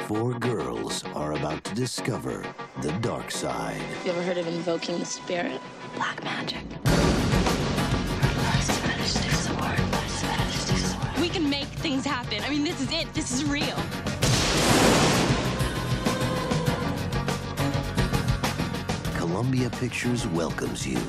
Four girls are about to discover the dark side. You ever heard of invoking the spirit? Black magic. We can make things happen. I mean, this is it. This is real. Columbia Pictures welcomes you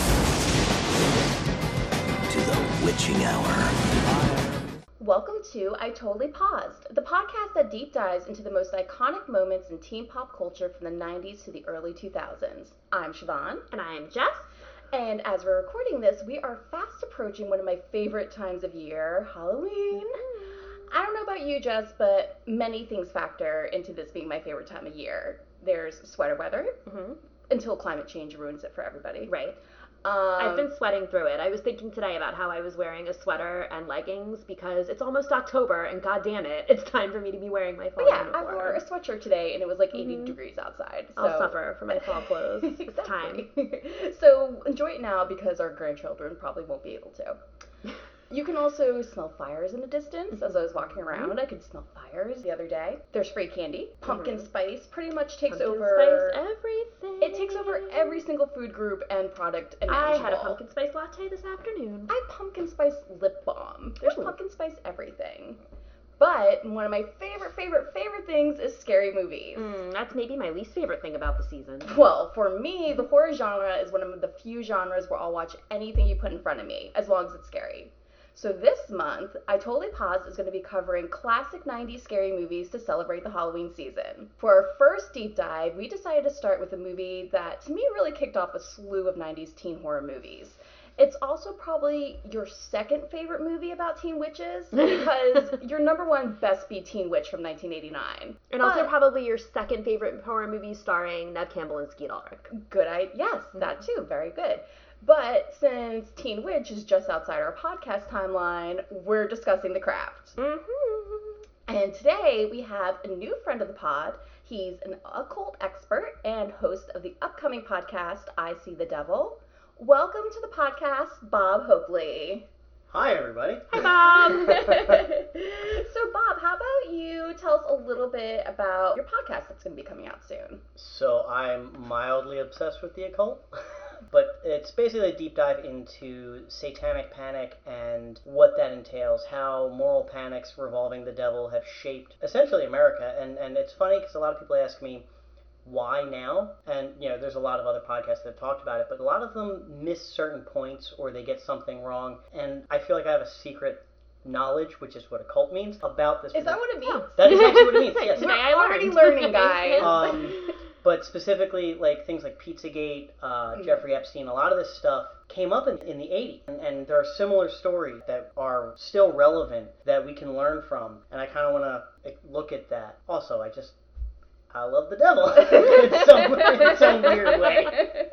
to the Witching Hour. Welcome to I Totally Paused, the podcast that deep dives into the most iconic moments in teen pop culture from the 90s to the early 2000s. I'm Siobhan. And I'm Jess. And as we're recording this, we are fast approaching one of my favorite times of year, Halloween. I don't know about you, Jess, but many things factor into this being my favorite time of year. There's sweater weather, until climate change ruins it for everybody. Right. I've been sweating through it. I was thinking today about how I was wearing a sweater and leggings because it's almost October and god damn it, it's time for me to be wearing my fall uniform. I wore a sweatshirt today and it was like 80 degrees outside. So. I'll suffer for my fall clothes. Exactly. It's time. So enjoy it now because our grandchildren probably won't be able to. You can also smell fires in the distance. As I was walking around, I could smell fires the other day. There's free candy. Pumpkin spice pretty much takes over everything. It takes over every single food group and product imaginable. I had a pumpkin spice latte this afternoon. I have pumpkin spice lip balm. There's pumpkin spice everything. But one of my favorite things is scary movies. That's maybe my least favorite thing about the season. Well, for me, the horror genre is one of the few genres where I'll watch anything you put in front of me, as long as it's scary. So this month, I Totally Paused is going to be covering classic 90s scary movies to celebrate the Halloween season. For our first deep dive, we decided to start with a movie that, to me, really kicked off a slew of 90s teen horror movies. It's also probably your second favorite movie about teen witches, because your number one best be Teen Witch from 1989. And also probably your second favorite horror movie starring Neve Campbell and Skeet Ulrich. Yes, that too, very good. But since Teen Witch is just outside our podcast timeline, we're discussing The Craft. And today we have a new friend of the pod. He's an occult expert and host of the upcoming podcast, I See the Devil. Welcome to the podcast, Bob Hopley. Hi, everybody. Hi, Bob. So, Bob, how about you tell us a little bit about your podcast that's going to be coming out soon? So, I'm mildly obsessed with the occult, but it's basically a deep dive into satanic panic and what that entails, how moral panics revolving the devil have shaped essentially America. And it's funny because a lot of people ask me, why now? And, there's a lot of other podcasts that have talked about it, but a lot of them miss certain points or they get something wrong. And I feel like I have a secret knowledge, which is what occult means, about this. Is that what it means? That is actually what it means, yes. We're already learning, guys. But specifically, like things like Pizzagate, Jeffrey Epstein, a lot of this stuff came up in the 80s. And there are similar stories that are still relevant that we can learn from. And I kind of want to look at that. Also, I love the devil in some weird way.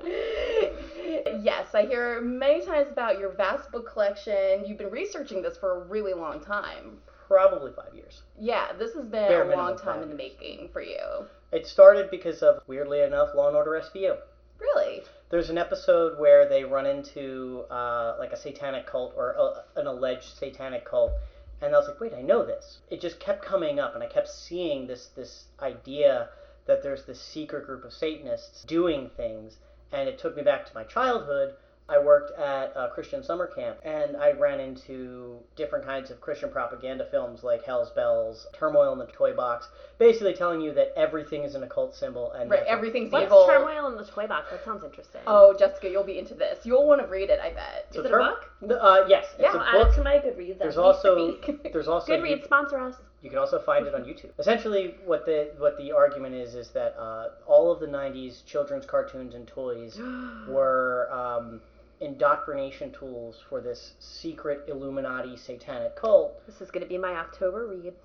Yes, I hear many times about your vast book collection. You've been researching this for a really long time. Probably 5 years. Yeah, this has been a long time in the making for you. It started because of, weirdly enough, Law & Order SVU. Really? There's an episode where they run into like a satanic cult or an alleged satanic cult. And I was like, wait, I know this. It just kept coming up, and I kept seeing this idea that there's this secret group of Satanists doing things, and it took me back to my childhood. I worked at a Christian summer camp, and I ran into different kinds of Christian propaganda films like Hell's Bells, Turmoil in the Toy Box, basically telling you that everything is an occult symbol. And right, everything's What's evil. What's Turmoil in the Toy Box? That sounds interesting. Oh, Jessica, you'll be into this. You'll want to read it, I bet. So is it a book? Yes, it's a I'll book. add it to my Goodreads. There's also Goodreads, sponsor us. You can also find it on YouTube. Essentially, what the argument is that all of the 90s children's cartoons and toys were indoctrination tools for this secret Illuminati satanic cult. This is going to be my October read.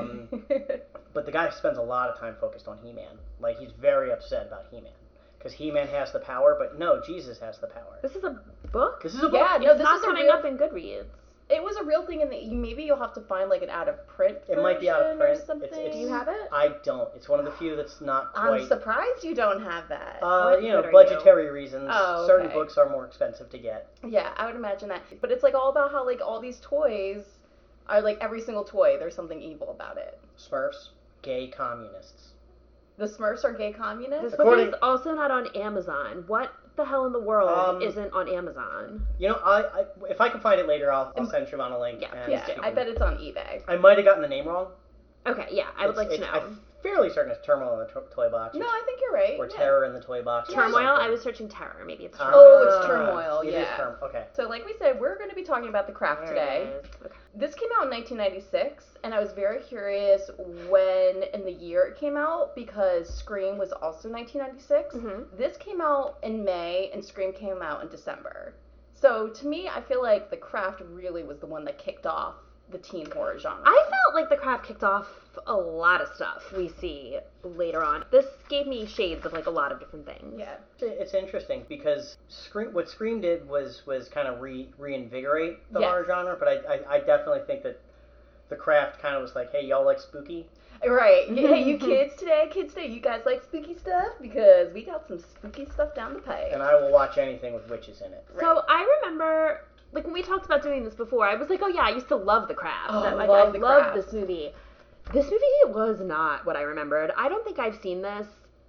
But the guy spends a lot of time focused on He-Man. Like, he's very upset about He-Man. Because He-Man has the power, but no, Jesus has the power. This is a book? This is a book. Yeah, no, it's this not is coming up in Goodreads. It was a real thing, and maybe you'll have to find like an out of print version. It might be out of print. Or something. Do you have it? I don't. It's one of the few that's not quite. I'm surprised you don't have that. Budgetary reasons. Oh, okay. Certain books are more expensive to get. Yeah, I would imagine that. But it's like all about how like all these toys are like every single toy. There's something evil about it. Smurfs. gay communists. The Smurfs are gay communists? This book is also not on Amazon. What the hell in the world isn't on Amazon? You know, I if I can find it later, I'll send Siobhan a link. Yeah, Yeah, I bet it's on eBay. I might have gotten the name wrong. Okay, yeah, I would like to know. I'm fairly certain it's Turmoil in the Toy Box. No, I think you're right. Or Terror in the Toy Box. Turmoil? I was searching Terror. Maybe it's Turmoil. Oh, it's Turmoil, It yeah. is Turmoil, okay. So like we said, we're going to be talking about The Craft today. Okay. This came out in 1996, and I was very curious when in the year it came out because Scream was also 1996. Mm-hmm. This came out in May, and Scream came out in December. So to me, I feel like The Craft really was the one that kicked off the teen horror genre. I felt like The Craft kicked off a lot of stuff we see later on. This gave me shades of like a lot of different things. Yeah. It's interesting because what Scream did was kind of reinvigorate the horror genre, but I definitely think that The Craft kind of was like, hey, y'all like spooky? Right. Hey, you kids today, you guys like spooky stuff? Because we got some spooky stuff down the pipe. And I will watch anything with witches in it. Right. So I remember, like when we talked about doing this before, I was like, oh yeah, I used to love The Craft. Oh, I love loved this movie. This movie was not what I remembered. I don't think I've seen this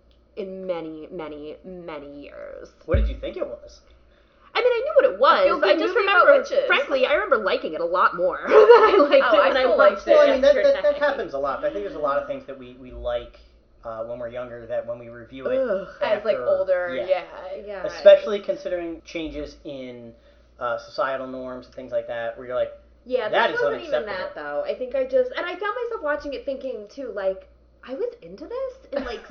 in many, many, many years. What did you think it was? I mean, I knew what it was. A feel-good I just movie about remember, witches. frankly, I remember liking it a lot more than I liked it I when I still watched liked it. it. Well, I mean, that yesterday. happens a lot. I think there's a lot of things that we like when we're younger that when we review it As like after- older, yeah. Especially considering changes in societal norms and things like that, where you're like, Yeah, that this is wasn't even unacceptable. that though. I think I found myself watching it thinking too, like, I was into this in like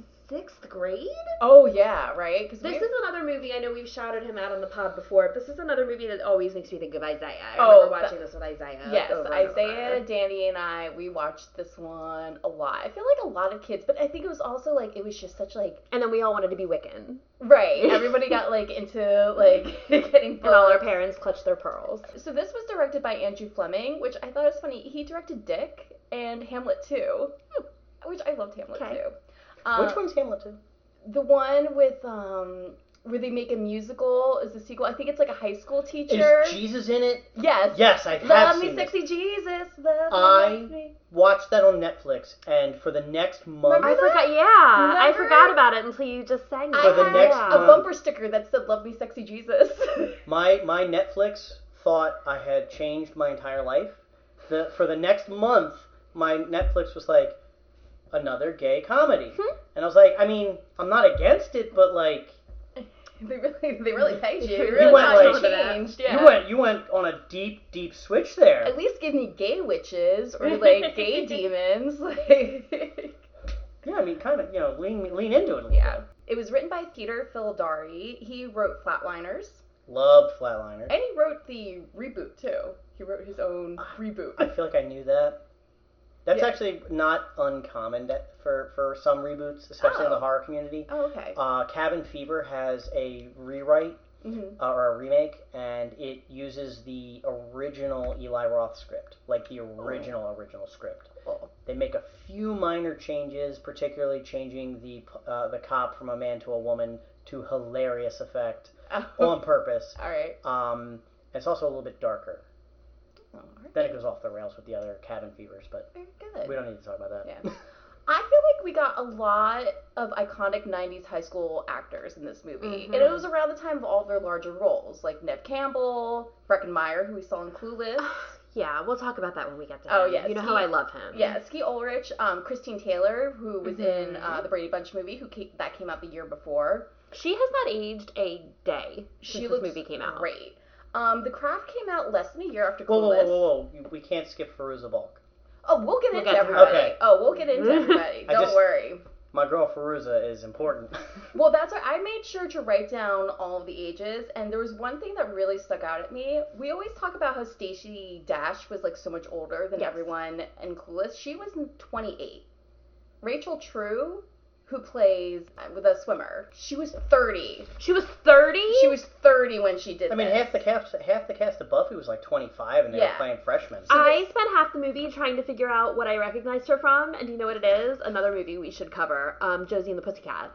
6th grade? Oh yeah, right. Because This is another movie, I know we've shouted him out on the pod before, but this is another movie that always makes me think of Isaiah. I remember watching this with Isaiah. Yes, over and Isaiah, over. Danny, and I, we watched this one a lot. I feel like a lot of kids, but I think it was also like, it was just such like, And then we all wanted to be Wiccan. right, everybody got like into like getting books. And all our parents clutched their pearls. So this was directed by Andrew Fleming, which I thought was funny. He directed Dick and Hamlet 2, which I loved Hamlet Okay. 2. Which one's Hamlet 2? The one with where they make a musical is the sequel. I think it's like a high school teacher. Is Jesus in it? Yes. Yes, I have Love seen me, this. sexy Jesus. Love I me. watched that on Netflix, and for the next month, Remember I that? forgot, I Remember? forgot about it until you just sang it. I For the had next a month. bumper sticker that said "Love me, sexy Jesus." my Netflix thought I had changed my entire life. For the next month, my Netflix was like, another gay comedy. And I was like, I mean, I'm not against it, but like, they really paid you. You really went thought like- you changed. Yeah. you went on a deep switch there. At least give me gay witches or like gay demons. Like, Yeah, I mean, kind of, lean into it a little yeah. bit. It was written by Peter Philidari. He wrote Flatliners, Loved Flatliner. and he wrote the reboot too. He wrote his own reboot. I feel like I knew that. That's Yeah. actually not uncommon for some reboots, especially in the Oh. horror community. Oh, okay. Cabin Fever has a rewrite Mm-hmm. or a remake, and it uses the original Eli Roth script, like the original script. Cool. They make a few minor changes, particularly changing the cop from a man to a woman to hilarious effect on purpose. All right. It's also a little bit darker. All right. Then it goes off the rails with the other Cabin Fevers, but Very good. we don't need to talk about that. Yeah. I feel like we got a lot of iconic 90s high school actors in this movie. And it was around the time of all their larger roles, like Neve Campbell, Breckin Meyer, who we saw in Clueless. Yeah, we'll talk about that when we get to him. Oh, yeah, You know Ski- how I love him. Yeah, Ski Ulrich, Christine Taylor, who was in the Brady Bunch movie, that came out the year before. She has not aged a day She since looks this movie came out. great. The Craft came out less than a year after Whoa, Clueless. whoa. We can't skip Fairuza Balk. Oh, we'll get into get to her. everybody. Okay. Oh, we'll get into everybody. Don't worry. My girl Fairuza is important. Well, that's why I made sure to write down all of the ages, and there was one thing that really stuck out at me. We always talk about how Stacey Dash was like so much older than everyone in Clueless. She was 28. Rachel True, who plays with a swimmer, she was 30. She was 30? She was 30 when she did I mean, this. half the cast of Buffy was like 25, and they were Yeah. playing freshmen. I spent half the movie trying to figure out what I recognized her from, and do you know what it is? Another movie we should cover, Josie and the Pussycat.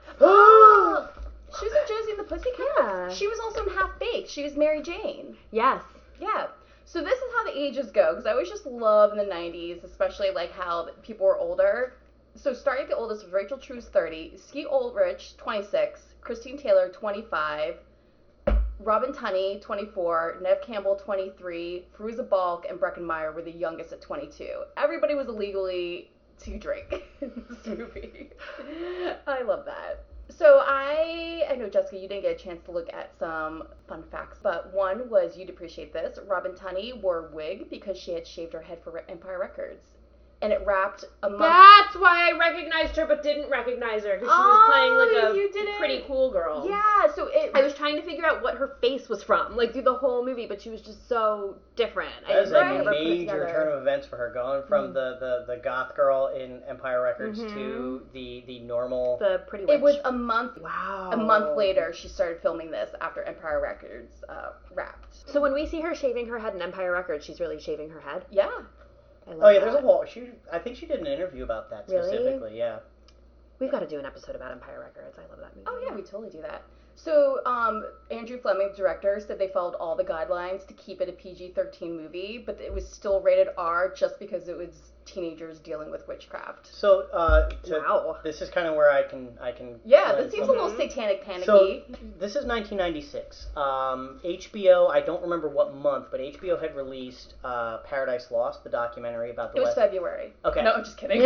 She was in Josie and the Pussycat. Yeah. She was also in Half Baked. She was Mary Jane. Yes. Yeah. So this is how the ages go, because I always just love in the 90s, especially like how people were older. So starting at the oldest was Rachel True, 30, Skeet Ulrich, 26, Christine Taylor, 25, Robin Tunney, 24, Nev Campbell, 23, Fairuza Balk, and Breckin Meyer were the youngest at 22. Everybody was illegally to drink in this movie. I love that. So I know, Jessica, you didn't get a chance to look at some fun facts, but one was, you'd appreciate this, Robin Tunney wore a wig because she had shaved her head for Empire Records. And it wrapped a month. That's why I recognized her but didn't recognize her, because she was playing like a pretty cool girl. Yeah, so I was trying to figure out what her face was from, like through the whole movie, but she was just so different. That was a major turn of events for her, going from the goth girl in Empire Records to the normal. The pretty witch. It was a month. Wow. A month later, she started filming this after Empire Records wrapped. So when we see her shaving her head in Empire Records, she's really shaving her head? Yeah. There's a whole. I think she did an interview about that specifically. Really? Yeah. We've got to do an episode about Empire Records. I love that movie. Oh yeah, we totally do that. So Andrew Fleming, the director, said they followed all the guidelines to keep it a PG-13 movie, but it was still rated R just because it was teenagers dealing with witchcraft. So wow. This is kind of where I can. Yeah, this seems a little satanic panicky. So this is 1996. HBO, I don't remember what month, but HBO had released Paradise Lost, the documentary about the It was February. Okay. No, I'm just kidding.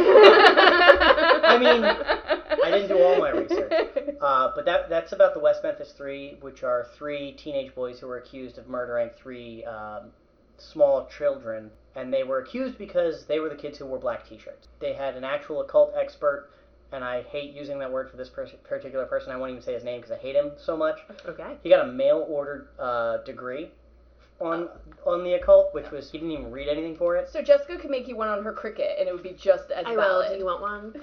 I mean, I didn't do all my research. But that's about the West Memphis Three, which are 3 teenage boys who were accused of murdering 3 small children. And they were accused because they were the kids who wore black t-shirts. They had an actual occult expert, and I hate using that word for this particular person. I won't even say his name because I hate him so much. Okay. He got a mail-ordered degree on the occult, which was, he didn't even read anything for it. So Jessica could make you one on her Cricut, and it would be just as valid. Will. Do you want one?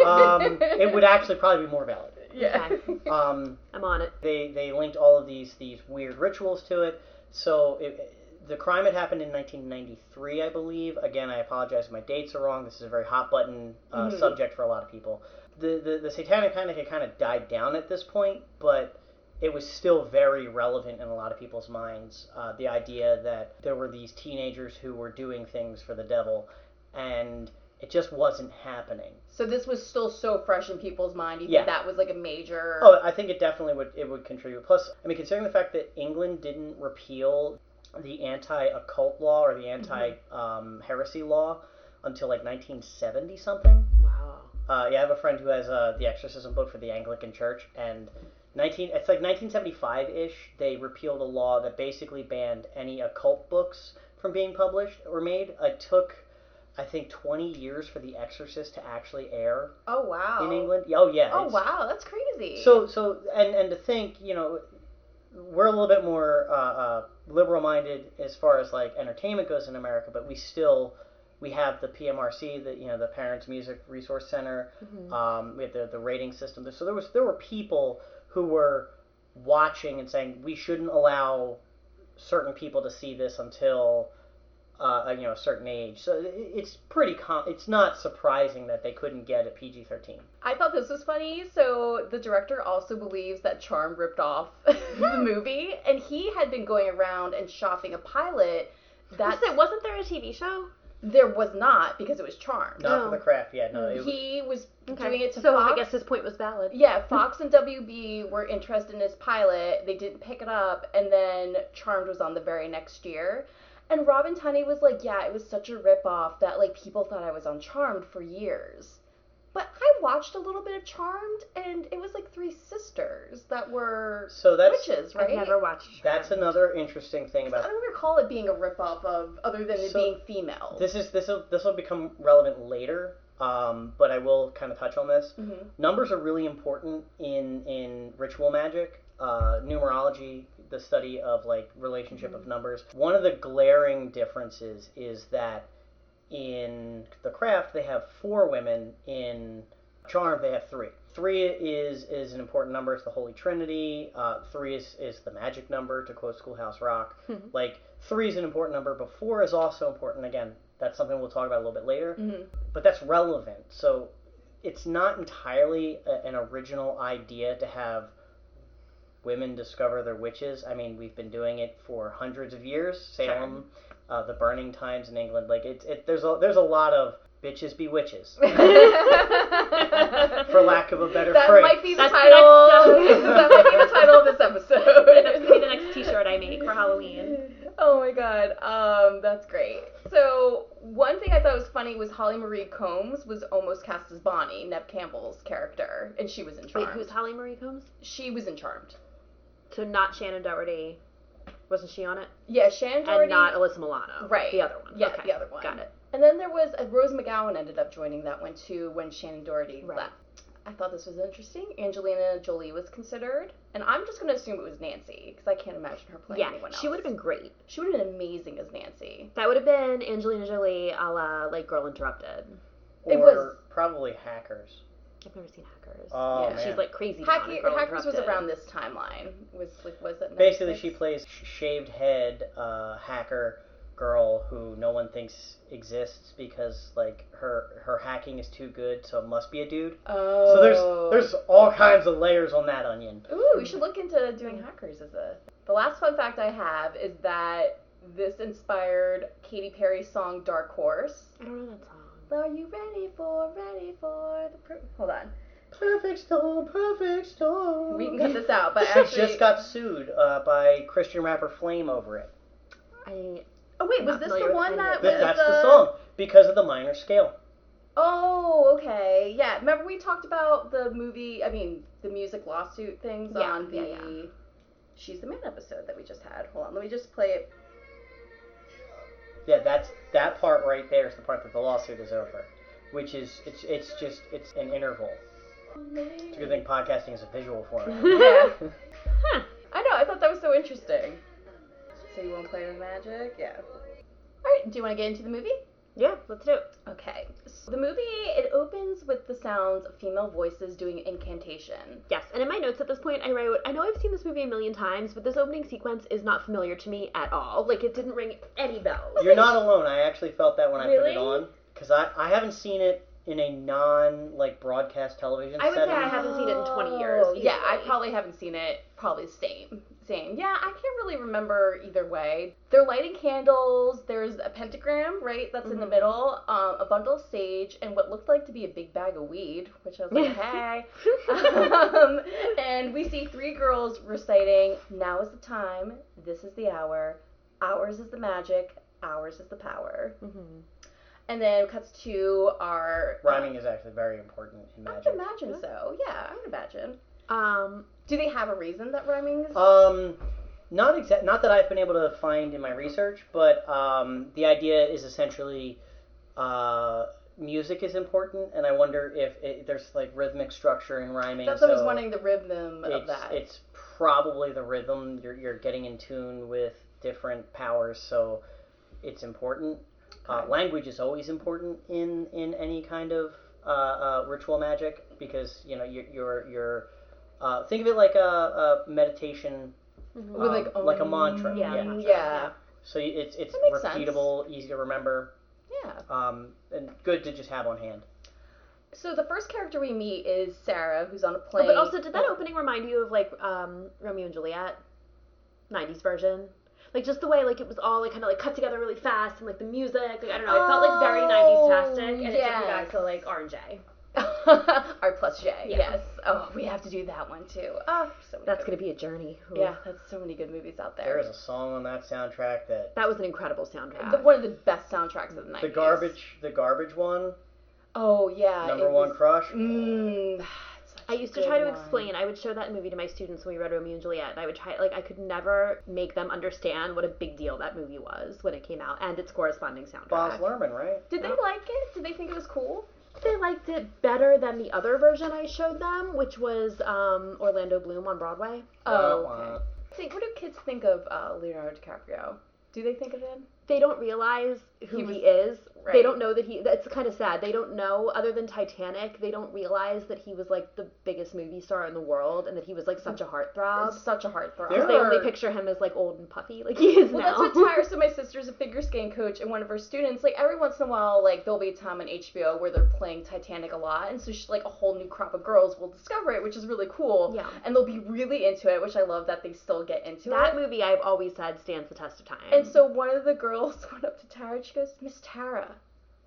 It would actually probably be more valid. Yeah. Okay. I'm on it. They linked all of these weird rituals to it. So the crime had happened in 1993, I believe. Again, I apologize if my dates are wrong. This is a very hot button subject for a lot of people. The satanic panic had kind of died down at this point, but it was still very relevant in a lot of people's minds. The idea that there were these teenagers who were doing things for the devil, and it just wasn't happening. So this was still so fresh in people's mind. You think that was like a major... Oh, I think it definitely would contribute. Plus, I mean, considering the fact that England didn't repeal the anti-occult law or the anti-heresy law until like 1970 something. Wow. I have a friend who has the exorcism book for the Anglican Church, and it's like 1975-ish, they repealed a law that basically banned any occult books from being published or made. It took, I think, 20 years for The Exorcist to actually air. Oh wow. In England. Oh yeah. Oh wow, that's crazy. So and to think, we're a little bit more liberal-minded as far as like entertainment goes in America, but we have the PMRC, the Parents Music Resource Center. We have the rating system. So there were people who were watching and saying we shouldn't allow certain people to see this until a certain age. So it's it's not surprising that they couldn't get a PG-13. I thought this was funny. So the director also believes that Charmed ripped off the movie, and he had been going around and shopping a pilot. Wasn't there a TV show? There was not, because it was Charmed. Not for the craft, yeah. No, he was doing it to so Fox. I guess his point was valid. Yeah, Fox and WB were interested in his pilot. They didn't pick it up, and then Charmed was on the very next year. And Robin Tunney was like, yeah, it was such a ripoff that like people thought I was on Charmed for years. But I watched a little bit of Charmed, and it was like 3 sisters that were witches, right? I've never watched Charmed. That's another interesting thing about. I don't recall it being a ripoff of, other than it being female. This will become relevant later, but I will kind of touch on this. Mm-hmm. Numbers are really important in ritual magic, numerology, the study of like relationship of numbers. One of the glaring differences is that in the craft they have 4 women. In Charmed they have 3. 3 is an important number. It's the Holy Trinity. 3 is the magic number, to quote Schoolhouse Rock. Like 3 is an important number, but 4 is also important. Again, that's something we'll talk about a little bit later. But that's relevant. So it's not entirely an original idea to have women discover their witches. I mean, we've been doing it for hundreds of years. Salem, the burning times in England. Like there's a lot of Bitches be witches. For lack of a better that phrase. Might be the title. That might be the title of this episode. That's going to be the next t-shirt I make for Halloween. Oh my god, that's great. So, one thing I thought was funny was Holly Marie Combs was almost cast as Bonnie, Neve Campbell's character, and she was in Charmed. Wait, who's Holly Marie Combs? She was in Charmed. So not Shannon Doherty. Wasn't she on it? Yeah, Shannon Doherty. And not Alyssa Milano. Right. The other one. Yeah, okay. the other one. Got it. And then there was, Rose McGowan ended up joining that one too when Shannon Doherty left. I thought this was interesting. Angelina Jolie was considered, and I'm just going to assume it was Nancy, because I can't imagine her playing anyone else. She would have been great. She would have been amazing as Nancy. That would have been Angelina Jolie a la, like, Girl Interrupted. Or probably Hackers. I've never seen Hackers. Oh, yeah. man. She's, like, crazy. Hackers was around this timeline. Was it Basically, she plays shaved head hacker girl who no one thinks exists because like her hacking is too good, so it must be a dude. Oh. So there's all kinds of layers on that onion. Ooh, we should look into doing Hackers as a. The last fun fact I have is that this inspired Katy Perry's song "Dark Horse." I don't know that song. Are you ready for the hold on. Perfect storm. We can cut this out, but She actually just got sued by Christian rapper Flame over it. Oh wait, was this the one that was That's the song because of the minor scale. Oh, okay. Yeah, remember we talked about the music lawsuit things on the She's the Man episode that we just had. Hold on, let me just play it. Yeah, that part right there is the part that the lawsuit is over, which is it's an interval. It's a good thing podcasting is a visual format. Yeah. I know. I thought that was so interesting. So you want to play with magic? Yeah. All right. Do you want to get into the movie? Yeah, let's do it. Okay. So the movie, it opens with the sounds of female voices doing incantation. Yes, and in my notes at this point, I wrote, I know I've seen this movie a million times, but this opening sequence is not familiar to me at all. Like, it didn't ring any bells. You're not alone. I actually felt that when I put Really? it on. Because I haven't seen it in a broadcast television I would setting. say I haven't seen it in 20 years. Yeah, I easily. probably haven't seen it. Probably same. Yeah, I can't really remember either way. They're lighting candles. There's a pentagram, right? That's in the middle. A bundle of sage and what looked like to be a big bag of weed, which I was like, hey. And we see three girls reciting, "Now is the time. This is the hour. Ours is the magic. Ours is the power." Mm-hmm. And then it cuts to our... Rhyming is actually very important in magic. I would imagine so. Yeah, I would imagine. Do they have a reason that rhyming is... Not that I've been able to find in my research, but the idea is essentially music is important, and I wonder if there's like rhythmic structure in rhyming. That's what I was wondering, the rhythm of that. It's probably the rhythm. You're getting in tune with different powers, so it's important. Language is always important in any kind of ritual magic because you're think of it like a meditation, with like a mantra. Yeah. So it's repeatable, easy to remember. Yeah. And good to just have on hand. So the first character we meet is Sarah, who's on a plane. But also, did that opening remind you of like Romeo and Juliet, 90s version? Like just the way like it was all like kind of like cut together really fast and like the music, like I don't know, it felt like very 90s-tastic, and it took me back to like R&J. R plus J, Yeah. Yes. Oh, we have to do that one too. Oh, so many That's going to be a journey. Ooh. Yeah, that's so many good movies out there. There is a song on that soundtrack that was an incredible soundtrack. One of the best soundtracks of the 90s. the garbage one. Oh yeah. Number One Crush. I used to try to explain. I would show that movie to my students when we read Romeo and Juliet, and I would try, like, I could never make them understand what a big deal that movie was when it came out, and its corresponding soundtrack. Baz Luhrmann, right? Did they like it? Did they think it was cool? They liked it better than the other version I showed them, which was Orlando Bloom on Broadway. Oh, okay. What do kids think of Leonardo DiCaprio? Do they think of him? They don't realize who he is. Right. They don't know that that's kind of sad. They don't know, other than Titanic, they don't realize that he was like the biggest movie star in the world and that he was like such a heartthrob. Such a heartthrob. Because they only picture him as like old and puffy, like he is now. That's what Tyra, so my sister's a figure skating coach, and one of her students, like every once in a while, like there'll be a time on HBO where they're playing Titanic a lot, and so like a whole new crop of girls will discover it, which is really cool. Yeah. And they'll be really into it, which I love that they still get into That it. movie, I've always said, stands the test of time. And so one of the girls went up to Tara and she goes, "Miss Tara,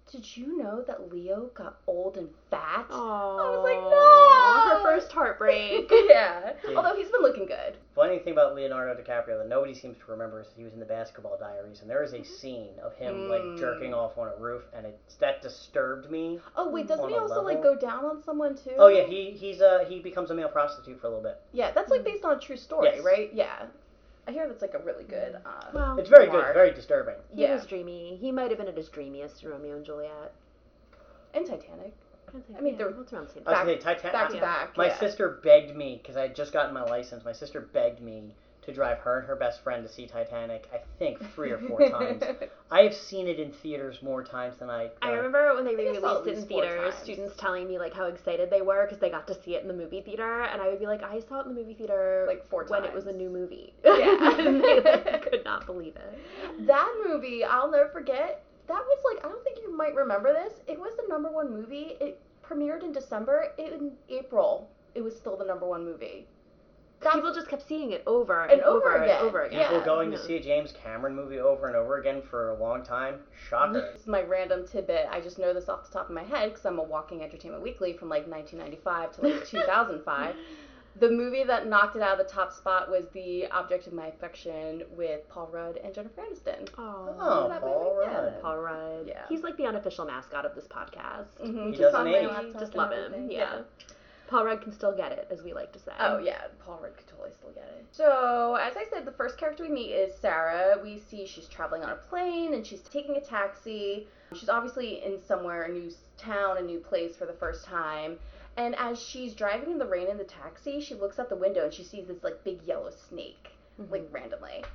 did you know that Leo got old and fat? Oh, I was like, no! her first heartbreak. Yeah. Yeah. Although he's been looking good. Funny thing about Leonardo DiCaprio that nobody seems to remember is he was in the Basketball Diaries, and there is a scene of him like jerking off on a roof, and that disturbed me. Oh wait, doesn't On he a also like level? go down on someone too? Oh yeah, he becomes a male prostitute for a little bit. Yeah, that's like based on a true story, Yes. right? Yeah. I hear that's like a really good. Well, It's very Mark. good, very disturbing. he Yeah. was dreamy. He might have been at his dreamiest in Romeo and Juliet. And Titanic. I mean, they're what's around the same I was time. gonna say, Titanic. Back to back. My yeah. sister begged me, because I had just gotten my license, my sister begged me to drive her and her best friend to see Titanic, I think 3 or 4 times. I have seen it in theaters more times than I... I remember when they think I saw re-released it it in at least 4 theaters, times. students telling me like how excited they were because they got to see it in the movie theater, and I would be like, I saw it in the movie theater Like 4 when it was a times. new movie. Yeah. And they like, could not believe it. That movie, I'll never forget. That was like, I don't think you might remember this. It was the #1 movie. It premiered in December. In April, it was still the #1 movie. People just kept seeing it over And and over over and again. over again. Yeah. People going to Yeah. see a James Cameron movie over and over again for a long time. Shocker. This is my random tidbit. I just know this off the top of my head because I'm a walking Entertainment Weekly from like 1995 to like 2005. The movie that knocked it out of the top spot was The Object of My Affection with Paul Rudd and Jennifer Aniston. Oh, that Paul movie? Yeah. Rudd. Paul Rudd. Yeah. He's like the unofficial mascot of this podcast. Mm-hmm. He doesn't on my age. laptop Just and love him. everything. Yeah. Paul Rudd can still get it, as we like to say. Oh yeah, Paul Rudd could totally still get it. So as I said, the first character we meet is Sarah. We see she's traveling on a plane and she's taking a taxi. She's obviously in somewhere, a new town, a new place for the first time. And as she's driving in the rain in the taxi, she looks out the window and she sees this like big yellow snake, like randomly.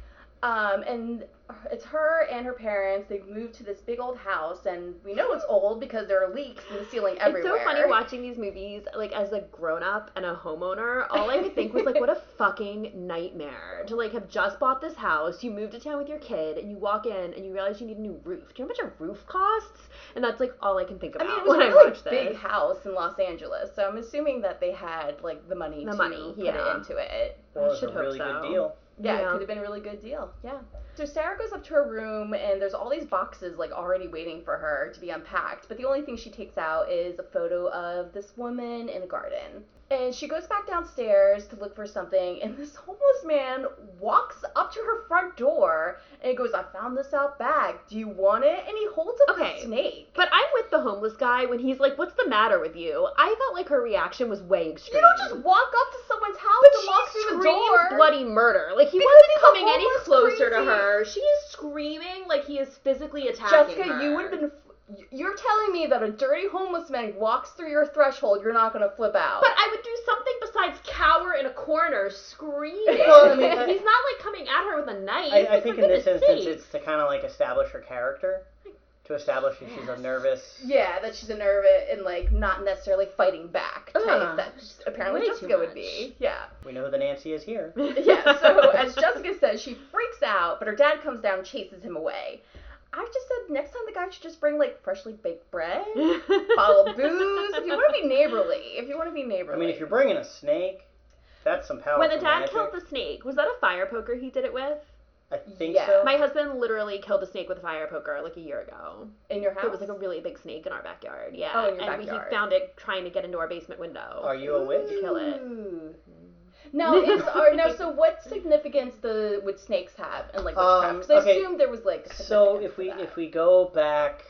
And it's her and her parents. They've moved to this big old house, and we know it's old because there are leaks in the ceiling everywhere. It's so funny watching these movies, like, as a grown-up and a homeowner. All I could think was, like, what a fucking nightmare to, like, have just bought this house, you move to town with your kid, and you walk in, and you realize you need a new roof. Do you know how much a roof costs? And that's, like, all I can think about I mean, it was when a I really watch big this. house in Los Angeles, so I'm assuming that they had like the money to put it into it. Or it was should a hope really so. good deal. Yeah, it Yeah. could have been a really good deal. Yeah. So Sarah goes up to her room, and there's all these boxes like already waiting for her to be unpacked. But the only thing she takes out is a photo of this woman in a garden. And she goes back downstairs to look for something, and this homeless man walks up to her front door and he goes, "I found this out back. Do you want it?" And he holds up Okay. a snake. But I'm with the homeless guy when he's like, "What's the matter with you?" I felt like her reaction was way extreme. You don't just walk up to someone's house But and walk she through the screams door. bloody murder. Like, he Because wasn't he's a coming any homeless closer to crazy- her. She is screaming like he is physically attacking Jessica, her. you would have been. You're telling me that a dirty homeless man walks through your threshold, you're not gonna flip out. But I would do something besides cower in a corner screaming. Well, I mean, He's not like coming at her with a knife. I Like, think for in this goodness instance sakes. it's to kind of like establish her character. To establish that she's a nervous... yeah, that she's a nervous and like not necessarily fighting back type Ugh, that apparently way too Jessica would much. be. Yeah. We know who the Nancy is here. Yeah, so as Jessica says, she freaks out, but her dad comes down and chases him away. I just said next time the guy should just bring like freshly baked bread, bottle of booze. If you want to be neighborly. I mean, if you're bringing a snake, that's some power. When the dad killed the snake, was that a fire poker he did it with? I think Yeah. so. My husband literally killed a snake with a fire poker like a year ago. in your house, It was like a really big snake in our backyard. Yeah. Oh, in your and backyard. he found it trying to get into our basement window. Are you a witch? Kill it. Ooh. Now, so what significance would snakes have in like witchcraft? Because I okay. assumed there was like. A So significance if to we go back,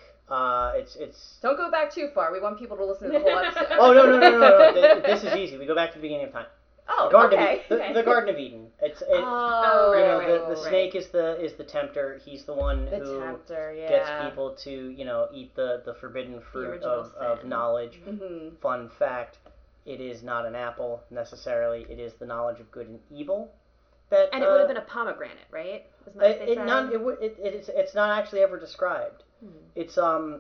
it's. don't go back too far. We want people to listen to the whole episode. Oh no! This is easy. We go back to the beginning of time. Oh, The Garden okay. of Eden. The Garden of Eden. Oh, you right, know, right, the right. snake is the tempter. He's the one The who tempter, yeah. gets people to eat the forbidden fruit original of sin. knowledge. Mm-hmm. Fun fact: it is not an apple necessarily. It is the knowledge of good and evil. That And it would have been a pomegranate, right? Isn't that what they said? it's not actually ever described. It's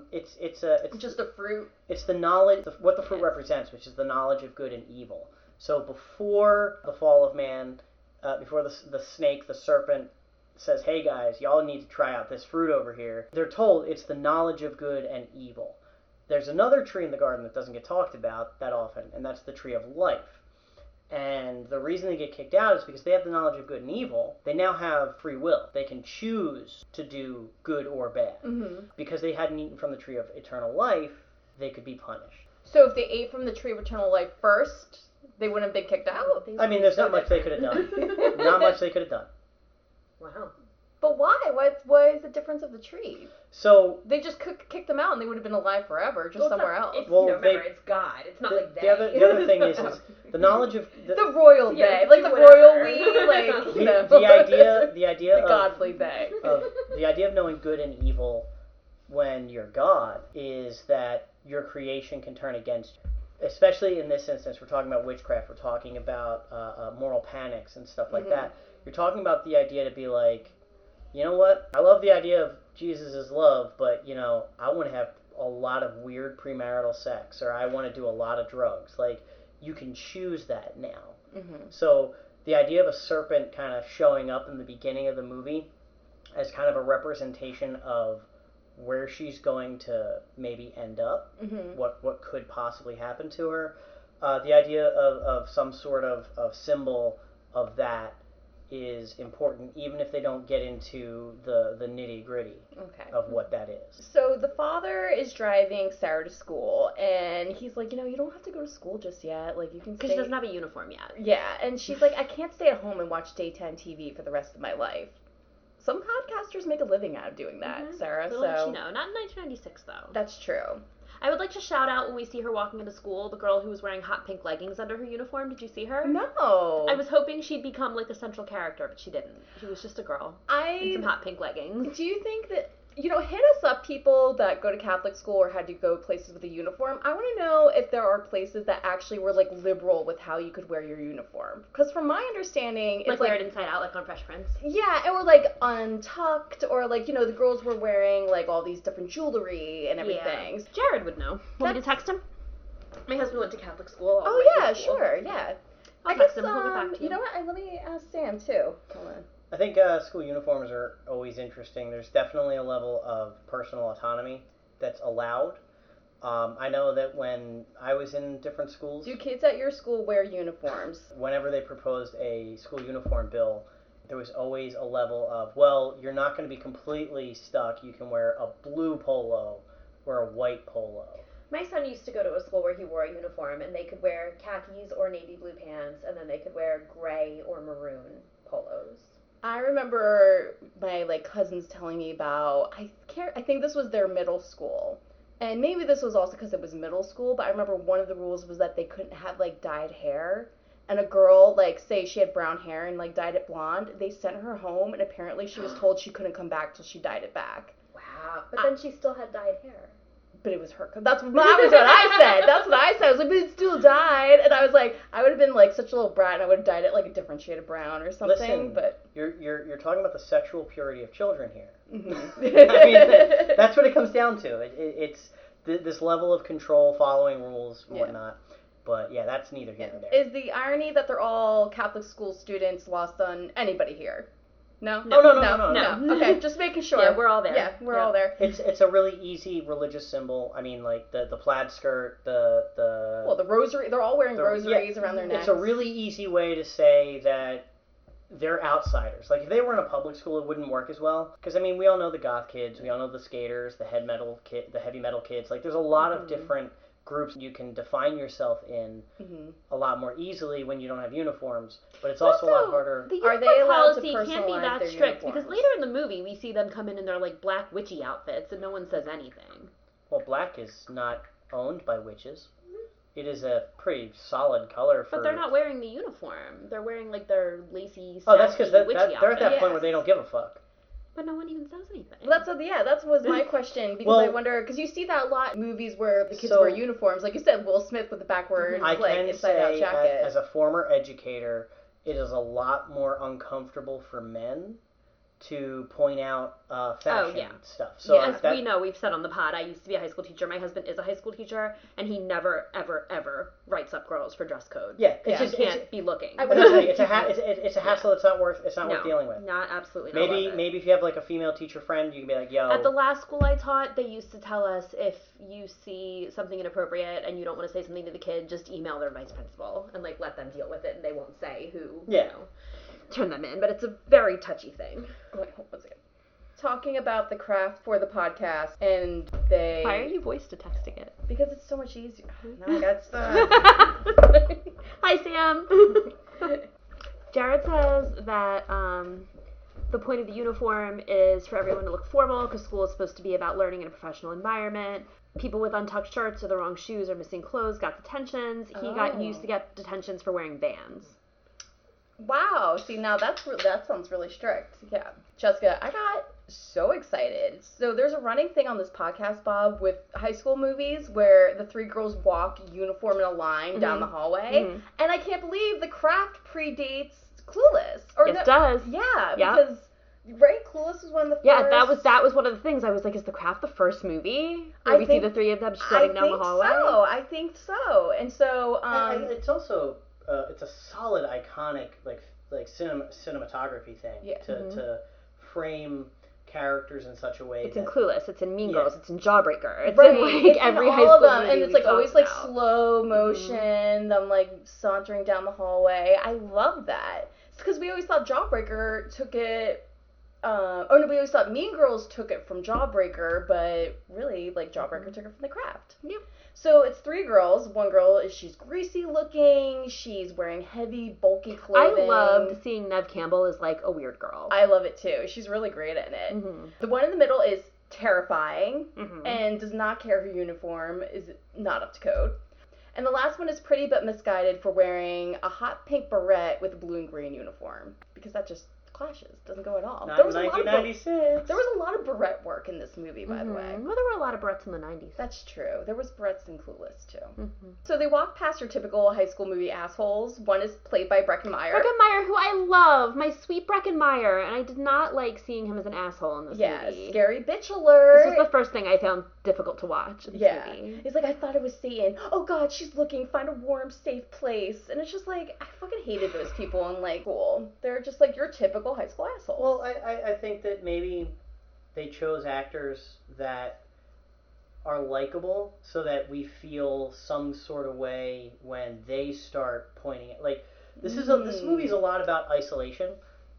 Just a fruit. it's the knowledge of what the fruit represents, which is the knowledge of good and evil. So before the fall of man, before the snake, the serpent, says, "Hey guys, y'all need to try out this fruit over here," they're told it's the knowledge of good and evil. There's another tree in the garden that doesn't get talked about that often, and that's the tree of life. And the reason they get kicked out is because they have the knowledge of good and evil. They now have free will. They can choose to do good or bad. Mm-hmm. Because they hadn't eaten from the tree of eternal life, they could be punished. So if they ate from the tree of eternal life first, they wouldn't have been kicked out? I mean, there's not much they could have done. Not much they could have done. Wow. But why? What is the difference of the tree? So They just kicked them out and they would have been alive forever, just somewhere else. It's, Well, remember, they- it's God. It's not the, like they. the other thing is the knowledge of The royal Yeah, they, like the whatever. royal we, like you know, the idea the of godly they. the idea of knowing good and evil when you're God is that your creation can turn against you. Especially in this instance, we're talking about witchcraft. We're talking about moral panics and stuff like that. You're talking about the idea to be like, you know what? I love the idea of Jesus' love, but you know, I want to have a lot of weird premarital sex, or I want to do a lot of drugs. Like, you can choose that now. So the idea of a serpent kind of showing up in the beginning of the movie as kind of a representation of where she's going to maybe end up, what could possibly happen to her. The idea of some sort of symbol of that is important, even if they don't get into the nitty-gritty of what that is. So the father is driving Sarah to school, and he's like, you know, you don't have to go to school just yet. Like, you can Because stay. she doesn't have a uniform yet. Yeah, and she's like, I can't stay at home and watch daytime TV for the rest of my life. Some podcasters make a living out of doing that, Sarah. Little did she know. Not in 1996, though. That's true. I would like to shout out when we see her walking into school, the girl who was wearing hot pink leggings under her uniform. Did you see her? No. I was hoping she'd become like a central character, but she didn't. She was just a girl in some hot pink leggings. Do you think that, you know, hit us up, people that go to Catholic school or had to go places with a uniform. I want to know if there are places that actually were, like, liberal with how you could wear your uniform. Because from my understanding, it's Like wear it inside out, like on Fresh Prince. Yeah, or, like, untucked, or, like, you know, the girls were wearing, like, all these different jewelry and everything. Yeah. Jared would know. Want me to text him? My husband went to Catholic school. all the Oh, way yeah, through school. sure, yeah. I'll I text guess, him. He'll get back to you know what, let me ask Sam, too. Hold on. I think school uniforms are always interesting. There's definitely a level of personal autonomy that's allowed. I know that when I was in different schools, Do kids at your school wear uniforms? whenever they proposed a school uniform bill, there was always a level of, well, you're not going to be completely stuck. You can wear a blue polo or a white polo. My son used to go to a school where he wore a uniform, and they could wear khakis or navy blue pants, and then they could wear gray or maroon polos. I remember my cousins telling me about I think this was their middle school. And maybe this was also because it was middle school, but I remember one of the rules was that they couldn't have dyed hair. And a girl, say she had brown hair and dyed it blonde, they sent her home and apparently she was told she couldn't come back till she dyed it back. Wow. But then she still had dyed hair. But it was her. That was what I said. That's what I said. I was like, but it's still dyed. And I was like, I would have been such a little brat and I would have dyed it a different shade of brown or something. Listen, but you're talking about the sexual purity of children here. Mhm. I mean, that's what it comes down to. It's this level of control, following rules, and whatnot. But yeah, that's neither here nor there. Is the irony that they're all Catholic school students lost on anybody here? No? No. Oh, no. Okay, just making sure. Yeah, we're all there. Yeah, we're all there. It's a really easy religious symbol. I mean, the plaid skirt, the Well, the rosary, they're all wearing the- rosaries around their necks. It's a really easy way to say that they're outsiders. If they were in a public school, it wouldn't work as well. Because I mean, we all know the goth kids, we all know the skaters, the heavy metal kids. There's a lot of different groups you can define yourself in a lot more easily when you don't have uniforms. But it's also a lot harder. The Are uniform they allowed to policy can't be personalize that their strict because uniforms? later in the movie we see them come in their black witchy outfits and no one says anything. Well, black is not owned by witches. It is a pretty solid color for. But they're not wearing the uniform. They're wearing their lacy, Oh, that's because sassy, witchy they're at that outfits. point where they don't give a fuck. But no one even says anything. That was my question, because Well- I wonder, because you see that a lot in movies where the kids So- wear uniforms, like you said, Will Smith with the backwards, I can inside-out say, jacket. as a former educator, it is a lot more uncomfortable for men to point out fashion stuff. So As we know, we've said on the pod, I used to be a high school teacher. My husband is a high school teacher, and he never, ever, ever writes up girls for dress code. Yeah, It's just can't be looking. But that's the thing, it's a hassle. It's not worth dealing with. Not absolutely. Not Maybe if you have like a female teacher friend, you can be like, yo. At the last school I taught, they used to tell us if you see something inappropriate and you don't want to say something to the kid, just email their vice principal and like let them deal with it, and they won't say who. Yeah. You know, turn them in, but it's a very touchy thing. Wait, hold on a second. Talking about the craft for the podcast, and they. Why are you voice to texting it? Because it's so much easier. Now I got stuff. Hi, Sam. Jared says that the point of the uniform is for everyone to look formal because school is supposed to be about learning in a professional environment. People with untucked shirts or the wrong shoes or missing clothes got detentions. He got used to get detentions for wearing Vans. Wow. See, now that sounds really strict. Yeah. Jessica, I got so excited. So there's a running thing on this podcast, Bob, with high school movies where the three girls walk uniform in a line down the hallway. And I can't believe the craft predates Clueless. It does. Yeah, Yep. because right, Clueless was one of the first. Yeah, that was one of the things. I was like, is the craft the first movie where we see the three of them strutting down the hallway? I think so. And so and it's also it's a solid iconic like cinematography thing to frame characters in such a way. It's in Clueless, it's in Mean Girls, it's in Jawbreaker, it's right. in like it's every in high all school of them, movie and it's like always like about. slow motion, them like sauntering down the hallway. I love that. It's because we always thought Jawbreaker took it. We always thought Mean Girls took it from Jawbreaker, but really, like Jawbreaker took it from The Craft. Yep. So it's three girls. One girl she's greasy looking. She's wearing heavy, bulky clothing. I loved seeing Neve Campbell as like a weird girl. I love it too. She's really great in it. The one in the middle is terrifying and does not care her uniform is not up to code. And the last one is pretty but misguided for wearing a hot pink beret with a blue and green uniform because that just clashes. Doesn't go at all. Not in 1996. There was a lot of beret work in this movie, by the way. Well, there were a lot of Bretts in the 90s. That's true. There was Brett's in Clueless, too. So they walk past your typical high school movie assholes. One is played by Breckin Meyer. Breckin Meyer, who I love. My sweet Breckin Meyer. And I did not like seeing him as an asshole in this movie. Yeah, scary bitch alert. This was the first thing I found difficult to watch in this movie. He's like, I thought it was Satan. Oh, God, she's looking. Find a warm, safe place. And it's just like, I fucking hated those people in, like, school. They're just like your typical high school assholes. Well, I think that maybe they chose actors that are likable so that we feel some sort of way when they start pointing at, like, this movie's a lot about isolation.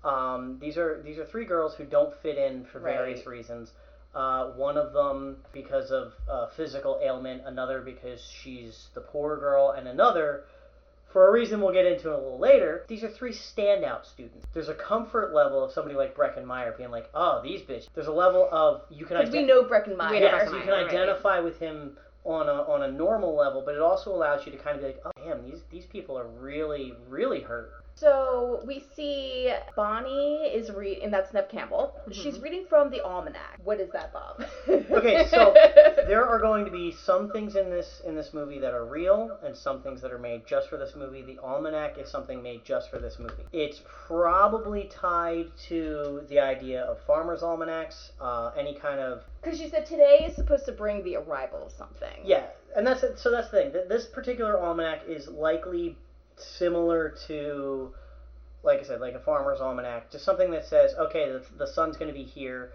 These are three girls who don't fit in for various reasons. One of them because of physical ailment, another because she's the poor girl, and another for a reason we'll get into a little later. These are three standout students. There's a comfort level of somebody like Breckin Meyer being like, oh, these bitches. There's a level of you can because we know Breckin Meyer. Yes, you can identify with him on a normal level, but it also allows you to kind of be like, oh damn, these people are really, really hurt. So we see Bonnie is reading, and that's Neve Campbell. She's reading from the almanac. What is that, Bob? Okay, so there are going to be some things in this movie that are real, and some things that are made just for this movie. The almanac is something made just for this movie. It's probably tied to the idea of farmers' almanacs, any kind of. Because you said today is supposed to bring the arrival of something. Yeah, and that's it. So that's the thing. This particular almanac is likely similar to, like I said, like a farmer's almanac, just something that says, okay, the sun's going to be here.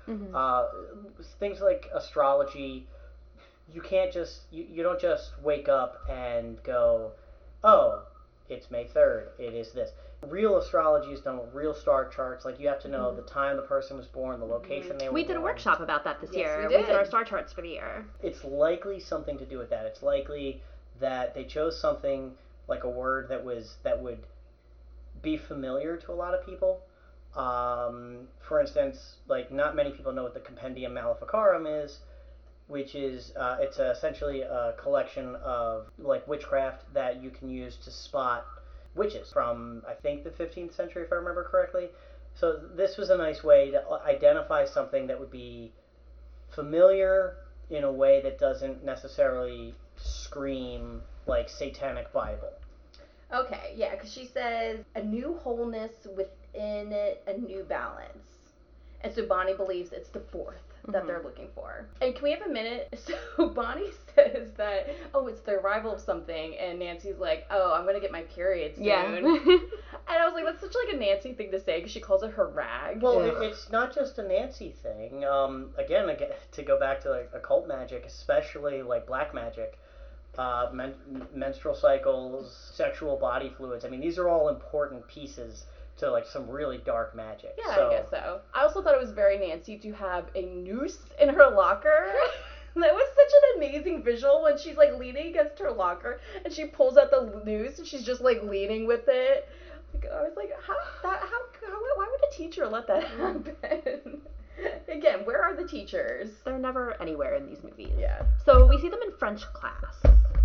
Things like astrology, you can't just, you don't just wake up and go, oh, it's May 3rd, it is this. Real astrology is done with real star charts. Like, you have to know the time the person was born, the location they were born. We did a workshop about that this year. We did our star charts for the year. It's likely something to do with that. It's likely that they chose something like a word that would be familiar to a lot of people. For instance, like, not many people know what the Compendium Maleficarum is, which is it's essentially a collection of like witchcraft that you can use to spot witches from, I think, the 15th century, if I remember correctly. So this was a nice way to identify something that would be familiar in a way that doesn't necessarily scream like Satanic Bible. Okay, yeah, because she says a new wholeness within it, a new balance. And so Bonnie believes it's the fourth. that they're looking for. And can we have a minute? So Bonnie says that, oh, it's the arrival of something, and Nancy's like, oh, I'm gonna get my period soon. Yeah. And I was like, that's such like a Nancy thing to say, because she calls it her rag. Well, it's not just a Nancy thing. Again, to go back to like occult magic, especially like black magic, menstrual cycles, sexual body fluids. I mean, these are all important pieces to like some really dark magic. Yeah, I guess so. I also thought it was very Nancy to have a noose in her locker. That was such an amazing visual when she's like leaning against her locker and she pulls out the noose and she's just like leaning with it. I was like, why would a teacher let that happen? Again, where are the teachers? They're never anywhere in these movies. Yeah. So we see them in French class.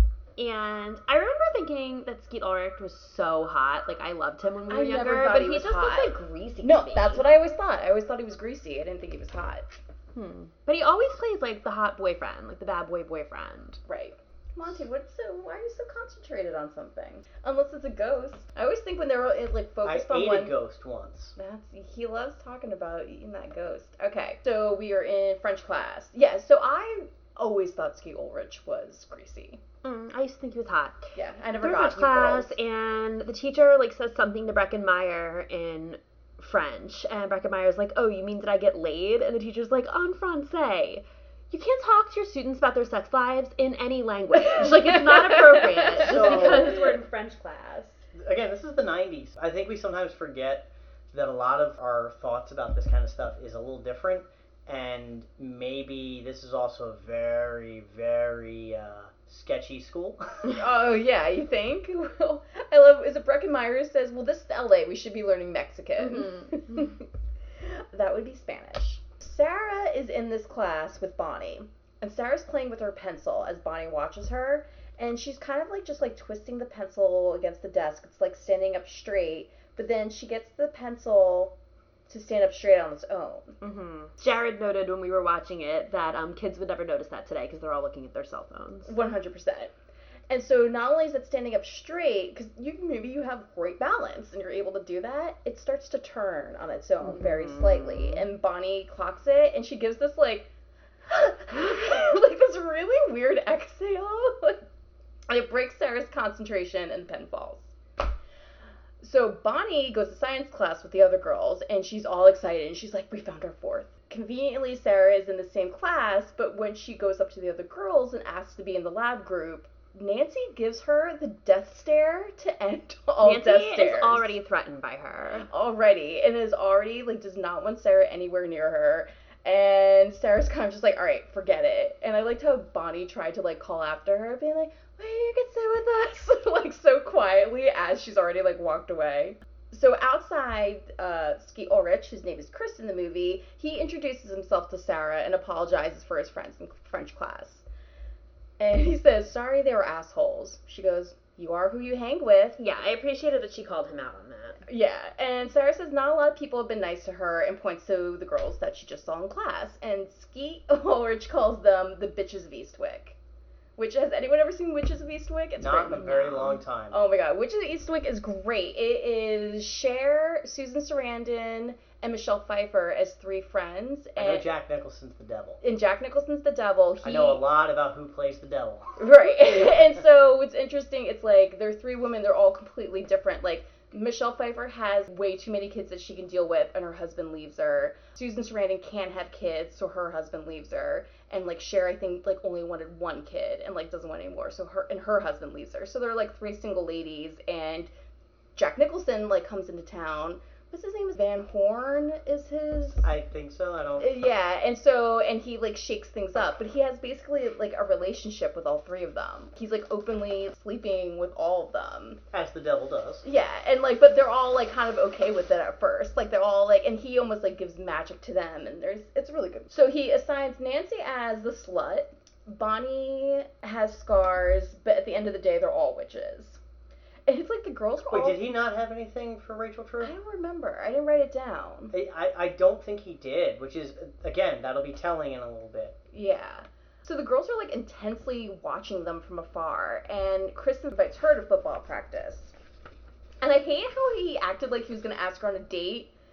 And I remember thinking that Skeet Ulrich was so hot. Like, I loved him when we were younger. Never thought but he was just hot. looks like greasy No, to me. that's what I always thought. I always thought he was greasy. I didn't think he was hot. But he always plays, like, the hot boyfriend. Like, the bad boy boyfriend. Right. Monty, why are you so concentrated on something? Unless it's a ghost. I always think when they're like focused on I one. ate a ghost once. He loves talking about eating that ghost. Okay, so we are in French class. Yeah, so I always thought Skeet Ulrich was greasy. I used to think he was hot. Yeah, I never They're in got French you class, girls. and the teacher, like, says something to Breckenmeyer in French, and Breckenmeyer's like, oh, you mean did I get laid? And the teacher's like, en français. You can't talk to your students about their sex lives in any language. Like, it's not appropriate just because We're in French class. Again, this is the 90s. I think we sometimes forget that a lot of our thoughts about this kind of stuff is a little different, and maybe this is also a very, very sketchy school. Oh, yeah, you think? Well, I love, is it Breckenmeyer who says, well, this is LA, we should be learning Mexican. That would be Spanish. Sarah is in this class with Bonnie, and Sarah's playing with her pencil as Bonnie watches her, and she's kind of like just like twisting the pencil against the desk. It's like standing up straight, but then she gets the pencil to stand up straight on its own. Jared noted when we were watching it that kids would never notice that today because they're all looking at their cell phones. 100%. And so not only is it standing up straight, because maybe you have great balance and you're able to do that, it starts to turn on its own very slightly. And Bonnie clocks it, and she gives this like, like this really weird exhale. And it breaks Sarah's concentration and the pen falls. So Bonnie goes to science class with the other girls, and she's all excited, and she's like, we found our fourth. Conveniently, Sarah is in the same class, but when she goes up to the other girls and asks to be in the lab group, Nancy gives her the death stare to end all Nancy death stares. is already threatened by her. Already. And is already, like, does not want Sarah anywhere near her. And Sarah's kind of just like, all right, forget it. And I liked how Bonnie tried to, like, call after her, being like, wait, you can sit with us. Like, so quietly as she's already, like, walked away. So outside Skeet Ulrich, whose name is Chris in the movie, he introduces himself to Sarah and apologizes for his friends in French class. And he says, sorry they were assholes. She goes, you are who you hang with. Yeah, I appreciated that she called him out on that. Yeah, and Sarah says not a lot of people have been nice to her and points to the girls that she just saw in class. And Skeet Ulrich calls them the bitches of Eastwick. Which, has anyone ever seen Witches of Eastwick? It's Not great. in a very long time. Oh my god, Witches of Eastwick is great. It is Cher, Susan Sarandon, and Michelle Pfeiffer as three friends. I know Jack Nicholson's the devil. And Jack Nicholson's the devil. I know a lot about who plays the devil. Right. And so what's interesting, it's like they're three women, they're all completely different. Like, Michelle Pfeiffer has way too many kids that she can deal with, and her husband leaves her. Susan Sarandon can't have kids, so her husband leaves her. And, like, Cher, I think, like, only wanted one kid and, like, doesn't want any more, so her husband leaves her. So they're, like, three single ladies, and Jack Nicholson, like, comes into town. What's his name? Van Horn is his... I think so. I don't... Yeah, and he, like, shakes things up. But he has basically, like, a relationship with all three of them. He's, like, openly sleeping with all of them. As the devil does. Yeah, and, like, but they're all, like, kind of okay with it at first. Like, they're all, like, and he almost, like, gives magic to them, and it's really good. So he assigns Nancy as the slut. Bonnie has scars, but at the end of the day, they're all witches. And it's like the girls were Wait, all... did he not have anything for Rachel True? I don't remember. I didn't write it down. I don't think he did, which is, again, that'll be telling in a little bit. Yeah. So the girls are, like, intensely watching them from afar, and Chris invites her to football practice. And I hate how he acted like he was going to ask her on a date,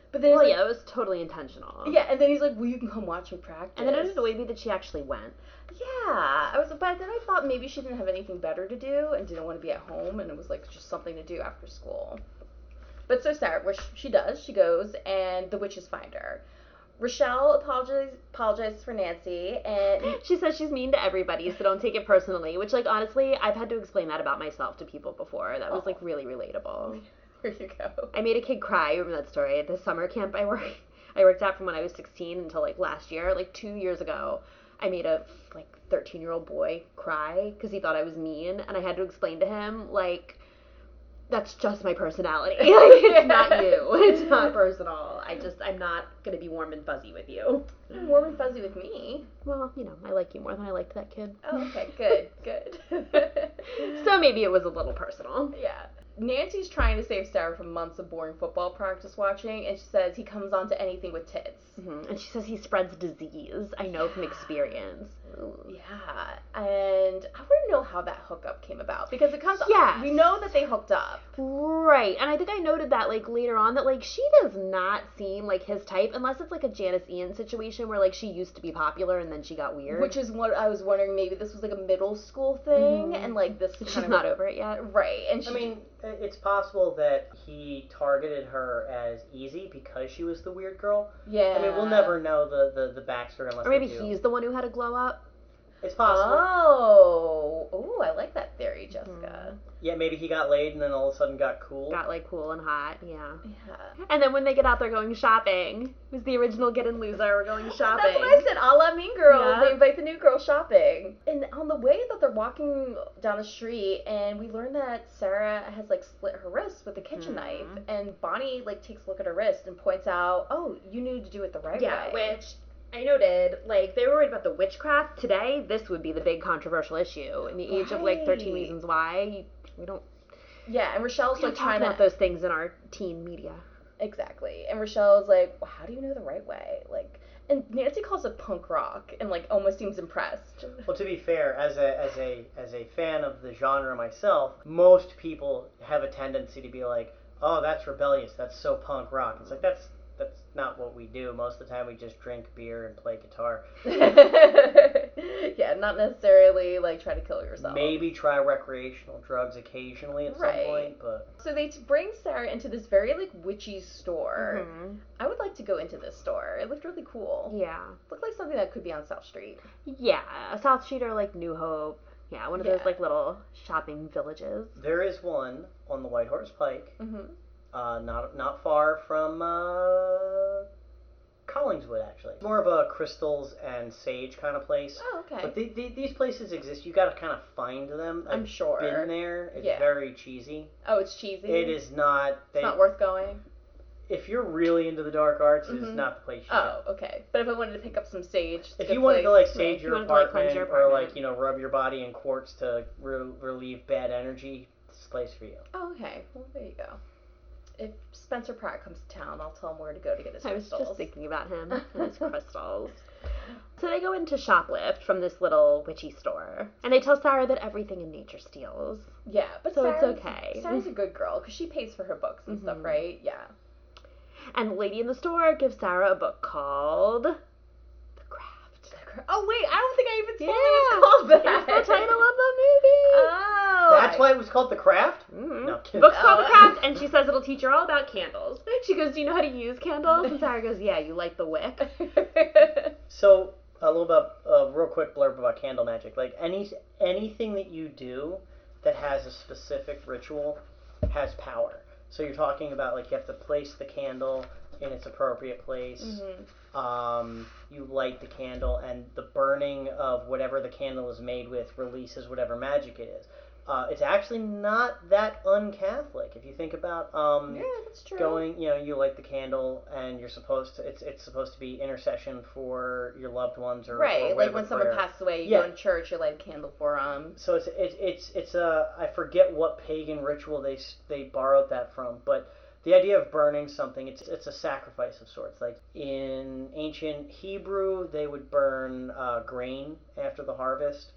But then Well, he's yeah, it was totally intentional. yeah, and then he's like, well, you can come watch me practice. And then it annoyed me that she actually went. Yeah, but then I thought maybe she didn't have anything better to do and didn't want to be at home, and it was like just something to do after school. But so Sarah, what she does, she goes and the witches find her. Rochelle apologizes for Nancy, and She says she's mean to everybody, so don't take it personally. Which, like, honestly, I've had to explain that about myself to people before. That was, like, really relatable. here you go. I made a kid cry. Remember that story? At the summer camp I worked at from when I was 16 until, like, last year. Like, 2 years ago, I made a, like, 13-year-old boy cry because he thought I was mean, and I had to explain to him, like, that's just my personality. Like, it's not you. It's not personal. I'm not going to be warm and fuzzy with you. You're warm and fuzzy with me. Well, you know, I like you more than I liked that kid. Oh, okay, good. So maybe it was a little personal. Yeah. Nancy's trying to save Sarah from months of boring football practice watching, and she says he comes on to anything with tits. Mm-hmm. And she says he spreads disease. I know from experience. Yeah, and I want to know how that hookup came about, because it comes. Yes. We know that they hooked up. Right, and I think I noted that, like, later on, that, like, she does not seem like his type, unless it's, like, a Janice Ian situation where, like, she used to be popular and then she got weird. Which is what I was wondering, maybe this was, like, a middle school thing, and, like, this She's kind of... not over it yet. Right, and she... I mean, it's possible that he targeted her as easy because she was the weird girl. Yeah. I mean, we'll never know the backstory unless Or maybe they do. he's the one who had a glow up. It's possible. Oh, I like that theory, Jessica. Yeah, maybe he got laid and then all of a sudden got cool. Got, like, cool and hot, yeah. Yeah. And then when they get out there going shopping, who's the original Get In Loser, we're going shopping. That's what I said, a la Mean Girls. Yeah. They invite the new girl shopping. And on the way that they're walking down the street, and we learn that Sarah has, like, split her wrist with a kitchen knife. And Bonnie, like, takes a look at her wrist and points out, oh, you need to do it the right Yeah, way. which I noted, like, they were worried about the witchcraft. Today, this would be the big controversial issue. In the age of, like, 13 Right. Reasons Why, we don't Yeah, and Rochelle's, like, talk trying about to... those things in our teen media. Exactly. And Rochelle's like, well, how do you know the right way? Like, and Nancy calls it punk rock and, like, almost seems impressed. Well, to be fair, as a fan of the genre myself, most people have a tendency to be like, oh, that's rebellious, that's so punk rock. It's like, that's not what we do. Most of the time we just drink beer and play guitar. Yeah, not necessarily, like, try to kill yourself. Maybe try recreational drugs occasionally at some point, but... So they bring Sarah into this very, like, witchy store. Mm-hmm. I would like to go into this store. It looked really cool. Yeah. Looked like something that could be on South Street. Yeah. South Street or, like, New Hope. Yeah, one of those, like, little shopping villages. There is one on the White Horse Pike, Mm-hmm. not far from Collingswood, actually. More of a crystals and sage kind of place. Oh, okay. But these places exist. You got to kind of find them. I'm I've sure. been there. It's Yeah. very cheesy. Oh, it's cheesy? It is not. It's not worth going? If you're really into the dark arts, it is Mhm. not the place you Oh, go. okay. But if I wanted to pick up some sage, it's a If good you wanted to, place. like, sage If your you wanted to, like, cleanse apartment, your or, apartment. like, you know, rub your body in quartz to relieve bad energy, it's the place for you. Oh, okay. Well, there you go. If Spencer Pratt comes to town, I'll tell him where to go to get his I was crystals. just thinking about him and his crystals. So they go into shoplift from this little witchy store, and they tell Sarah that everything in nature steals. Yeah, but So it's Sarah's, okay. Sarah's a good girl because she pays for her books and stuff, Mhm. right? Yeah. And the lady in the store gives Sarah a book called The Craft. Oh wait, I don't think I even told Yeah, you it's called that. It's the title of the movie. Oh. That's why it was called The Craft? Mhm. No, The kidding. book's called The Oh. Craft, and she says it'll teach her all about candles. She goes, do you know how to use candles? And Sarah goes, yeah, you light the wick. So, a little bit, real quick blurb about candle magic. Like, anything that you do that has a specific ritual has power. So you're talking about, like, you have to place the candle in its appropriate place. Mhm. You light the candle, and the burning of whatever the candle is made with releases whatever magic it is. It's actually not that un-Catholic. If you think about Yeah, that's true. going, you know, you light the candle, and you're supposed to, it's supposed to be intercession for your loved ones, or Right, or like whatever when someone prayer. passes away, you Yeah. go in church, you light a candle for them. So it's a, I forget what pagan ritual they borrowed that from, but the idea of burning something, it's a sacrifice of sorts. Like in ancient Hebrew, they would burn grain after the harvest,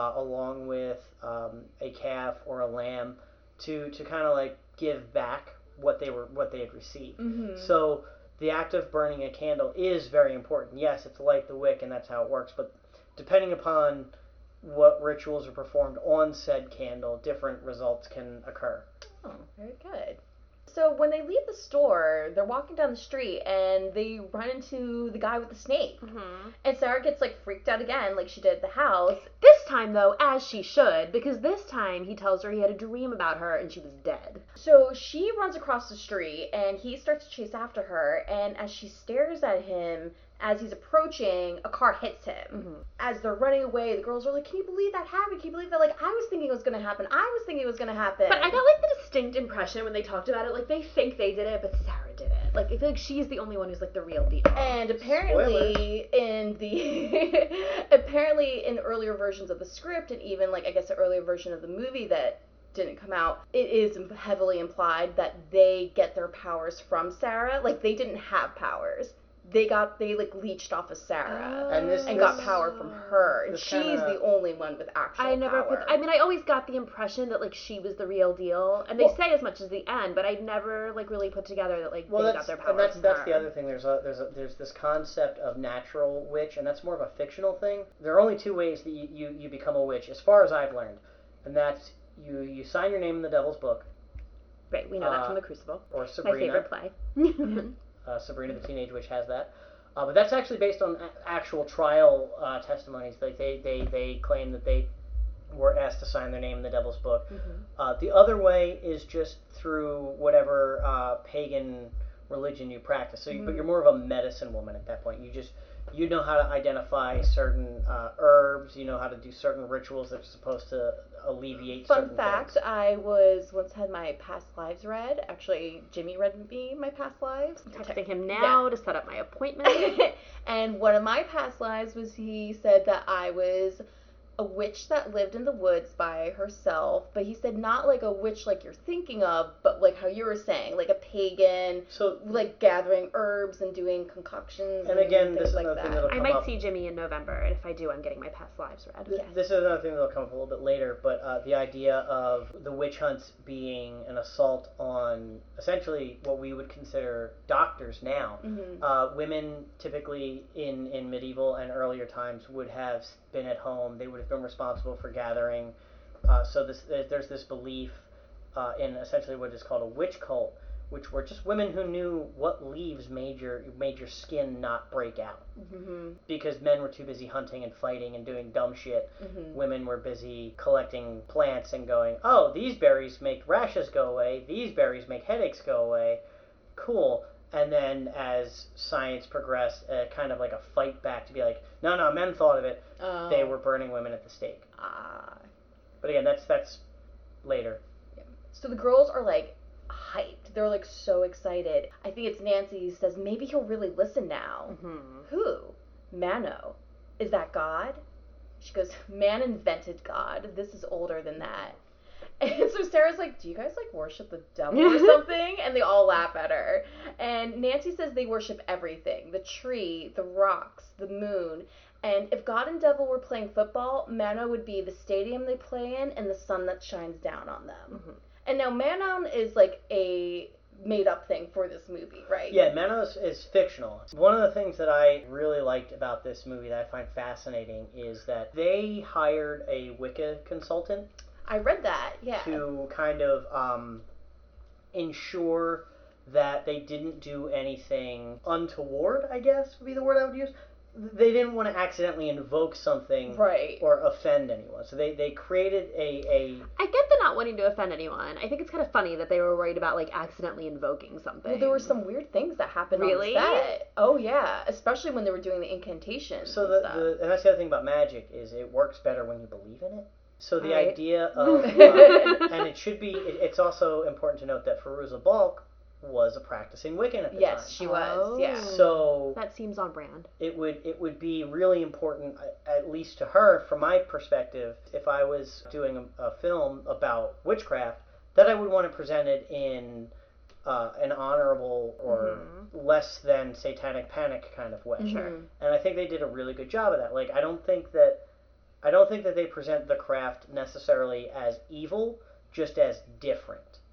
along with a calf or a lamb, to kind of like give back what they had received. Mm-hmm. So the act of burning a candle is very important. Yes, it's light the wick, and that's how it works. But depending upon what rituals are performed on said candle, different results can occur. Oh, very good. So when they leave the store, they're walking down the street and they run into the guy with the snake. Mm-hmm. And Sarah gets like freaked out again, like she did at the house. This time, though, as she should, because this time he tells her he had a dream about her and she was dead. So she runs across the street and he starts to chase after her. And as she stares at him, as he's approaching, a car hits him. Mm-hmm. As they're running away, the girls are like, can you believe that happened? Can you believe that? Like, I was thinking it was going to happen. I was thinking it was going to happen. But I got like the distinct impression when they talked about it, like they think they did it, but Sarah did it. Like I feel like she's the only one who's like the real deal. And apparently apparently in earlier versions of the script, and even like I guess the earlier version of the movie that didn't come out, it is heavily implied that they get their powers from Sarah. Like they didn't have powers. They like leached off of Sarah and got power from her. And she's the only one with actual power. I always got the impression that like she was the real deal, and they say as much as the end, but I never like really put together that like they got their power. And that's from the her. other thing. There's this concept of natural witch, and that's more of a fictional thing. There are only two ways that you become a witch, as far as I've learned, and that's you sign your name in the Devil's Book. Right, we know that from The Crucible. Or Sabrina. My favorite play. Sabrina the Teenage Witch has that. But that's actually based on actual trial testimonies. Like they claim that they were asked to sign their name in the Devil's Book. Mm-hmm. The other way is just through whatever pagan religion you practice. So, but you're more of a medicine woman at that point. You know how to identify certain herbs. You know how to do certain rituals that are supposed to alleviate certain Fun fact, things. I once had my past lives read. Actually, Jimmy read me my past lives. Texting him now to set up my appointment. And one of my past lives was he said that I was a witch that lived in the woods by herself, but he said not like a witch like you're thinking of, but like how you were saying, like a pagan, So like gathering herbs and doing concoctions. And again, things this is like another thing that. that'll I come might up. see Jimmy in November, and if I do, I'm getting my past lives read. This is another thing that'll come up a little bit later, but the idea of the witch hunts being an assault on essentially what we would consider doctors now. Women typically in medieval and earlier times would have been at home. They would have been responsible for gathering. So there's this belief in essentially what is called a witch cult, which were just women who knew what leaves made your skin not break out. Because men were too busy hunting and fighting and doing dumb shit. Women were busy collecting plants and going, oh, these berries make rashes go away, these berries make headaches go away. Cool. And then as science progressed, kind of like a fight back to be like, no, men thought of it. They were burning women at the stake. But again, that's later. So the girls are like hyped. They're like so excited. I think it's Nancy who says maybe he'll really listen now. Who? Mano. Is that God? She goes, man invented God. This is older than that. And so Sarah's like, do you guys like worship the devil or something? And they all laugh at her. And Nancy says they worship everything. The tree, the rocks, the moon. And if God and devil were playing football, Manon would be the stadium they play in and the sun that shines down on them. And now Manon is like a made-up thing for this movie, right? Yeah, Manos is fictional. One of the things that I really liked about this movie that I find fascinating is that they hired a Wicca consultant. I read that, yeah. To kind of ensure that they didn't do anything untoward, I guess would be the word I would use. They didn't want to accidentally invoke something or offend anyone. So they created a... I get the not wanting to offend anyone. I think it's kind of funny that they were worried about like accidentally invoking something. Well, there were some weird things that happened on the set. Oh, yeah. Especially when they were doing the incantations so and stuff. And that's the other thing about magic is it works better when you believe in it. So the idea of... and it should be... It's also important to note that Fairuza Balk was a practicing Wiccan at the time. Yes, she was. Yeah. So that seems on brand. It would be really important, at least to her, from my perspective, if I was doing a film about witchcraft, that I would want to present it in an honorable or less than satanic panic kind of way. And I think they did a really good job of that. Like I don't think that they present the craft necessarily as evil, just as different.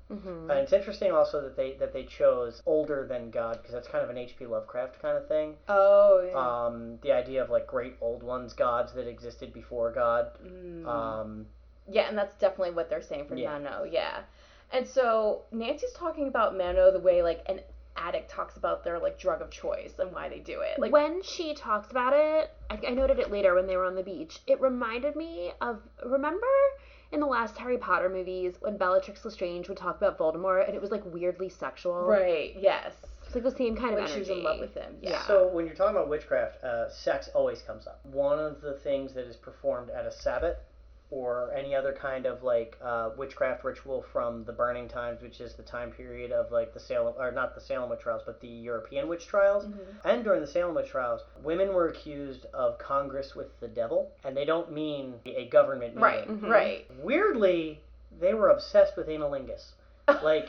Mm-hmm. And it's interesting also that they chose older than God, because that's kind of an H.P. Lovecraft kind of thing. Oh, yeah. The idea of like great old ones, gods that existed before God. Yeah, and that's definitely what they're saying for Yeah. Mano, yeah. And so Nancy's talking about Mano the way like an addict talks about their like drug of choice and why they do it. Like when she talks about it, I noted it later when they were on the beach. It reminded me of, remember in the last Harry Potter movies when Bellatrix Lestrange would talk about Voldemort and it was like weirdly sexual? right, yes. It's like the same kind When of she energy. was in love with him. Yeah. So when you're talking about witchcraft, sex always comes up. One of the things that is performed at a Sabbat or any other kind of like witchcraft ritual from the Burning Times, which is the time period of like the Salem, or not the Salem witch trials, but the European witch trials. And during the Salem witch trials, women were accused of congress with the devil, and they don't mean a government meeting. Right, right. Weirdly, they were obsessed with analingus. Like,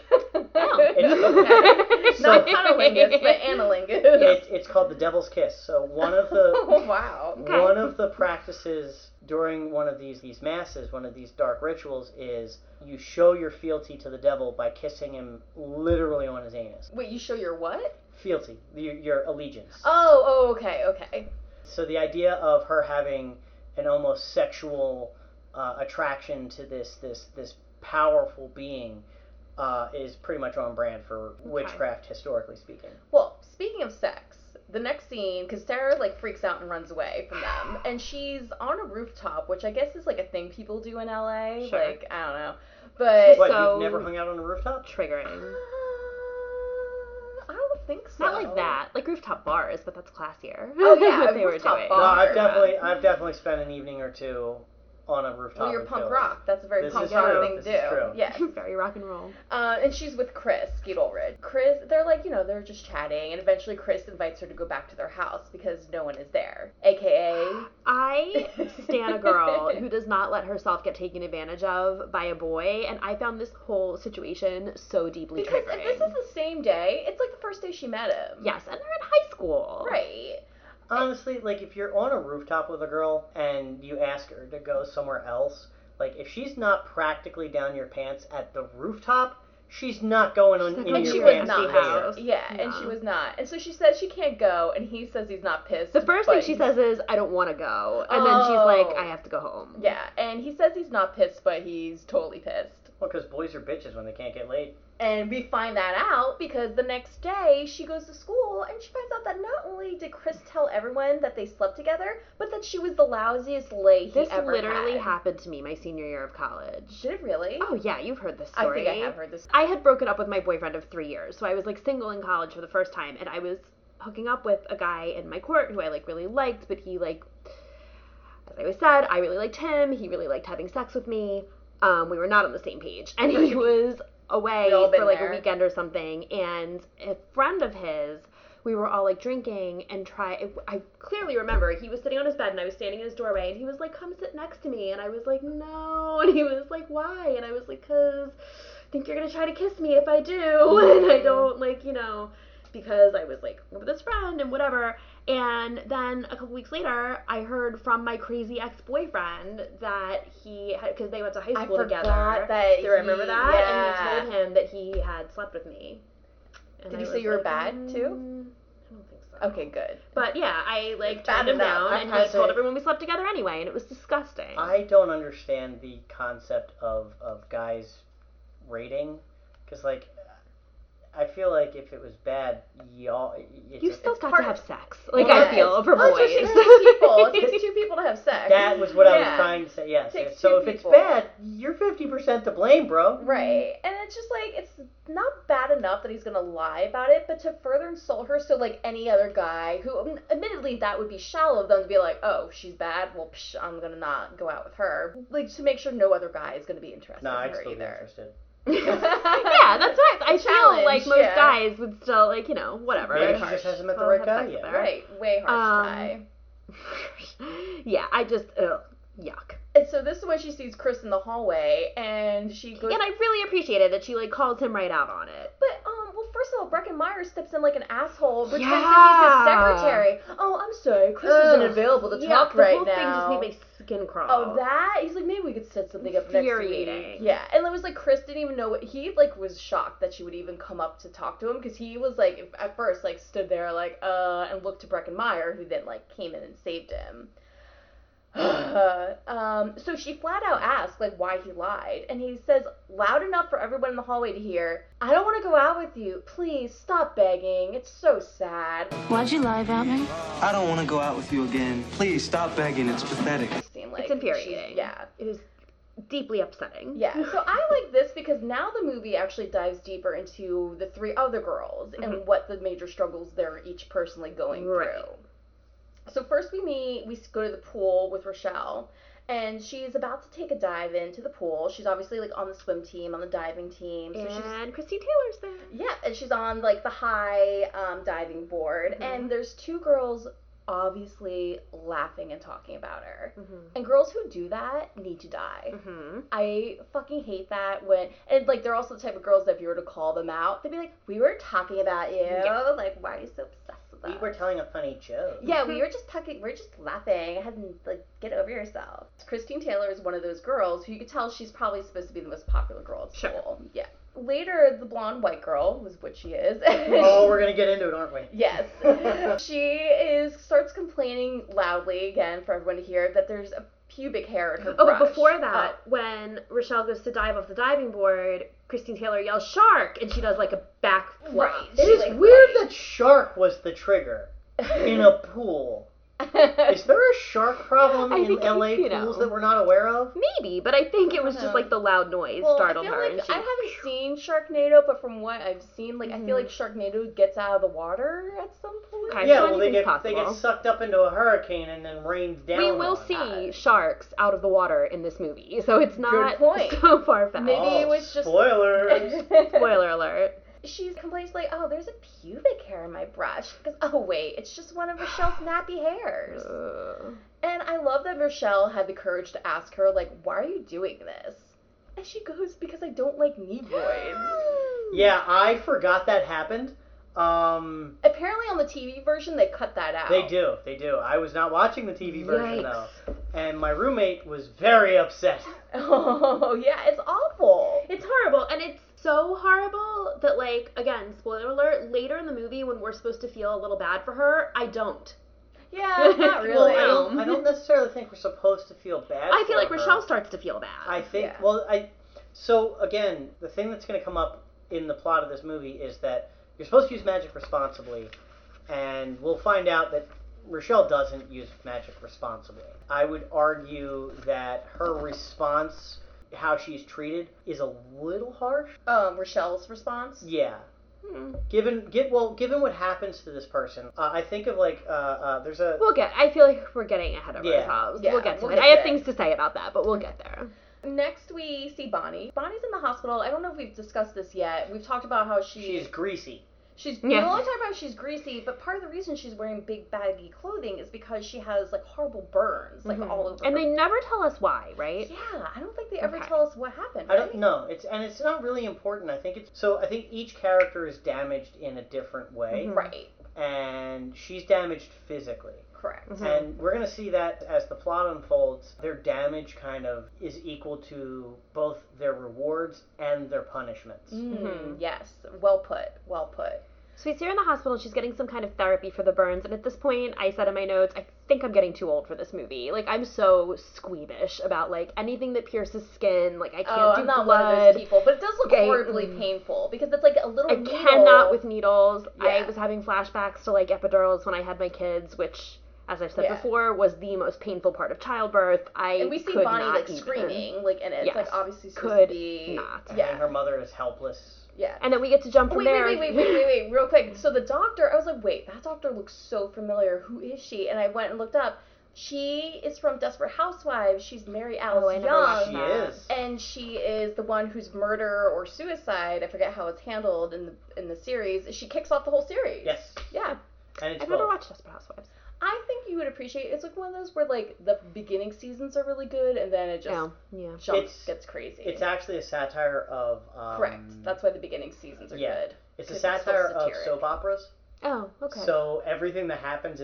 Not conolingus, but analingus. it's called the devil's kiss. So one of the Oh, wow. one of the practices during one of these masses, one of these dark rituals, is you show your fealty to the devil by kissing him literally on his anus. Wait, you show your what? Fealty, your allegiance. Oh, okay, okay. So the idea of her having an almost sexual attraction to this powerful being is pretty much on brand for witchcraft, historically speaking. Well, speaking of sex, the next scene, because Sarah like freaks out and runs away from them, and she's on a rooftop, which I guess is like a thing people do in LA. Sure. Like, I don't know, but What, So- you've never hung out on a rooftop? Triggering. I don't think so. Not like that. Like rooftop bars, but that's classier. Oh, yeah, what they were rooftop doing. bar. No, Bar. I've definitely spent an evening or two on a rooftop. Well, you're in punk Philly. rock. That's a very This punk is rock true. thing to This is do. true. Yes. Very rock and roll. And she's with Chris, Skeet Ulrich. Chris, they're like, they're just chatting, and eventually Chris invites her to go back to their house because no one is there. AKA. I stand a girl who does not let herself get taken advantage of by a boy, and I found this whole situation so deeply Because triggering. if this is the same day, it's like the first day she met him. Yes, and they're in high school. Right. Honestly, like if you're on a rooftop with a girl and you ask her to go somewhere else, like if she's not practically down your pants at the rooftop, she's not going on in And your she pants was not. later. Yeah, and she was not. And so she says she can't go, and he says he's not pissed. The first thing but she he's- says is, I don't want to go. And then she's like, Oh. I have to go home. Yeah, and he says he's not pissed, but he's totally pissed. Well, because boys are bitches when they can't get laid. And we find that out because the next day she goes to school and she finds out that not only did Chris tell everyone that they slept together, but that she was the lousiest lay he This ever literally had. happened to me my senior year of college. Did it really? Oh yeah, you've heard this I story. think I have heard this. I had broken up with my boyfriend of 3 years, so I was like single in college for the first time, and I was hooking up with a guy in my court who I like really liked, but he like, as I always said, I really liked him. He really liked having sex with me. We were not on the same page, and he was away We all been for like there. a weekend or something, and a friend of his, we were all like drinking and I clearly remember he was sitting on his bed and I was standing in his doorway and he was like, come sit next to me, and I was like, no, and he was like, why? And I was like, 'cause I think you're gonna try to kiss me if I do, and I don't like, because I was like with this friend and whatever. And then a couple weeks later, I heard from my crazy ex-boyfriend that he had, because they went to high school together. that Do you remember that? Yeah. And he told him that he had slept with me. And Did I he say was you were like, bad, too? I don't think so. Okay, good. But yeah, I like Bad turned him enough. down, and I he told say- everyone we slept together anyway, and it was disgusting. I don't understand the concept of guys rating, because like I feel like if it was bad, y'all. You still got part to of- have sex. Like Yes. I feel for Oh, boys. It just takes two people. It takes two people to have sex. That was what I was Yeah. trying to say. Yes. Takes So two if it's people. bad, you're 50% to blame, bro. Right. And it's just like, it's not bad enough that he's gonna lie about it, but to further insult her, so like any other guy who, admittedly, that would be shallow of them to be like, oh, she's bad, well, I'm gonna not go out with her. Like, to make sure no other guy is gonna be interested No, in I'd her still be either. interested. Yeah, that's right. I feel Challenge, like most yeah. guys would still like, whatever. Maybe Very she harsh. just hasn't met the I'll right have guy sex with yet. her. Right. Way harsh tie. Yeah, I just yuck. And so this is when she sees Chris in the hallway, and she goes. And I really appreciated that she like calls him right out on it. But well, first of all, Breckin Meyer steps in like an asshole, pretends Yeah. that he's his secretary. Oh, I'm sorry, Chris isn't Ugh. available to Yeah, talk the right whole now. thing just made my skin crawl. Oh, that? He's like, maybe we could set something up next week. Infuriating. Yeah, and it was like Chris didn't even know what he like was shocked that she would even come up to talk to him because he was like at first like stood there like and looked to Breckenmeyer who then like came in and saved him. So she flat out asked like why he lied, and he says loud enough for everyone in the hallway to hear, "I don't want to go out with you. Please stop begging. It's so sad." Why'd you lie about me? I don't want to go out with you again. Please stop begging. It's pathetic. Like It's infuriating. she's- Yeah. It is deeply upsetting. Yeah, so I like this because now the movie actually dives deeper into the three other girls and what the major struggles they're each personally going Right. through. So first we go to the pool with Rochelle, and she's about to take a dive into the pool. She's obviously like on the swim team, on the diving team. So she's And Christine Taylor's there. yeah, and she's on like the high diving board, and there's two girls obviously laughing and talking about her. And girls who do that need to die. I fucking hate that when, and like they're also the type of girls that if you were to call them out, they'd be like, "We were talking about you. Like, why are you so obsessed with us?" We were telling a funny joke. Yeah, we were just talking. We're just laughing. I hadn't like get over yourself. Christine Taylor is one of those girls who you could tell she's probably supposed to be the most popular girl at school. Yeah. Later, the blonde white girl was what she is. Oh, we're gonna get into it, aren't we? Yes. Starts complaining loudly again for everyone to hear that there's a pubic hair in her Oh, brush. but before that, when Rochelle goes to dive off the diving board, Christine Taylor yells "shark" and she does like a backflip. Right. It is like, weird that shark was the trigger in a pool. Is there a shark problem I in think, LA you pools know. that we're not aware of? Maybe, but I think it was just like the loud noise Well, startled I feel her. like and she, I haven't seen Sharknado, but from what I've seen, like I feel like Sharknado gets out of the water at some point. Okay. Yeah, so well they anything's get possible. sucked up into a hurricane and then rains down. We will on see them. sharks out of the water in this movie, so it's not point. so far fetched. Maybe it was just spoilers. Spoiler alert. She complains like, "Oh, there's a pubic hair in my brush." Because, oh wait, it's just one of Rochelle's nappy hairs. And I love that Rochelle had the courage to ask her, like, "Why are you doing this?" And she goes, "Because I don't like negroids." Yeah, I forgot that happened. Apparently on the TV version they cut that out. They do. I was not watching the TV version Yikes. though, and my roommate was very upset. Oh yeah, it's awful. It's horrible, and it's so horrible that, like, again, spoiler alert, later in the movie when we're supposed to feel a little bad for her, I don't. Yeah, not really. Well, I don't necessarily think we're supposed to feel bad. I feel for like her. Rochelle starts to feel bad. I think. Yeah. Well, So again, the thing that's going to come up in the plot of this movie is that you're supposed to use magic responsibly, and we'll find out that Rochelle doesn't use magic responsibly. I would argue that her response, how she's treated, is a little harsh. Rochelle's response. Yeah. Given what happens to this person, I think of like there's a I feel like we're getting ahead of Yeah. ourselves. Yeah, We'll get to we'll it. get I have there. things to say about that, but we'll get there. Next we see Bonnie. Bonnie's in the hospital. I don't know if we've discussed this yet. We've talked about how she's greasy. We only talk about she's greasy, but part of the reason she's wearing big baggy clothing is because she has like horrible burns like all over And her. they never tell us why, right? Yeah, I don't think they ever Okay. tell us what happened. I don't right? know. It's not really important. I think each character is damaged in a different way, Right. and she's damaged physically. Correct. And we're going to see that as the plot unfolds, their damage kind of is equal to both their rewards and their punishments. Yes. Well put. Well put. So we see her in the hospital, and she's getting some kind of therapy for the burns, and at this point, I said in my notes, I think I'm getting too old for this movie. Like, I'm so squeamish about, like, anything that pierces skin. Like, I can't do I'm not blood. one of those people, but it does look Okay. horribly painful because it's like a little I needle. cannot with needles. I Yeah. was having flashbacks to, like, epidurals when I had my kids, which, as I've said Yeah. before, was the most painful part of childbirth. And we see could Bonnie not like even. screaming, like, and it's Yes. like obviously supposed Could to be not. And Yeah. her mother is helpless. Yeah. And then we get to jump from Wait, there. wait, real quick. So the doctor, I was like, wait, that doctor looks so familiar. Who is she? And I went and looked up. She is from Desperate Housewives. She's Mary Alice I never watched Young. She that. is. And she is the one whose murder or suicide, I forget how it's handled in the series, she kicks off the whole series. Yes. Yeah. And it's I've never both. watched Desperate Housewives. I think you would appreciate it. It's like one of those where like the beginning seasons are really good and then it just Oh, yeah. gets crazy. It's actually a satire of correct. That's why the beginning seasons are yeah. good. It's a 'Cause so satire of satiric. soap operas. Oh, okay. So everything that happens is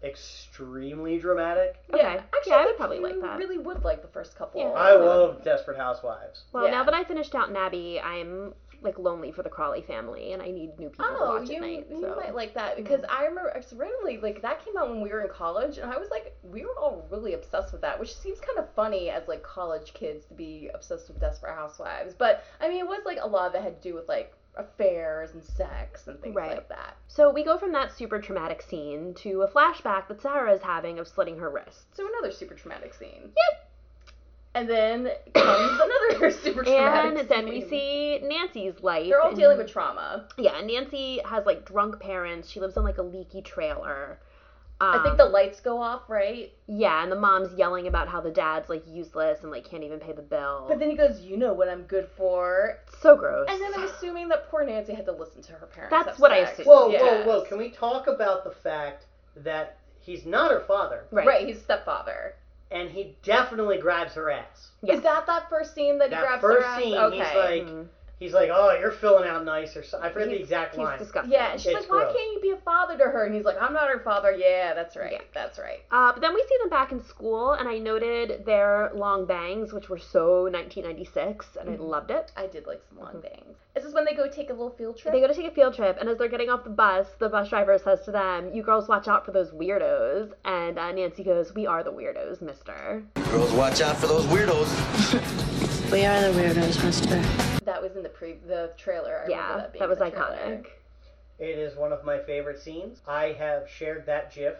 extremely dramatic. Okay. Actually, Yeah, I think would probably like that. Really would like the first couple. Yeah. I love Desperate Housewives. Well, Yeah. now that I finished Downton Abbey, I'm like lonely for the Crawley family, and I need new people to watch you, at night. you So. might like that because I remember randomly like that came out when we were in college, and I was like, we were all really obsessed with that, which seems kind of funny as like college kids to be obsessed with Desperate Housewives. But I mean, it was like a lot of it had to do with like affairs and sex and things Right. like that. So we go from that super traumatic scene to a flashback that Sarah is having of slitting her wrist. So another super traumatic scene. Yep. And then comes another super traumatic And then we scene. see Nancy's life. They're all and- dealing with trauma. Yeah, Nancy has like drunk parents. She lives in like a leaky trailer. I think the lights go off, right? Yeah, and the mom's yelling about how the dad's like useless and like can't even pay the bill. But then he goes, you know what I'm good for. So gross. And then I'm assuming that poor Nancy had to listen to her parents. That's have what I sex. assumed. Whoa, Yes. whoa, whoa. Can we talk about the fact that he's not her father, Right, he's stepfather. and he definitely grabs her ass? Yes. Is that first scene that he That grabs first her ass? scene, Okay. he's like, oh, you're filling out nice, or something. I forget the He's- exact He's line. disgusting. Yeah, and she's It's like, why gross. can't you be a father to her? And he's like, I'm not her father. Yeah, that's right. Yeah. That's right. But then we see them back in school, and I noted their long bangs, which were so 1996, and I loved it. I did like some long bangs. Is this when they go take a little field trip? They go to take a field trip, and as they're getting off the bus driver says to them, "You girls watch out for those weirdos." And Nancy goes, "We are the weirdos, mister." Girls, watch out for those weirdos. We are the weirdos, mister. That was in the trailer. I remember Yeah, that being that was in the trailer. iconic. It is one of my favorite scenes. I have shared that GIF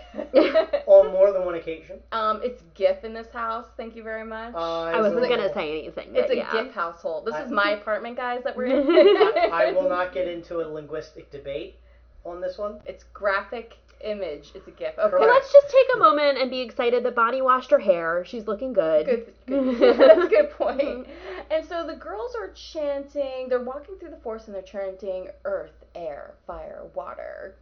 on more than one occasion. It's GIF in this house. Thank you very much. I wasn't gonna say anything. It's but a yeah. GIF household. This is my apartment, guys, that we're in. I will not get into a linguistic debate on this one. It's graphic image. It's a GIF. Okay. Correct. Let's just take a moment and be excited that Bonnie washed her hair. She's looking good. Good. That's a good point. And so the girls are chanting. They're walking through the forest and they're chanting earth, air, fire, water.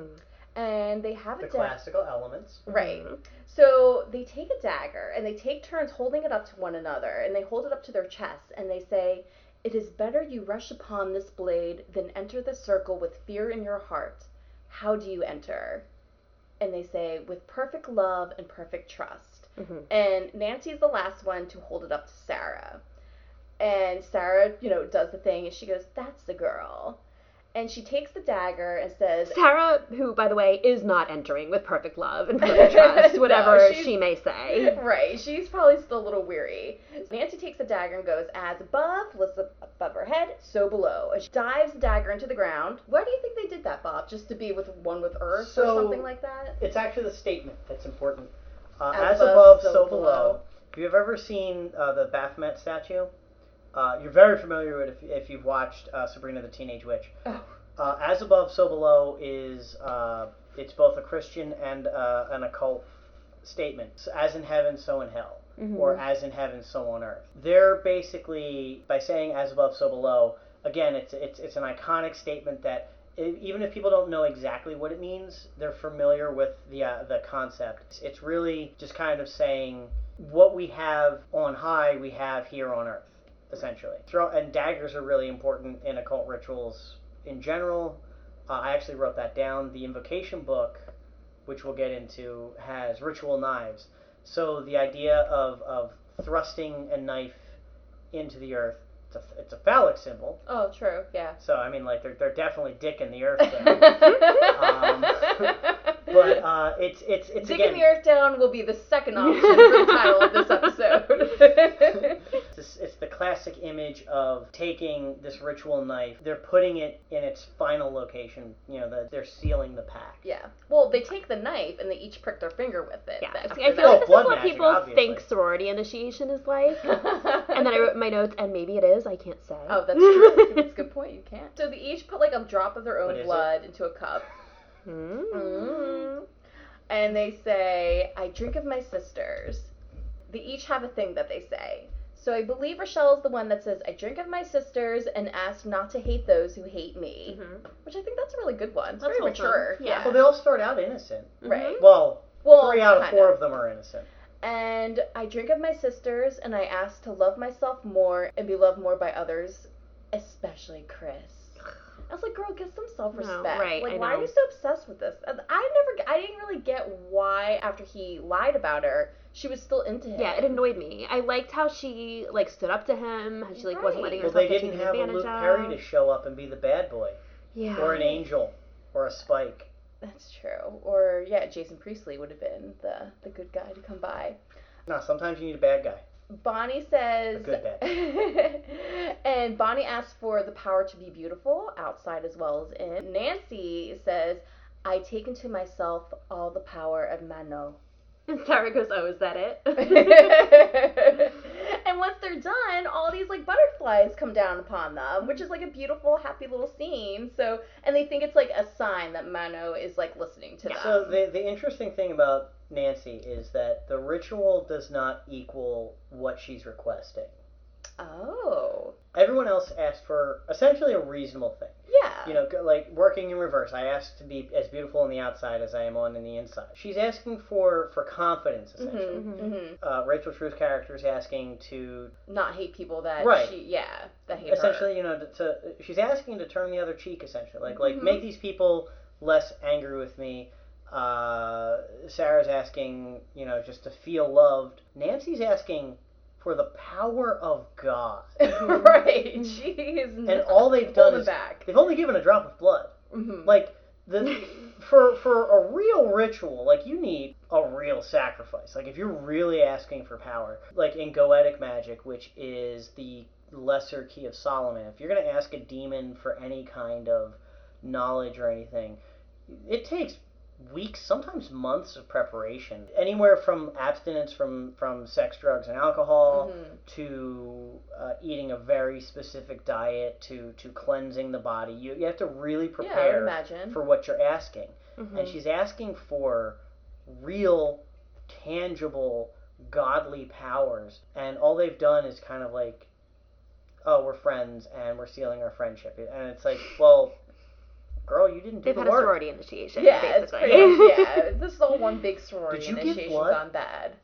And they have The a classical elements. Right. So they take a dagger and they take turns holding it up to one another and they hold it up to their chests and they say, "It is better you rush upon this blade than enter the circle with fear in your heart. How do you enter?" And they say, "With perfect love and perfect trust." And Nancy's the last one to hold it up to Sarah. And Sarah, does the thing and she goes, "That's the girl." And she takes the dagger and says, Sarah, who, by the way, is not entering with perfect love and perfect trust, whatever No, she's- she may say. Right, she's probably still a little weary. Nancy takes the dagger and goes, "As above, lifts up above her head, so below." And she dives the dagger into the ground. Why do you think they did that, Bob? Just to be with earth or So- something like that? It's actually the statement that's important. As As above, above, so below. If you've ever seen the Baphomet statue, you're very familiar with it if you've watched Sabrina the Teenage Witch. Oh. As above, so below is it's both a Christian and an occult statement. So as in heaven, so in hell, or as in heaven, so on earth. They're basically, by saying as above, so below. Again, it's an iconic statement that even if people don't know exactly what it means, they're familiar with the concept. It's really just kind of saying what we have on high, we have here on earth, essentially. And daggers are really important in occult rituals in general. I actually wrote that down. The Invocation book, which we'll get into, has ritual knives. So the idea of thrusting a knife into the earth, it's a phallic symbol. Oh, true, yeah. So, I mean, like, they're definitely dicking the earth down. But it's Digging again, the Earth Down will be the second option for the title of this episode. it's the classic image of taking this ritual knife, they're putting it in its final location, they're sealing the pack. Yeah. Well, they take the knife and they each prick their finger with it. Yeah, after I feel that. like this is blood what magic, people obviously. think sorority initiation is like. And then I wrote in my notes, and maybe it is, I can't say. Oh, that's true. That's a good point. You can't. So they each put like a drop of their But own is blood into a cup. And they say, "I drink of my sisters." They each have a thing that they say. So I believe Rochelle is the one that says, "I drink of my sisters and ask not to hate those who hate me." Which I think that's a really good one. It's That's very wholesome. mature. Yeah. Well, they all start out innocent. Right. Well, Well, 3 out of kind 4 of them are innocent. And I drink of my sisters, and I ask to love myself more and be loved more by others, especially Chris. I was like, girl, get some self-respect. No, right, like, I why are know. you so obsessed with this? I didn't really get why, after he lied about her, she was still into him. Yeah, it annoyed me. I liked how she, like, stood up to him, how she, like, wasn't letting Well, herself they get didn't taken have a advantage Luke of. Perry to show up and be the bad boy. Yeah. Or an Angel. Or a Spike. That's true. Or, yeah, Jason Priestley would have been the good guy to come by. No, sometimes you need a bad guy. Bonnie says, A good bad. and Bonnie asks for the power to be beautiful, outside as well as in. Nancy says, I take into myself all the power of Mano. And Sarah goes, oh, is that it? And once they're done, all these like butterflies come down upon them, which is like a beautiful, happy little scene. So, and they think it's like a sign that Mano is like listening to them. So the interesting thing about Nancy is that the ritual does not equal what she's requesting. Oh. Everyone else asked for essentially a reasonable thing. Yeah. You know, like working in reverse. I asked to be as beautiful on the outside as I am on the inside. She's asking for confidence, essentially. Rachel Truth's character is asking to not hate people that Right. that hate essentially, her. you know, she's asking to turn the other cheek, essentially. Like make these people less angry with me. Sarah's asking, you know, just to feel loved. Nancy's asking for the power of God. Right. She is And all they've done is back. they've only given a drop of blood. Like for a real ritual, like you need a real sacrifice. Like if you're really asking for power, like in Goetic magic, which is the lesser key of Solomon, if you're going to ask a demon for any kind of knowledge or anything, it takes weeks, sometimes months of preparation. Anywhere from abstinence from sex, drugs, and alcohol to eating a very specific diet to cleansing the body. You have to really prepare for what you're asking. And she's asking for real, tangible, godly powers. And all they've done is kind of like, oh, we're friends and we're sealing our friendship. And it's like, well, girl, you didn't do They've the had work. a sorority initiation, Yeah, basically. it's pretty yeah. This is all one big sorority Did you give initiation blood? gone bad.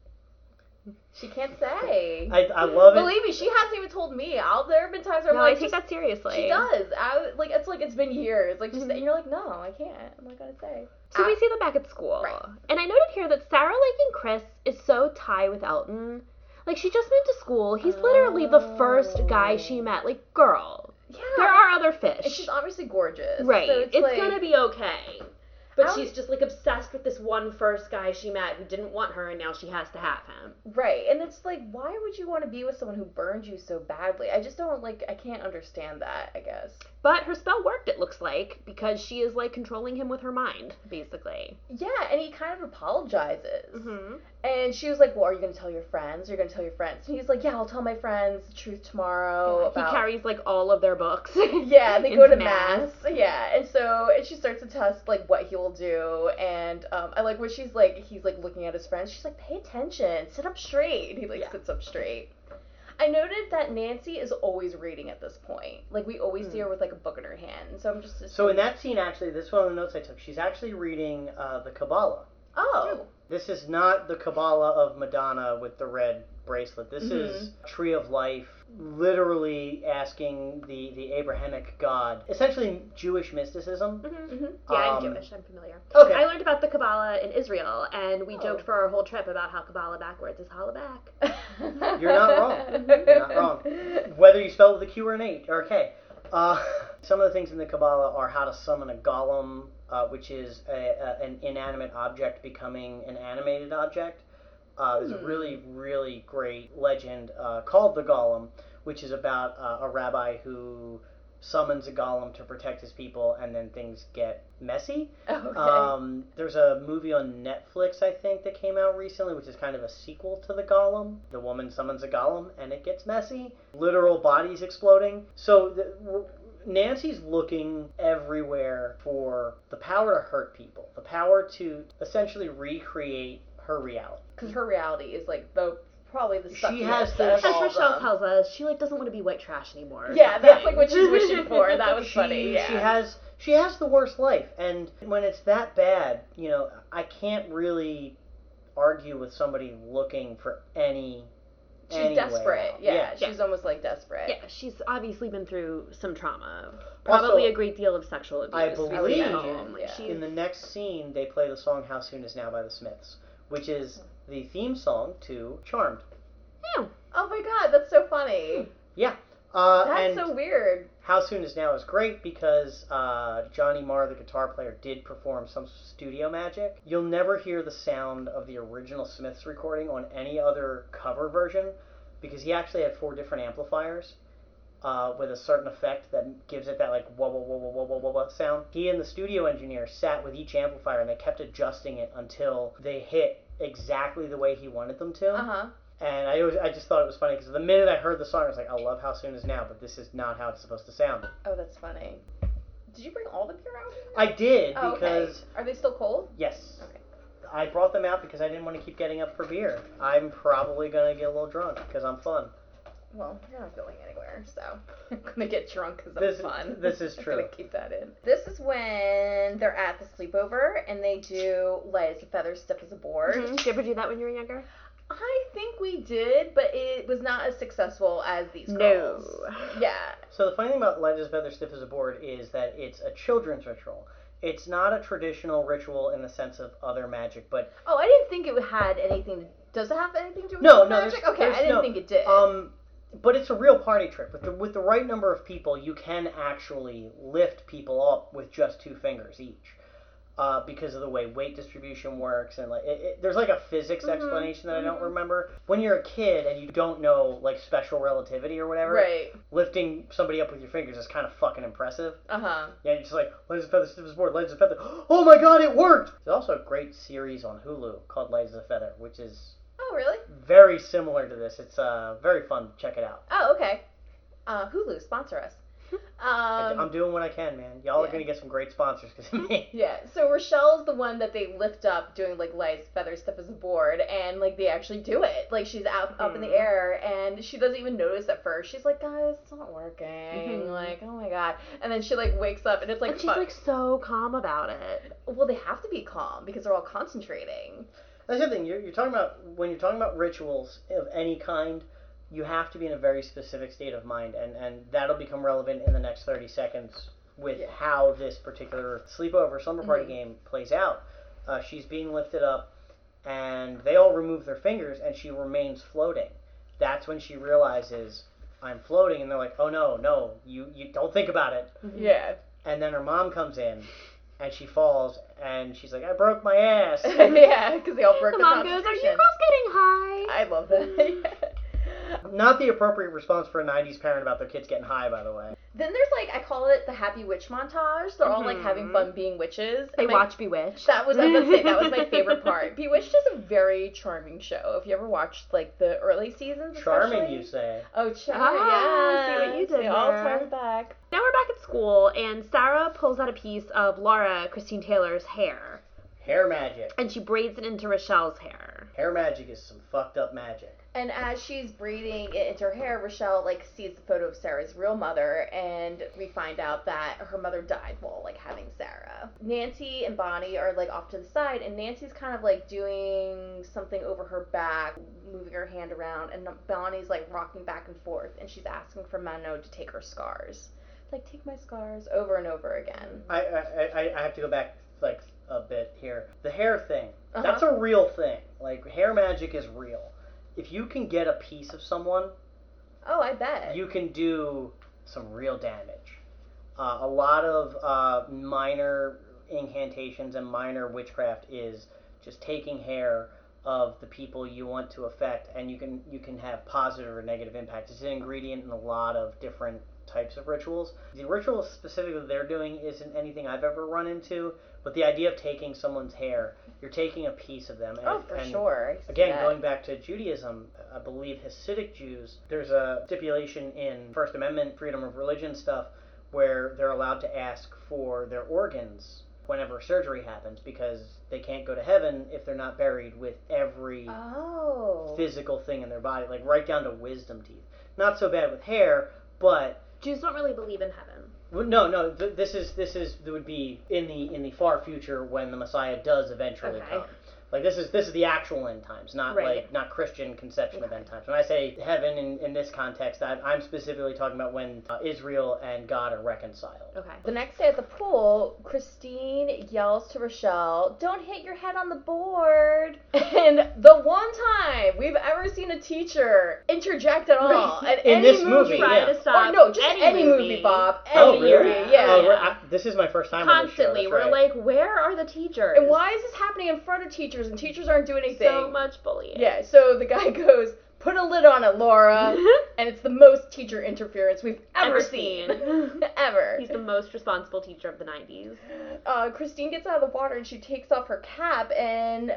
She can't say. I love it. Believe me, she hasn't even told me. There have been times where I'm No, like, I take that seriously. She does. It's been years. Like, just and you're like, no, I can't. I'm not gonna say. So we see them back at school. Right. And I noted here that Sarah liking Chris is so tied with Elton. Like, she just moved to school. He's literally the first guy she met. Like, girl. Yeah. There are other fish. And she's obviously gorgeous. Right. So it's like, gonna be okay. But I she's just, like, obsessed with this one first guy she met who didn't want her, and now she has to have him. Right. And it's like, why would you want to be with someone who burned you so badly? I just don't, I can't understand that, I guess. But her spell worked, it looks like, because she is, like, controlling him with her mind, basically. Yeah, and he kind of apologizes. Mm-hmm. And she was like, well, are you going to tell your friends? You're going to tell your friends. And he's like, yeah, I'll tell my friends the truth tomorrow. He carries, like, all of their books. Yeah, and they go to into mass. Yeah, and she starts to test, like, what he will do. And I like when he's, like, looking at his friends. She's like, pay attention. Sit up straight. And he, like, sits up straight. I noted that Nancy is always reading at this point. Like, we always see her with, like, a book in her hand. So I'm just assuming... So in that scene, actually, this is one of the notes I took. She's actually reading the Kabbalah. Oh. This is not the Kabbalah of Madonna with the red bracelet. This is Tree of Life, literally asking the Abrahamic God, essentially Jewish mysticism. Yeah, I'm Jewish. I'm familiar. Okay. I learned about the Kabbalah in Israel, and we joked for our whole trip about how Kabbalah backwards is holla back. You're not wrong. You're not wrong. Whether you spell it with a Q or an H or a K. Some of the things in the Kabbalah are how to summon a golem, which is an inanimate object becoming an animated object. There's a really, really great legend called the Golem, which is about a rabbi who summons a golem to protect his people, and then things get messy. Okay. There's a movie on Netflix, I think, that came out recently, which is kind of a sequel to the Golem. The woman summons a golem, and it gets messy. Literal bodies exploding. So Nancy's looking everywhere for the power to hurt people, the power to essentially recreate her reality. Because her reality is, like, probably the stuff She has As Rochelle tells us, she, like, doesn't want to be white trash anymore. Yeah, that's, like, what she's wishing for. That was funny, yeah. She has the worst life, and when it's that bad, you know, I can't really argue with somebody looking for any She's anyway desperate. now. Yeah, she's almost like desperate. Yeah, she's obviously been through some trauma. Probably Also, a great deal of sexual abuse. I we believe see at home. Like, yeah. she's, In the next scene, they play the song "How Soon Is Now" by the Smiths, which is the theme song to Charmed. Oh my god, that's so funny. Yeah. That's and so weird. How Soon Is Now is great because Johnny Marr, the guitar player, did perform some studio magic. You'll never hear the sound of the original Smiths recording on any other cover version because he actually had 4 different amplifiers with a certain effect that gives it that like wah wah wah wah wah wah wah sound. He and the studio engineer sat with each amplifier and they kept adjusting it until they hit exactly the way he wanted them to. Uh-huh. And I just thought it was funny because the minute I heard the song, I was like, I love How Soon Is Now, but this is not how it's supposed to sound. Oh, that's funny. Did you bring all the beer out? I did Oh, because okay. Are they still cold? yes, Okay. I brought them out because I didn't want to keep getting up for beer. I'm probably gonna get a little drunk because I'm fun. Well, you're not going anywhere, so I'm gonna get drunk because I'm This- fun. this is I'm true. gonna keep that in. This is when they're at the sleepover and they do light as a feather, stiff as a board. Did you ever do that when you were younger? I think we did, but it was not as successful as these No. girls. Yeah. So the funny thing about Light as a Feather, Stiff as a Board is that it's a children's ritual. It's not a traditional ritual in the sense of other magic, but Oh, I didn't think it had anything. Does it have anything to do with no, magic? there's- Okay, there's I didn't no- think it did. But it's a real party trick. With the right number of people, you can actually lift people up with just 2 fingers each, because of the way weight distribution works and like there's like a physics explanation that I don't remember. When you're a kid and you don't know like special relativity or whatever, Right. lifting somebody up with your fingers is kind of fucking impressive. Uh-huh. Yeah, you're just like, Light as a Feather, Stiff as a Board, Light as a Feather. Oh my god, it worked! There's also a great series on Hulu called Light as a Feather, which is Oh, really? very similar to this. It's very fun. Check it out. Oh, okay. Hulu, sponsor us. I'm doing what I can, man. Y'all are yeah. gonna get some great sponsors because of me. Yeah, so Rochelle's the one that they lift up doing like light feather stuff as a board, and like they actually do it. Like she's up in the air, and she doesn't even notice at first. She's like, guys, it's not working. Like, oh my god. And then she like wakes up, and it's like, And she's like so calm about it. well, they have to be calm because they're all concentrating. That's the thing. You're talking about when you're talking about rituals of any kind. You have to be in a very specific state of mind, and that'll become relevant in the next 30 seconds with how this particular sleepover slumber party game plays out. She's being lifted up, and they all remove their fingers, and she remains floating. That's when she realizes, I'm floating, and they're like, oh no, you don't think about it. Yeah. And then her mom comes in, and she falls, and she's like, I broke my ass. Yeah, because they all broke The the mom goes, "Are you concentration. girls getting high?" I love that. Not the appropriate response for a 90s parent about their kids getting high, by the way. Then there's like, I call it the Happy Witch montage. They're all like having fun being witches. They And watch Bewitched. That was, I was gonna say, that was my favorite part. Bewitched is a very charming show. If you ever watched like the early seasons, Charming, especially. you say. Oh, charming! Ah, see what you did They all there. turned back. Now we're back at school, and Sarah pulls out a piece of Laura Christine Taylor's hair, Hair magic. and she braids it into Rochelle's hair. Hair magic is some fucked up magic. And as she's braiding it into her hair, Rochelle like sees the photo of Sarah's real mother, and we find out that her mother died while like having Sarah. Nancy and Bonnie are like off to the side, and Nancy's kind of like doing something over her back, moving her hand around, and Bonnie's like rocking back and forth, and she's asking for Mano to take her scars. Like, take my scars over and over again. I have to go back like a bit here. The hair thing. That's a real thing. Like, hair magic is real. If you can get a piece of someone, Oh, I bet. you can do some real damage. A lot of minor incantations and minor witchcraft is just taking hair of the people you want to affect, and you can have positive or negative impact. It's an ingredient in a lot of different types of rituals. The ritual specifically they're doing isn't anything I've ever run into, but the idea of taking someone's hair, you're taking a piece of them. And Oh, for sure. I see Again, that. going back to Judaism, I believe Hasidic Jews, there's a stipulation in First Amendment freedom of religion stuff where they're allowed to ask for their organs whenever surgery happens because they can't go to heaven if they're not buried with every Oh. physical thing in their body, like right down to wisdom teeth. Not so bad with hair, but Jews don't really believe in heaven. no. This would be in the far future when the Messiah does eventually Okay. come. Like this is the actual end times, not Right. not Christian conception of end times. When I say heaven in this context, I'm specifically talking about when Israel and God are reconciled. Okay. The next day at the pool, Christine yells to Rochelle, "Don't hit your head on the board." And the one time we've ever seen a teacher interject at all at In any this movie. movie, Try yeah. to stop Or no, just any any movie, Bob. Any movie, yeah. Oh, this is my first time Constantly, on this show. we're That's right. like, where are the teachers? And why is this happening in front of teachers and teachers aren't doing anything? So much bullying. Yeah, so the guy goes, "Put a lid on it, Laura." And it's the most teacher interference we've ever seen. Ever. He's the most responsible teacher of the 90s. Christine gets out of the water and she takes off her cap, and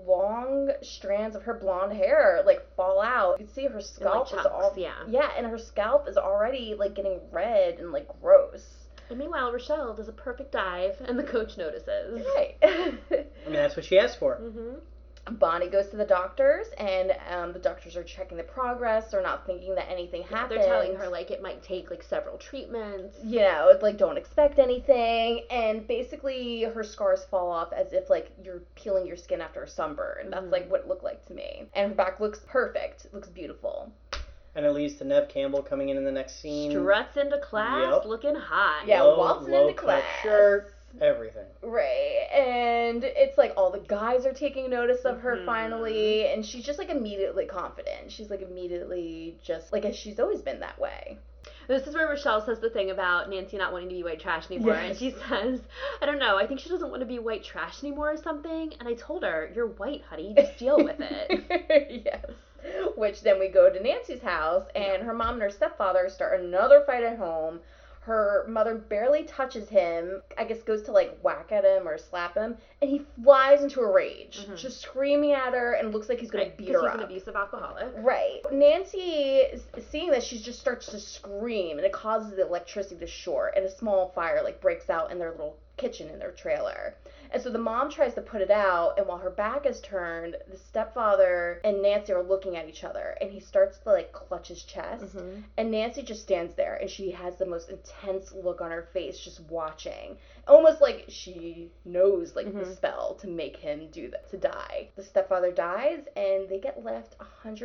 long strands of her blonde hair like fall out. You can see her scalp is chunks, all yeah. and her scalp is already like getting red and like gross. And meanwhile, Rochelle does a perfect dive, and the coach notices. Right. I mean, that's what she asked for. Mm-hmm. Bonnie goes to the doctors, and the doctors are checking the progress. They're not thinking that anything happened. They're telling her, like, it might take, like, several treatments. You know, it's like, don't expect anything. And basically, her scars fall off as if, like, you're peeling your skin after a sunburn. That's, like, what it looked like to me. And her back looks perfect. It looks beautiful. And it leads to Neve Campbell coming in the next scene. Struts into class, Yep. looking hot. Yeah, waltzing into cut class. shirt, everything. Right. And it's like all the guys are taking notice of her finally, and she's just, like, immediately confident. She's, like, immediately just, like, she's always been that way. This is where Rochelle says the thing about Nancy not wanting to be white trash anymore. Yes. And she says, I don't know, I think she doesn't want to be white trash anymore or something. And I told her, you're white, honey. Just deal with it. Yes. Which then we go to Nancy's house, and her mom and her stepfather start another fight at home. Her mother barely touches him, I guess goes to like whack at him or slap him, and he flies into a rage, just screaming at her, and looks like he's going to beat her Because up. he's an abusive alcoholic. Right. Nancy, seeing this, she just starts to scream, and it causes the electricity to short, and a small fire like breaks out in their little kitchen in their trailer. And so the mom tries to put it out, and while her back is turned, the stepfather and Nancy are looking at each other, and he starts to like clutch his chest, and Nancy just stands there, and she has the most intense look on her face, just watching, almost like she knows like the spell to make him do that, to die. The stepfather dies, and they get left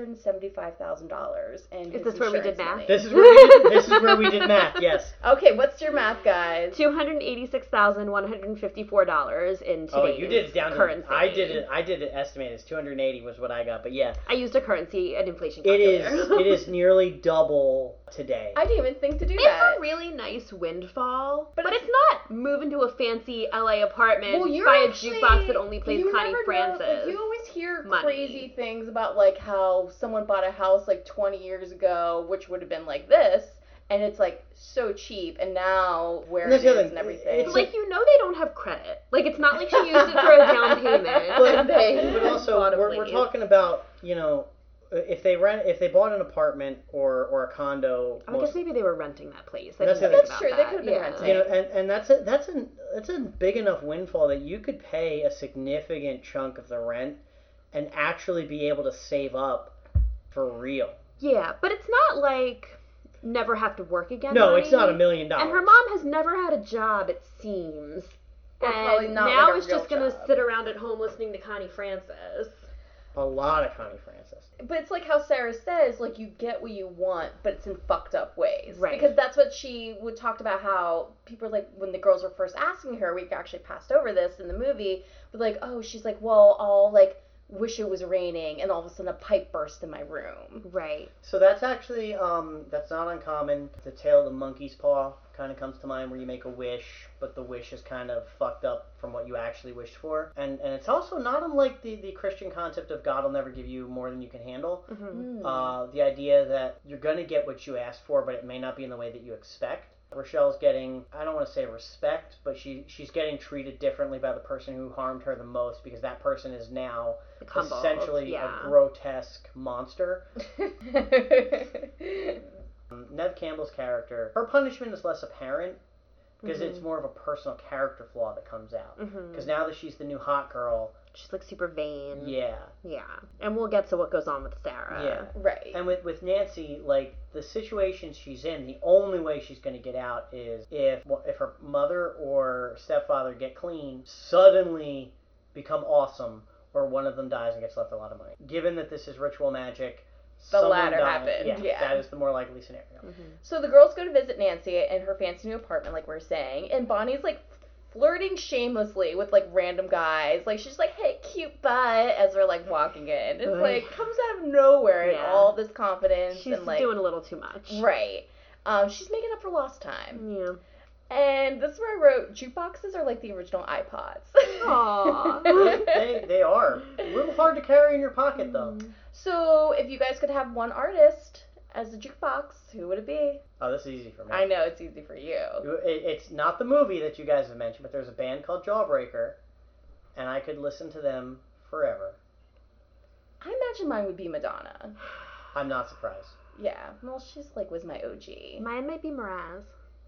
$175,000. And Is this where we did math? money. This is where we did math. Yes. Okay, what's your math, guys? $286,154 in today's Oh, you did it down currency. to. I did it estimated as 280 was what I got, but yeah, I used a currency and inflation it calculator. is nearly double today. I didn't even think to do It's that. a really nice windfall, but it's- it's not moving to a fancy LA apartment Well, you're by a actually, jukebox that only plays you Connie never know, Francis. like, you always hear money. crazy things about like how someone bought a house like 20 years ago, which would have been like this, and it's like so cheap, and now where And it that's the is other and thing, everything. it's Like, you know they don't have credit. Like, it's not like she used it for a down payment. But they- But also, we're talking about, you know, if they bought an apartment or a condo. I guess maybe they were renting that place. I That's didn't the think That's about true, they that. could have been Yeah. renting. You know, and that's a big enough windfall that you could pay a significant chunk of the rent and actually be able to save up for real. Yeah, but it's not like never have to work again. No, money. it's not $1 million. And her mom has never had a job, it seems. Or and probably not now like a is just real gonna job. sit around at home listening to Connie Francis. A lot of Connie Francis. But it's like how Sarah says, like, you get what you want, but it's in fucked up ways. Right. Because that's what she would talked about, how people like, when the girls were first asking her, we actually passed over this in the movie, but like, oh, she's like, well, I'll like wish it was raining, and all of a sudden a pipe burst in my room. Right. So that's actually that's not uncommon. The tale of the monkey's paw kind of comes to mind, where you make a wish, but the wish is kind of fucked up from what you actually wished for. And it's also not unlike the Christian concept of God will never give you more than you can handle. The idea that you're gonna get what you asked for, but it may not be in the way that you expect. Rochelle's getting, I don't want to say respect, but she's getting treated differently by the person who harmed her the most, because that person is now Humbled, essentially yeah. a grotesque monster. Neve Campbell's character, her punishment is less apparent because it's more of a personal character flaw that comes out. Because now that she's the new hot girl, She's like super vain. yeah. Yeah. And we'll get to what goes on with Sarah. Yeah. Right. And with Nancy, like, the situation she's in, the only way she's going to get out is if her mother or stepfather get clean, suddenly become awesome, or one of them dies and gets left a lot of money. Given that this is ritual magic, The someone latter dies. happened, yeah. That is the more likely scenario. So the girls go to visit Nancy in her fancy new apartment, like we're saying, and Bonnie's like flirting shamelessly with like random guys. Like she's like, "Hey, cute butt," as they're like walking in. It's like comes out of nowhere and all this confidence. She's and like doing a little too much. right. She's making up for lost time. Yeah. And this is where I wrote, jukeboxes are like the original iPods. Aww. They are a little hard to carry in your pocket though. So if you guys could have one artist as a jukebox, who would it be? Oh, this is easy for me. I know it's easy for you. It's not the movie that you guys have mentioned, but there's a band called Jawbreaker, and I could listen to them forever. I imagine mine would be Madonna. I'm not surprised. Yeah, well, she's like was my OG. Mine might be Mraz.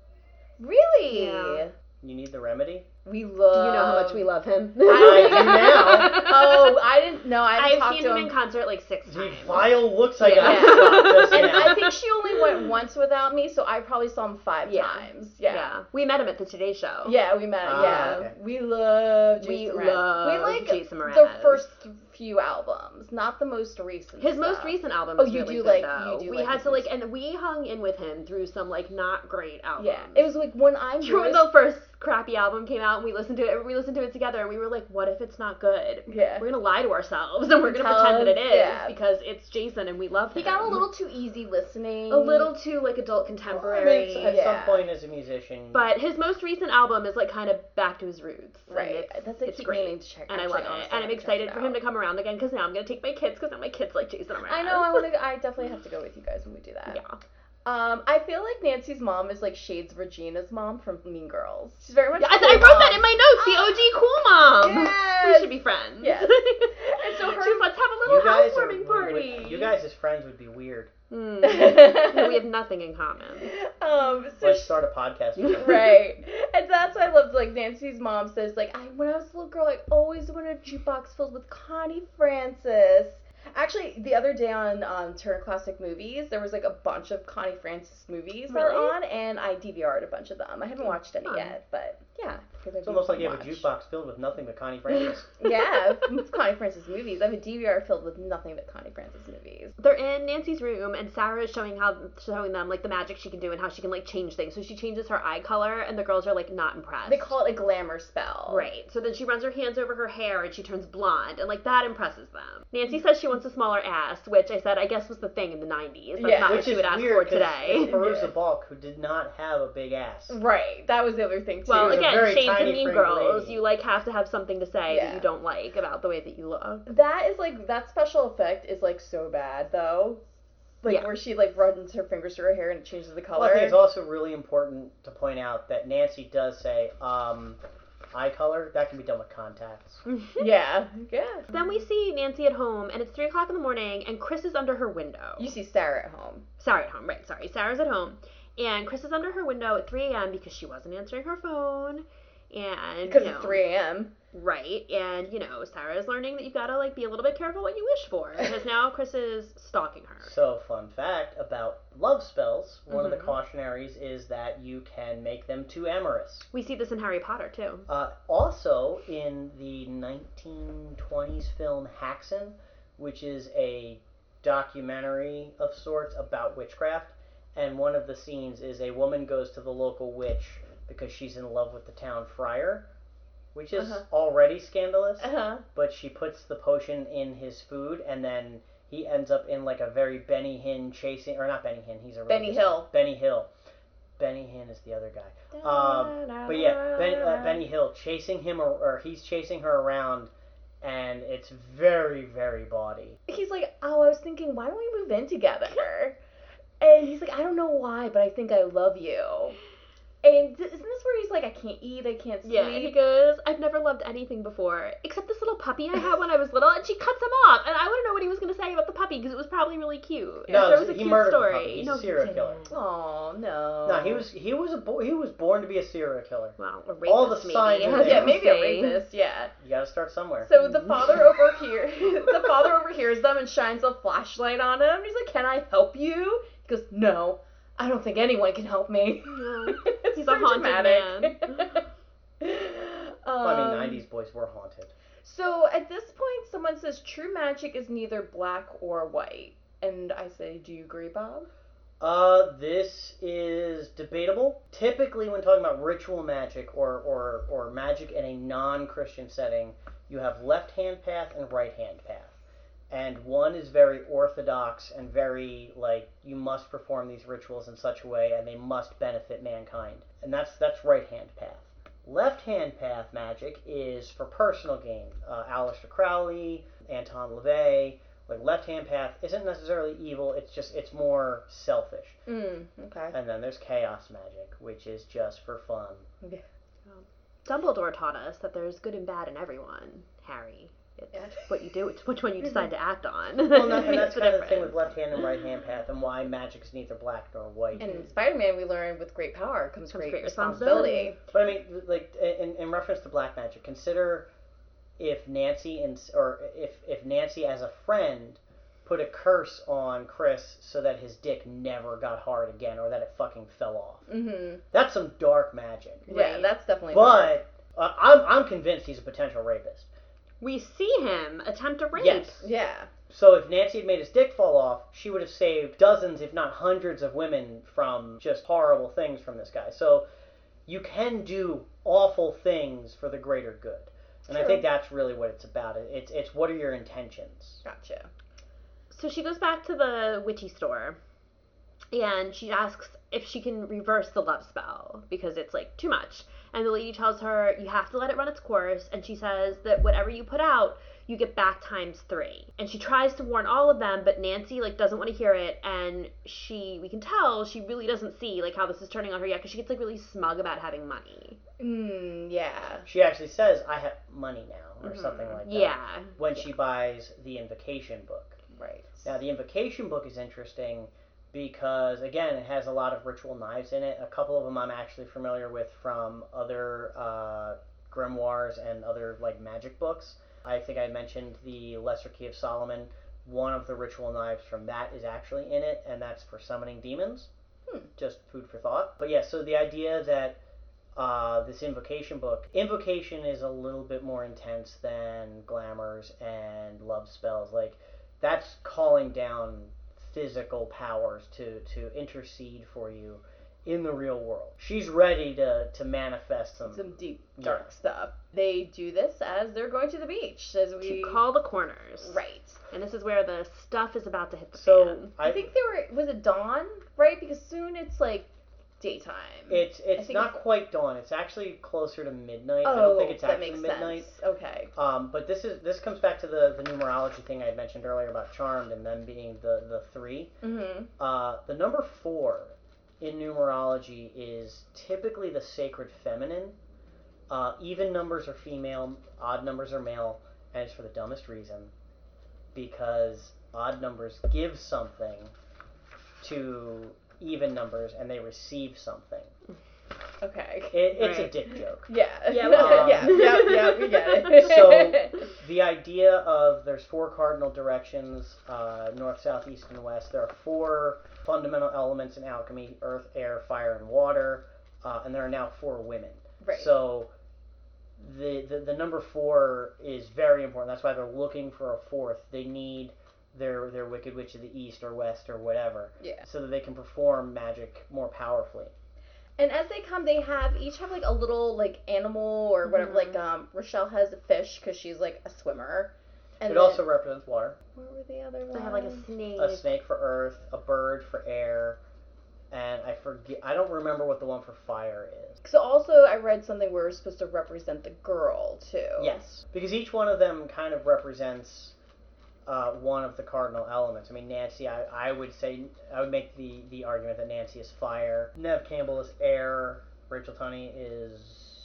Really? Yeah. You need the remedy? We love. Do you know how much we love him? I do now. Oh, I didn't know. I haven't I've talked seen to him him in concert like 6 The times. vile looks I Yeah. got just And now. I think she only went once without me, so I probably saw him 5 Yeah. times. Yeah. We met him at the Today Show. Yeah, we met. Yeah, okay. we love Jason We Mraz. love We like Jason the Mraz. first few albums, not the most recent. His most stuff. recent album Oh, is you really do good, like- though. you do We like had his to like, music. and we hung in with him through some like not great albums. Yeah, it was like when I'm True, when yours. the first crappy album came out and we listened to it. We listened to it together and we were like, "What if it's not good? Yeah. We're gonna lie to ourselves and we're gonna Tell pretend that it us, is yeah. because it's Jason and we love him." He got a little too easy listening. a little too like adult I mean, contemporary. at Yeah. some point as a musician. But his most recent album is like kind of back to his roots. and Right. It's, That's like it's keep great. meaning to check. And I actually, love it. honestly, And I'm check excited it for him out. to come around again because now I'm gonna take my kids because now my kids like Jason Mraz. I know. I definitely have to go with you guys when we do that. Yeah. I feel like Nancy's mom is like shades of Regina's mom from Mean Girls. She's very much. Yeah, a I cool wrote that mom. in my notes. The OG cool mom. Yes. We should be friends. Yes. And so her. She's, let's have a you little guys housewarming party. you guys as friends would be weird. No, we have nothing in common. So Let's start a podcast. With them. right. And that's why I loved, like, Nancy's mom says, like, when I was a little girl, I always wanted a jukebox filled with Connie Francis. Actually, the other day on Turner Classic Movies, there was, like, a bunch of Connie Francis movies that were Really? on, and I DVR'd a bunch of them. I haven't watched any Fun. yet, but, yeah. It's almost like you have a jukebox filled with nothing but Connie Francis. Yeah, it's Connie Francis movies. I have a DVR filled with nothing but Connie Francis movies. They're in Nancy's room, and Sarah is showing them like the magic she can do and how she can like change things. So she changes her eye color, and the girls are like not impressed. They call it a glamour spell. Right. So then she runs her hands over her hair and she turns blonde, and like that impresses them. Nancy says she wants a smaller ass, which I said I guess was the thing in the 90s. That's Yeah. not what Which she is would ask weird for today. It's Veruza Balk, who did not have a big ass. Right. That was the other thing, too. Well, was a again, very Shades of tiny Mean frame Girls, lady. you like have to have something to say Yeah. that you don't like about the way that you look. That is like that special effect is like so bad though. Like Yeah. where she like runs her fingers through her hair and it changes the color. Well, I think it's also really important to point out that Nancy does say, eye color, that can be done with contacts. Yeah. Yeah. Then we see Nancy at home, and it's 3 o'clock in the morning, and Chris is under her window. You see Sarah at home. Sarah at home, right, sorry. Sarah's at home. And Chris is under her window at 3 a.m. because she wasn't answering her phone. And, Because you know, it's 3 a.m. Right. And, you know, Sarah is learning that you gotta, like, be a little bit careful what you wish for. Because now Chris is stalking her. So, fun fact about love spells, one of Mm-hmm. the cautionaries is that you can make them too amorous. We see this in Harry Potter, too. Also, in the 1920s film Haxan, which is a documentary of sorts about witchcraft, and one of the scenes is a woman goes to the local witch because she's in love with the town friar, which is already scandalous, but she puts the potion in his food, and then he ends up in like a very Benny Hinn chasing, or not Benny Hinn, he's a Benny Hill. Benny Hill. Benny Hinn is the other guy. But yeah, Benny Hill chasing him, or he's chasing her around, and it's very, very bawdy. He's like, oh, I was thinking, why don't we move in together? And he's like, I don't know why, but I think I love you. And isn't this where he's like, I can't eat, I can't sleep? Yeah, and he goes, I've never loved anything before, except this little puppy I had when I was little, and she cuts him off, and I want to know what he was going to say about the puppy, because it was probably really cute. No, It was a he cute murdered the story. puppy. He's No, a serial he killer. didn't. Oh, no. No, he was born to be a serial killer. Well, a rapist, All the signs maybe. are Has there. Yeah, to maybe a say. rapist, yeah. You gotta start somewhere. So the father overhears them and shines a flashlight on him. He's like, "Can I help you?" He goes, "No, I don't think anyone can help me." No. It's He's so a haunted dramatic. Well, I mean, 90s boys were haunted. So at this point, someone says true magic is neither black or white. And I say, do you agree, Bob? This is debatable. Typically, when talking about ritual magic or magic in a non-Christian setting, you have left-hand path and right-hand path. And one is very orthodox and very, like, you must perform these rituals in such a way and they must benefit mankind. And that's right-hand path. Left-hand path magic is for personal gain. Aleister Crowley, Anton LaVey. Like, left-hand path isn't necessarily evil, it's more selfish. Okay. And then there's chaos magic, which is just for fun. Yeah. Dumbledore taught us that there's good and bad in everyone, Harry. It's what you do, it's which one you decide to act on. Well, and that's kind of the thing with left-hand and right-hand path, and why magic is neither black nor white. And in Spider-Man, we learned with great power comes great responsibility. But I mean, like, in reference to black magic, consider if Nancy if Nancy as a friend put a curse on Chris so that his dick never got hard again, or that it fucking fell off. Mm-hmm. That's some dark magic. Yeah, that's definitely. But I'm convinced he's a potential rapist. We see him attempt a rape. Yes. Yeah. So if Nancy had made his dick fall off, she would have saved dozens, if not hundreds, of women from just horrible things from this guy. So you can do awful things for the greater good. And I think that's really what it's about. It's what are your intentions? Gotcha. So she goes back to the witchy store, and she asks if she can reverse the love spell, because it's, like, too much. And the lady tells her, you have to let it run its course, and she says that whatever you put out, you get back ×3. And she tries to warn all of them, but Nancy, like, doesn't want to hear it, and we can tell she really doesn't see, like, how this is turning on her yet, because she gets, like, really smug about having money. Yeah. She actually says, I have money now, or something like that. Yeah. When she buys the Invocation book. Right. Now, the Invocation book is interesting because, again, it has a lot of ritual knives in it. A couple of them I'm actually familiar with from other grimoires and other, like, magic books. I think I mentioned the Lesser Key of Solomon. One of the ritual knives from that is actually in it, and that's for summoning demons. Just food for thought. But yeah, so the idea that this Invocation book, Invocation is a little bit more intense than Glamours and Love Spells. Like, that's calling down physical powers to intercede for you in the real world. She's ready to manifest some deep, dark stuff. They do this as they're going to the beach. To call the corners. Right. And this is where the stuff is about to hit the fan. I think was it dawn, right? Because soon it's, like, daytime. It's not quite dawn. It's actually closer to midnight. Oh, I don't think it's that actually makes midnight. sense. Okay. But this comes back to the numerology thing I had mentioned earlier about Charmed and them being the 3. Mm-hmm. The number 4 in numerology is typically the sacred feminine. Even numbers are female, odd numbers are male, and it's for the dumbest reason. Because odd numbers give something to even numbers, and they receive something. Okay. It's a dick joke. Yeah. Yeah, we get it. So the idea of there's 4 cardinal directions, north, south, east, and west. There are 4 fundamental elements in alchemy: earth, air, fire, and water. And there are now 4 women. Right. So the number 4 is very important. That's why they're looking for a 4th. They need their Wicked Witch of the East or West or whatever. Yeah. So that they can perform magic more powerfully. And as they come, they each have, like, a little, like, animal or whatever. Like, Rochelle has a fish because she's, like, a swimmer. And it also represents water. Where were the other ones? They have, like, a snake. A snake for earth, a bird for air, and I don't remember what the one for fire is. So also I read something where it's supposed to represent the girl, too. Yes, because each one of them kind of represents one of the cardinal elements. I mean, Nancy, I would make the argument that Nancy is fire, Neve Campbell is air, Rachel Tunney is,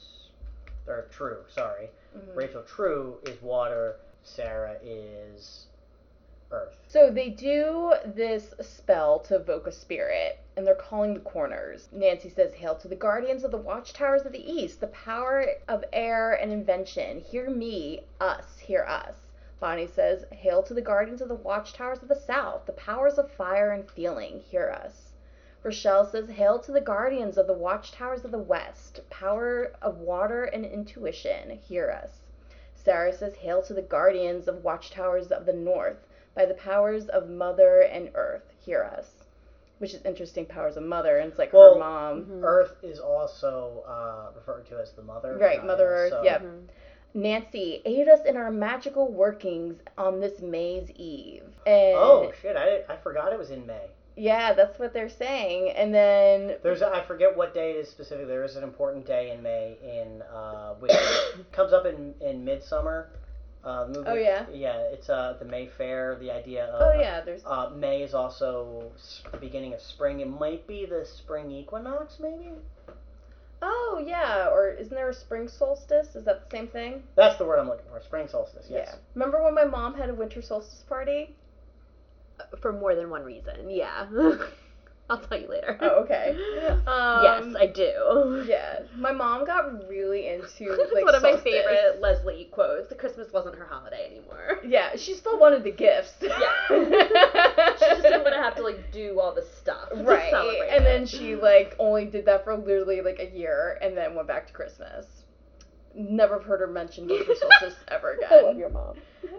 or True, sorry. Mm-hmm. Rachel True is water, Sarah is earth. So they do this spell to evoke a spirit, and they're calling the corners. Nancy says, "Hail to the guardians of the watchtowers of the east, the power of air and invention. Hear me, us, hear us." Bonnie says, "Hail to the guardians of the watchtowers of the south, the powers of fire and feeling, hear us." Rochelle says, "Hail to the guardians of the watchtowers of the west, power of water and intuition, hear us." Sarah says, "Hail to the guardians of watchtowers of the north. By the powers of Mother and Earth, hear us." Which is interesting, powers of Mother, and it's like her mom. Earth is also referred to as the Mother. Right, Mother Earth, so. yep. Nancy, aid us in our magical workings on this May's Eve. And Oh, shit, I forgot it was in May. yeah, that's what they're saying. And then I forget what day it is specifically. There is an important day in May which comes up in Midsummer. Movie. Oh, yeah? Yeah, it's the May Fair. The idea of there's May is also the beginning of spring. It might be the spring equinox, maybe. Oh, yeah, or isn't there a spring solstice? Is that the same thing? That's the word I'm looking for. Spring solstice. Yes. Yeah. Remember when my mom had a winter solstice party? For more than one reason, yeah. I'll tell you later. Oh, okay. Yes, I do. Yeah, my mom got really into It's like one of my solstice. favorite Leslie quotes. Christmas wasn't her holiday anymore. Yeah, she still wanted the gifts. Yeah. She just didn't want to have to like do all the stuff. to Right, celebrate and it. then she like only did that for literally like a year, and then went back to Christmas. Never heard her mention winter solstice ever again. I love your mom.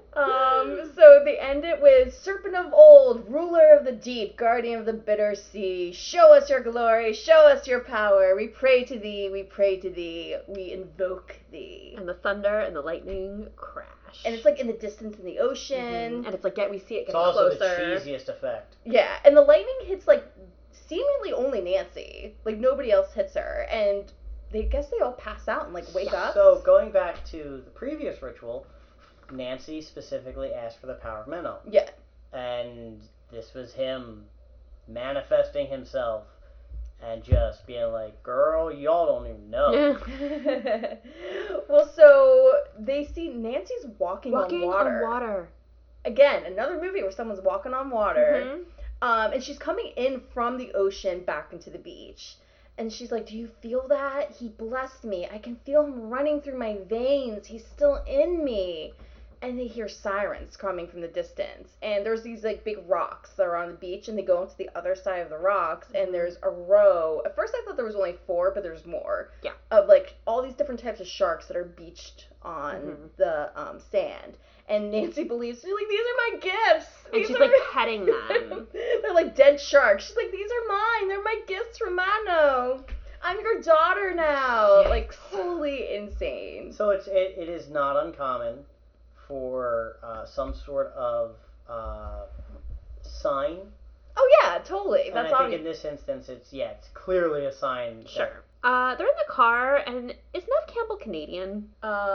So they end it with, "Serpent of old, ruler of the deep, guardian of the bitter sea, show us your glory, show us your power. We pray to thee, we pray to thee, we invoke thee." And the thunder and the lightning crash. And it's like in the distance in the ocean. And it's like we see it It's getting also closer. the cheesiest effect. Yeah, and the lightning hits like seemingly only Nancy. Like nobody else hits her, and they all pass out and like wake up. So going back to the previous ritual, Nancy specifically asked for the power of Menno. Yeah. And this was him manifesting himself and just being like, "Girl, y'all don't even know." Well, so they see Nancy's walking on water. on water. Again, another movie where someone's walking on water. Mhm. And she's coming in from the ocean back into the beach. And she's like, "Do you feel that? He blessed me. I can feel him running through my veins. He's still in me." And they hear sirens coming from the distance. And there's these like big rocks that are on the beach, and they go into the other side of the rocks, and there's a row. At first I thought there was only 4, but there's more. Yeah. Of like all these different types of sharks that are beached on the sand. And Nancy believes, she's like, "These are my gifts." And she's like petting them. They're like dead sharks. She's like, "These are mine. They're my gifts from Mano. I'm your daughter now." Like, fully insane. So it is not uncommon for some sort of sign. Oh yeah, totally. And That's I think obvious. in this instance, it's clearly a sign. Sure. They're in the car, and is Neve Campbell Canadian?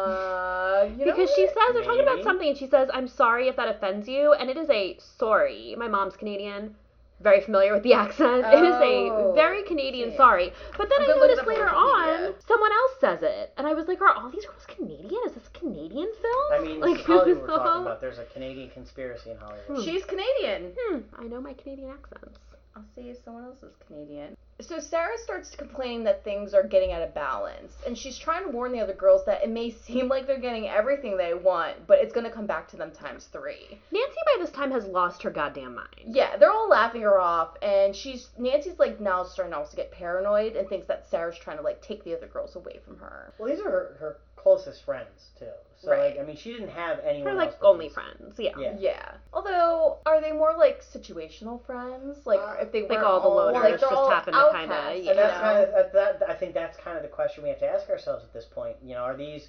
Because she says, they're talking about Maybe. something, and she says, "I'm sorry if that offends you," and it is a sorry. My mom's Canadian. Very familiar with the accent. It is a very Canadian yeah. sorry. But then I'm I gonna look noticed it up on later Wikipedia. on, someone else says it. And I was like, are all these girls Canadian? Is this a Canadian film? I mean, like, this is Hollywood we're talking about. There's a Canadian conspiracy in Hollywood. She's Canadian. I know my Canadian accents. I'll see if someone else is Canadian. So Sarah starts to complain that things are getting out of balance, and she's trying to warn the other girls that it may seem like they're getting everything they want, but it's going to come back to them times 3. Nancy by this time has lost her goddamn mind. Yeah, they're all laughing her off, and Nancy's like now starting to also get paranoid and thinks that Sarah's trying to like take the other girls away from her. Well, these are her closest friends too. So Right. like, I mean, she didn't have anyone. Her, like, else but only these. friends, yeah. Yeah. Although, are they more like situational friends? Like if they Like weren't all the loners like, they're just all happen to kinda, outcasts, yeah. And that's you kind know? of that. I think that's kind of the question we have to ask ourselves at this point. You know, are these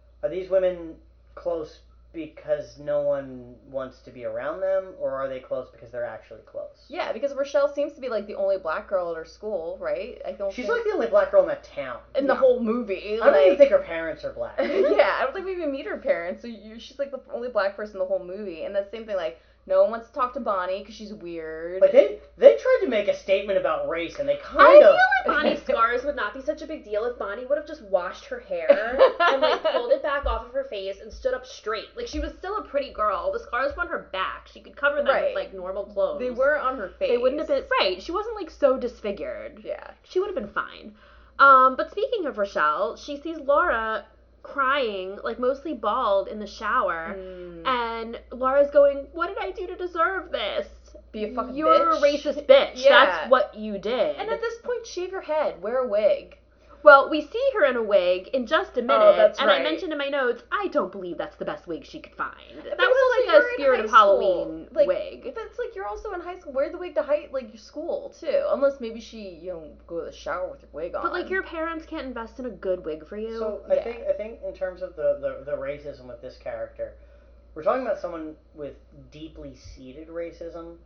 women close because no one wants to be around them, or are they close because they're actually close? Yeah, because Rochelle seems to be like the only black girl at her school, right? I don't She's think like the only black girl in that town. in the whole movie. I don't even like- think her parents are black. Yeah, I don't think we even meet her parents. So she's like the only black person in the whole movie, and that same thing. Like no one wants to talk to Bonnie because she's weird. Like they tried to make a statement about race, and they I kind feel of. like Bonnie's scars would not be such a big deal if Bonnie would have just washed her hair and like pulled it back off of her face and stood up straight. Like she was still a pretty girl. The scars were on her back. She could cover them Right. with like normal clothes. They were on her face. They wouldn't have been right. She wasn't like so disfigured. Yeah. She would have been fine. But speaking of Rochelle, she sees Laura crying, like mostly bald, in the shower, and Laura's going, "What did I do to deserve this? Be a fucking You're bitch." a racist bitch. Yeah. That's what you did." And at this point, shave your head, wear a wig. Well, we see her in a wig in just a minute, that's and right. I mentioned in my notes, I don't believe that's the best wig she could find. That But was also like you're a in Spirit high of school. Halloween Like, wig. But it's like you're also in high school. Wear the wig to your school too, unless maybe she go to the shower with your wig on. But like your parents can't invest in a good wig for you. So I think in terms of the racism with this character, we're talking about someone with deeply seated racism,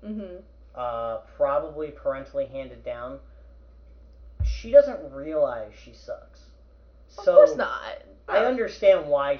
probably parentally handed down. She doesn't realize she sucks. Of So course not. I understand why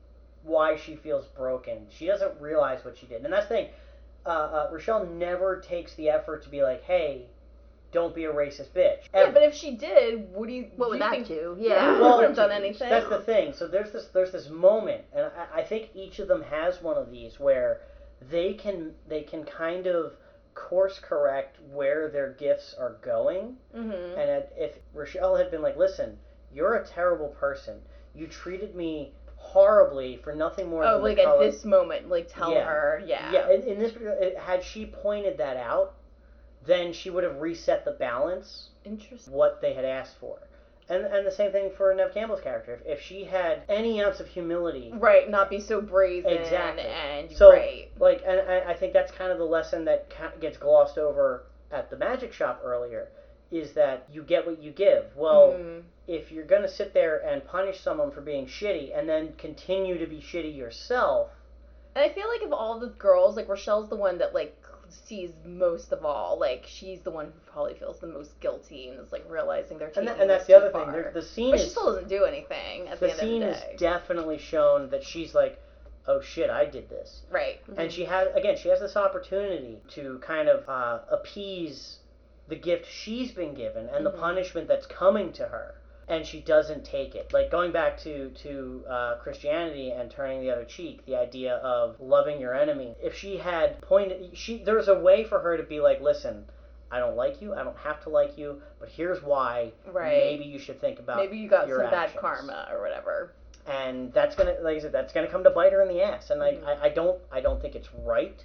she feels broken. She doesn't realize what she did, and that's the thing. Rochelle never takes the effort to be like, "Hey, don't be a racist bitch." Yeah, Ever. but if she did, what What would you that think? do? Yeah, Yeah. well, wouldn't have done anything. That's the thing. So there's this moment, and I think each of them has one of these where they can kind of course correct where their gifts are going. Mm-hmm. And if Rochelle had been like, "Listen, you're a terrible person. You treated me horribly for nothing more than like the at color." this moment, like tell her, Yeah. In this, had she pointed that out, then she would have reset the balance. Interesting. What they had asked for. And the same thing for Neve Campbell's character. If she had any ounce of humility, Right, not be so brazen. Exactly. And so right. like, and I think that's kind of the lesson that gets glossed over at the magic shop earlier, is that you get what you give. Well, if you're gonna sit there and punish someone for being shitty and then continue to be shitty yourself. And I feel like of all the girls, like Rochelle's the one that like sees most of all. Like she's the one who probably feels the most guilty and is like realizing they're taking And that's this the other too thing. far. The scene But is she still doesn't do anything at the end of the scene day. is definitely shown that she's like, "Oh shit, I did this." Right. And she has this opportunity to kind of appease the gift she's been given and the punishment that's coming to her, and she doesn't take it. Like going back to Christianity and turning the other cheek, the idea of loving your enemy. If she had pointed, there's a way for her to be like, "Listen, I don't like you. I don't have to like you, but here's why. Right. Maybe you should think about maybe you got your some actions." bad karma or whatever. And that's gonna, like I said, that's gonna come to bite her in the ass. And I don't think it's right.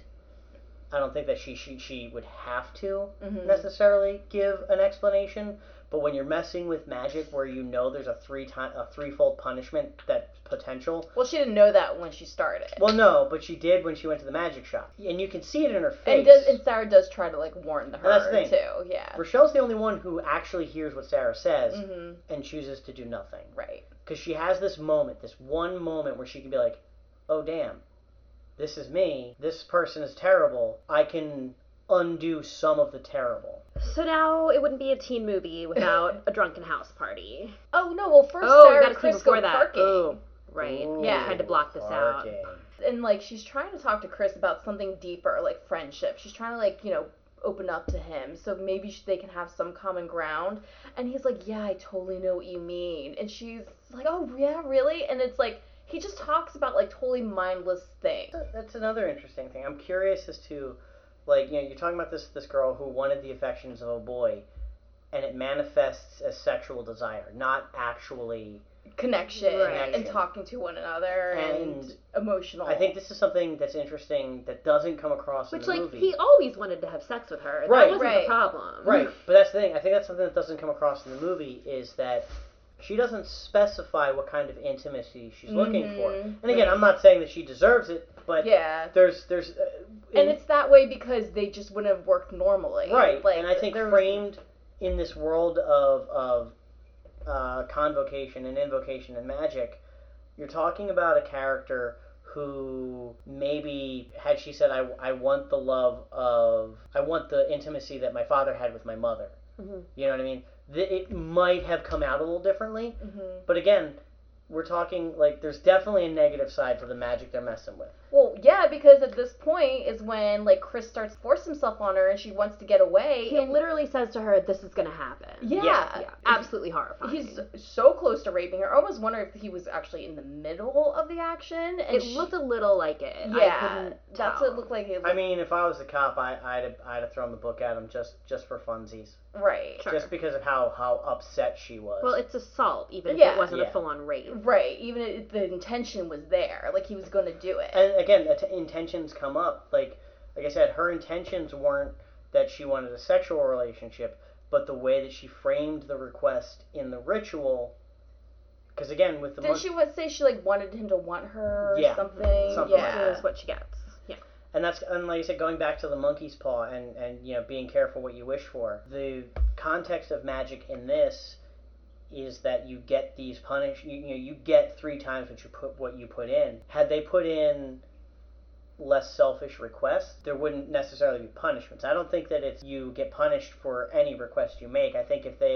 I don't think that she would have to necessarily give an explanation. But when you're messing with magic, where you know there's a threefold punishment that's potential. Well, she didn't know that when she started. Well, no, but she did when she went to the magic shop, and you can see it in her face. And Sarah does try to like warn her that's the thing. too. Yeah. Rochelle's the only one who actually hears what Sarah says and chooses to do nothing. Right. Because she has this moment, this one moment where she can be like, "Oh damn, this is me. This person is terrible. I can undo some of the terrible." So now it wouldn't be a teen movie without a drunken house party. Oh no! Well, first Oh, we Sarah gotta and see Chris before go that. parking. Oh, right. Ooh, Yeah. Tried to block this out. parking. And like she's trying to talk to Chris about something deeper, like friendship. She's trying to like open up to him, so maybe they can have some common ground. And he's like, "Yeah, I totally know what you mean." And she's like, "Oh yeah, really?" And it's like he just talks about like totally mindless things. That's another interesting thing. I'm curious as to, like, you're talking about this girl who wanted the affections of a boy, and it manifests as sexual desire, not actually Connection Right. and talking to one another and emotional. I think this is something that's interesting that doesn't come across Which, in the like, movie. he always wanted to have sex with her. Right. That wasn't Right. the problem. Right, but that's the thing. I think that's something that doesn't come across in the movie, is that she doesn't specify what kind of intimacy she's looking for. And again, I'm not saying that she deserves it, but yeah. there's And it's that way because they just wouldn't have worked normally. right. Like, And I think there was- framed in this world of convocation and invocation and magic, you're talking about a character who maybe, had she said, I want the intimacy that my father had with my mother. You know what I mean? It might have come out a little differently. But again, we're talking, like, there's definitely a negative side to the magic they're messing with. Well, yeah, because at this point is when like Chris starts to force himself on her and she wants to get away. He and literally says to her, "This is gonna happen." yeah. Yeah, absolutely horrifying. He's so close to raping her. I almost wonder if he was actually in the middle of the action. And It looked a little like it. I yeah, couldn't that's tell. what it looked like. I mean, if I was the cop, I'd have thrown the book at him just for funsies. right, Sure. Just because of how upset she was. Well, it's assault, even if Yeah. it wasn't Yeah. a full-on rape. right. Even if the intention was there, like he was going to do it. And again, intentions come up. Like I said, her intentions weren't that she wanted a sexual relationship, but the way that she framed the request in the ritual, because again, with the Didn't she say she like wanted him to want her or Yeah, something? something like yeah. that. Is what she gets. Yeah. And like I said, going back to the monkey's paw and being careful what you wish for. The context of magic in this is that you get these you get 3 times what you put in. Had they put in less selfish requests, there wouldn't necessarily be punishments. I don't think that it's you get punished for any request you make. I think if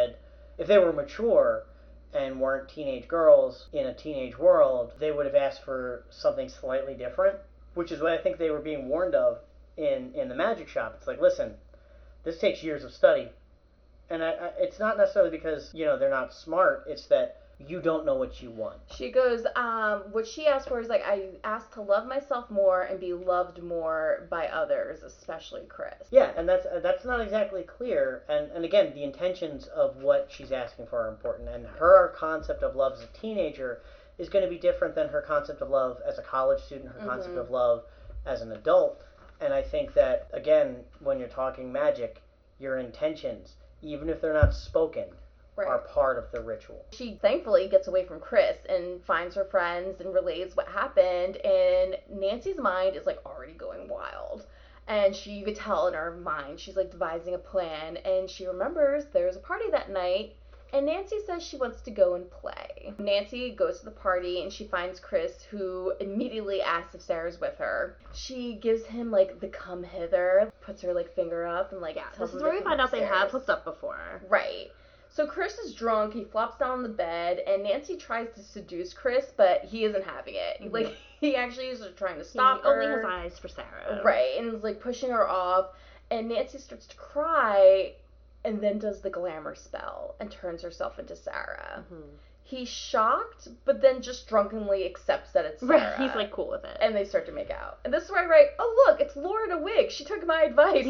they were mature and weren't teenage girls in a teenage world, they would have asked for something slightly different, which is what I think they were being warned of in the magic shop. It's like, listen, this takes years of study. And it's not necessarily because, they're not smart. It's that you don't know what you want. She goes, what she asked for is like, I asked to love myself more and be loved more by others, especially Chris. Yeah, and that's not exactly clear. And again, the intentions of what she's asking for are important. And her concept of love as a teenager is going to be different than her concept of love as a college student, her concept of love as an adult. And I think that, again, when you're talking magic, your intentions, even if they're not spoken, are part of the ritual. She thankfully gets away from Chris and finds her friends and relays what happened, and Nancy's mind is like already going wild. And you could tell in her mind, she's like devising a plan, and she remembers there's a party that night, and Nancy says she wants to go and play. Nancy goes to the party, and she finds Chris, who immediately asks if Sarah's with her. She gives him like the come hither, puts her like finger up, and like tells This is him where to we come find out they upstairs. have hooked up before. Right. So Chris is drunk, he flops down on the bed, and Nancy tries to seduce Chris, but he isn't having it. Like, he actually is trying to stop her. He only has eyes for Sarah. Right, and is like pushing her off, and Nancy starts to cry, and then does the glamour spell, and turns herself into Sarah. He's shocked, but then just drunkenly accepts that it's Sarah. Right, he's like cool with it. And they start to make out. And this is where I write, oh look, it's Laura in a wig. She took my advice.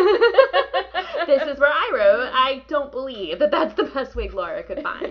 This is where I wrote, I don't believe that that's the best wig Laura could find.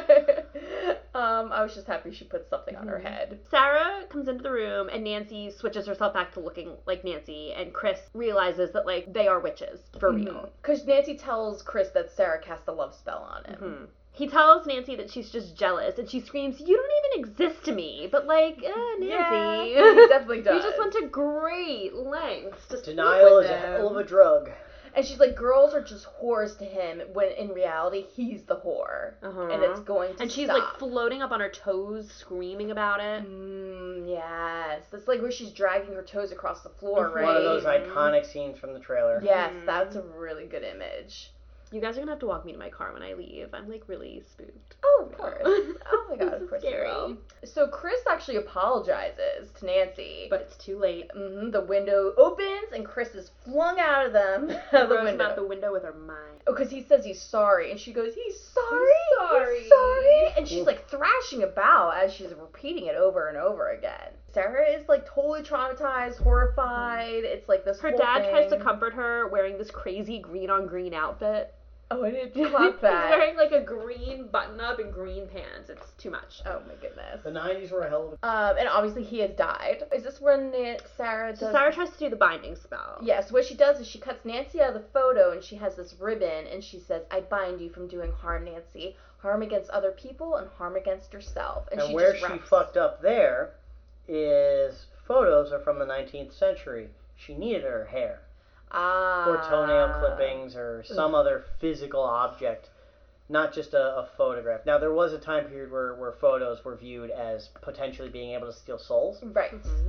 I was just happy she put something on her head. Sarah comes into the room and Nancy switches herself back to looking like Nancy, and Chris realizes that like they are witches for real. Because Nancy tells Chris that Sarah cast a love spell on him. He tells Nancy that she's just jealous, and she screams, "You don't even exist to me." But like, Nancy, Yeah, he definitely does. You just went to great lengths to Denial with is a him. hell of a drug. And she's like, girls are just whores to him, when in reality, he's the whore. And it's going to And she's stop. like floating up on her toes, screaming about it. Yes. That's like where she's dragging her toes across the floor, right? One of those iconic scenes from the trailer. Yes, that's a really good image. You guys are gonna have to walk me to my car when I leave. I'm like really spooked. Oh, of course. Oh my god, This of is course you scary. will. So Chris actually apologizes to Nancy. But it's too late. The window opens and Chris is flung out of them. The Throws him window. out the window with her mind. Oh, because he says he's sorry, and she goes, he's sorry? sorry." He's sorry? And she's like thrashing about as she's repeating it over and over again. Sarah is like totally traumatized, horrified. It's like this Her whole dad thing. tries to comfort her wearing this crazy green on green outfit. Oh, I didn't clock He's that. wearing like a green button up and green pants. It's too much. Oh my goodness. The 90s were a hell of a... And obviously he has died. Is this when Sarah does... So Sarah tries to do the binding spell. Yes, what she does is she cuts Nancy out of the photo, and she has this ribbon, and she says, I bind you from doing harm, Nancy. Harm against other people and harm against yourself. And she where just she wraps- fucked up there is photos are from the 19th century. She needed her hair. Or toenail clippings or some other physical object, not just a photograph. Now, there was a time period where photos were viewed as potentially being able to steal souls. Right.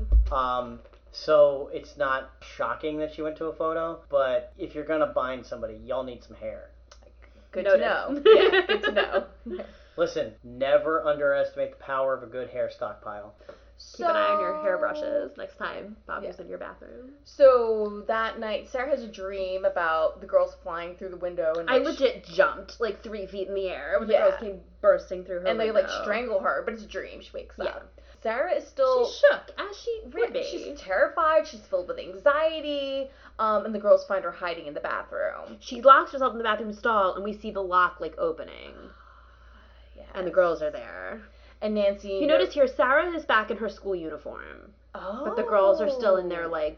So it's not shocking that she went to a photo, but if you're going to bind somebody, y'all need some hair. Good Noted. to know. Yeah, good to know. Listen, never underestimate the power of a good hair stockpile. Keep an eye on your hairbrushes next time Bobby's in your bathroom. So that night, Sarah has a dream about the girls flying through the window, and I like, legit jumped like 3 feet in the air when the Yeah. girls came bursting through her and they window. like strangle her, but it's a dream. She wakes Yeah. up. Sarah is still She's shook, as she would be. She's terrified. She's filled with anxiety. And the girls find her hiding in the bathroom. She locks herself in the bathroom stall, and we see the lock like opening, Yes. and the girls are there. And Nancy. You notice here, Sarah is back in her school uniform, Oh. but the girls are still in their like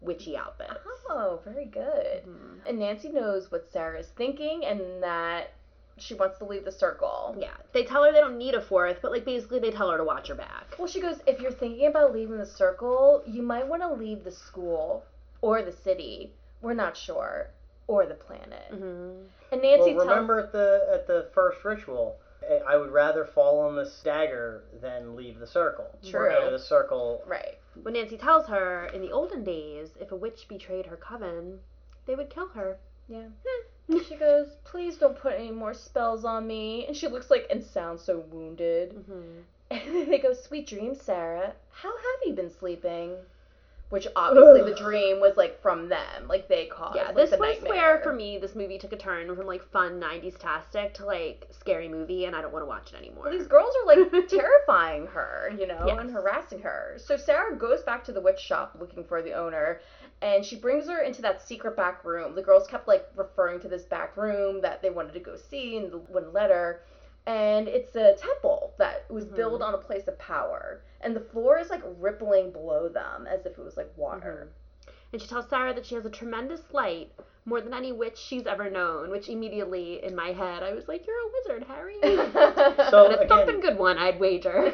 witchy outfits. Oh, very good. And Nancy knows what Sarah is thinking and that she wants to leave the circle. Yeah, they tell her they don't need a fourth, but like basically they tell her to watch her back. Well, she goes, if you're thinking about leaving the circle, you might want to leave the school or the city. We're not sure. Or the planet. And Nancy remember at the first ritual, I would rather fall on the dagger than leave the circle. True. Or the circle. Right. When Nancy tells her, in the olden days, if a witch betrayed her coven, they would kill her. Yeah. She goes, please don't put any more spells on me. And she looks like and sounds so wounded. And they go, sweet dreams, Sarah. How have you been sleeping? Which obviously the dream was like from them. Like they caused Yeah, like, this the was nightmare. where, for me, this movie took a turn from like fun 90s-tastic to like scary movie, and I don't want to watch it anymore. Well, these girls are like terrifying her, you know, Yes. and harassing her. So Sarah goes back to the witch shop looking for the owner, and she brings her into that secret back room. The girls kept like referring to this back room that they wanted to go see in the one letter. And it's a temple that was built on a place of power. And the floor is like rippling below them as if it was like water. And she tells Sarah that she has a tremendous light, more than any witch she's ever known, which immediately, in my head, I was like, you're a wizard, Harry. So And a again, thumping good one, I'd wager.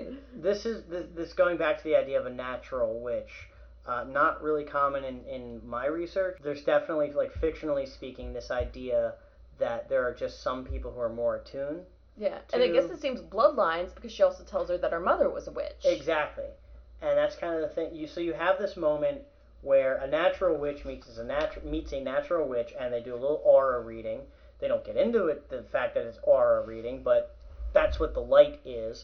this going back to the idea of a natural witch. Not really common in my research. There's definitely, like fictionally speaking, this idea that there are just some people who are more attuned. Yeah, and I guess it seems bloodlines because she also tells her that her mother was a witch. Exactly, and that's kind of the thing. You have this moment where a natural witch meets a natural witch, and they do a little aura reading. They don't get into it, the fact that it's aura reading, but that's what the light is.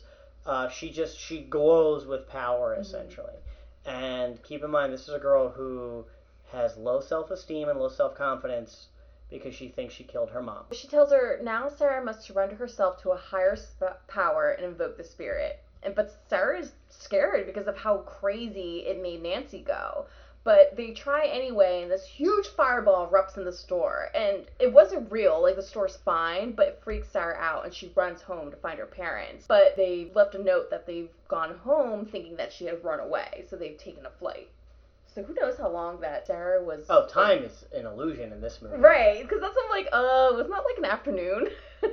She glows with power essentially, and keep in mind this is a girl who has low self-esteem and low self-confidence. Because she thinks she killed her mom. She tells her, now Sarah must surrender herself to a higher power and invoke the spirit. But Sarah is scared because of how crazy it made Nancy go. But they try anyway, and this huge fireball erupts in the store. And it wasn't real, like the store's fine, but it freaks Sarah out, and she runs home to find her parents. But they left a note that they've gone home thinking that she had run away, so they've taken a flight. So who knows how long that Sarah was... Oh, time is an illusion in this movie. Right, because that's I'm like, it's not like an afternoon.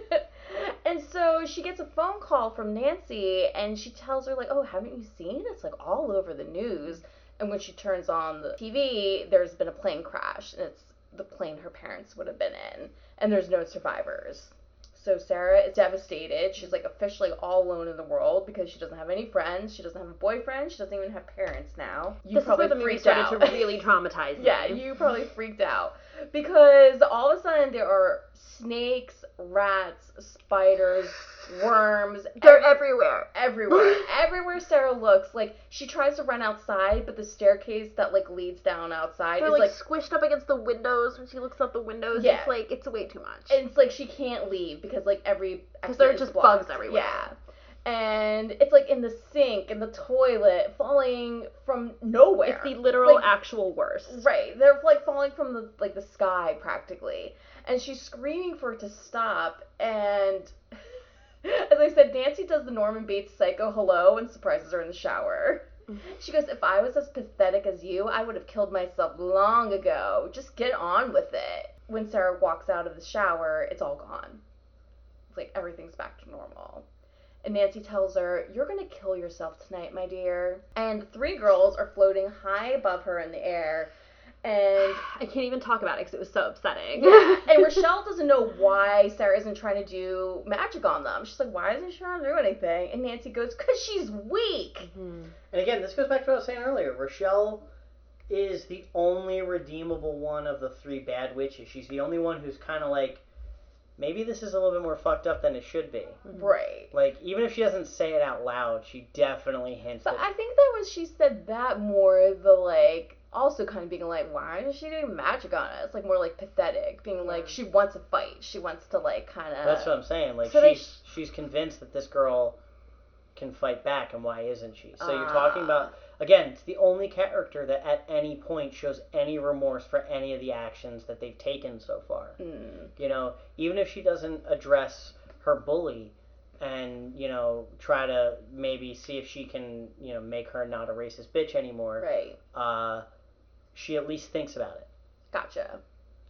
And so she gets a phone call from Nancy, and she tells her, like, oh, haven't you seen? It's, like, all over the news. And when she turns on the TV, there's been a plane crash, and it's the plane her parents would have been in. And there's no survivors. So Sarah is devastated. She's like officially all alone in the world because she doesn't have any friends. She doesn't have a boyfriend. She doesn't even have parents now. This is where the movie started to really traumatize me. Yeah, you probably freaked out because all of a sudden there are snakes, rats, spiders, worms. They're everywhere. Everywhere Sarah looks. Like, she tries to run outside, but the staircase that, like, leads down outside They're is, like squished up against the windows. When she looks out the windows, Yeah. it's like, it's way too much. it's like she can't leave because, like, every Because there are exit is just blocked. bugs everywhere. Yeah. And it's, like, in the sink, in the toilet, falling from nowhere. It's the literal Like, actual worst. Right. They're, like, falling from the sky, practically. And she's screaming for it to stop, and... As I said, Nancy does the Norman Bates psycho hello and surprises her in the shower. She goes, if I was as pathetic as you, I would have killed myself long ago. Just get on with it. When Sarah walks out of the shower, it's all gone. It's like everything's back to normal. And Nancy tells her, you're going to kill yourself tonight, my dear. And 3 girls are floating high above her in the air. And I can't even talk about it because it was so upsetting. yeah, and Rochelle doesn't know why Sarah isn't trying to do magic on them. She's like, why isn't she trying to do anything? And Nancy goes, because she's weak. And again, this goes back to what I was saying earlier. Rochelle is the only redeemable one of the 3 bad witches. She's the only one who's kind of like, maybe this is a little bit more fucked up than it should be. Right. Like, even if she doesn't say it out loud, she definitely hints But it. I think that was, she said that more the, like, also kind of being like, why is she doing magic on us? Like, more like pathetic. Being like, she wants a fight. She wants to, like, kind of... That's what I'm saying. Like, So she's convinced that this girl can fight back, and why isn't she? So you're talking about... Again, it's the only character that at any point shows any remorse for any of the actions that they've taken so far. You know, even if she doesn't address her bully and, you know, try to maybe see if she can, you know, make her not a racist bitch anymore. Right. she at least thinks about it. Gotcha.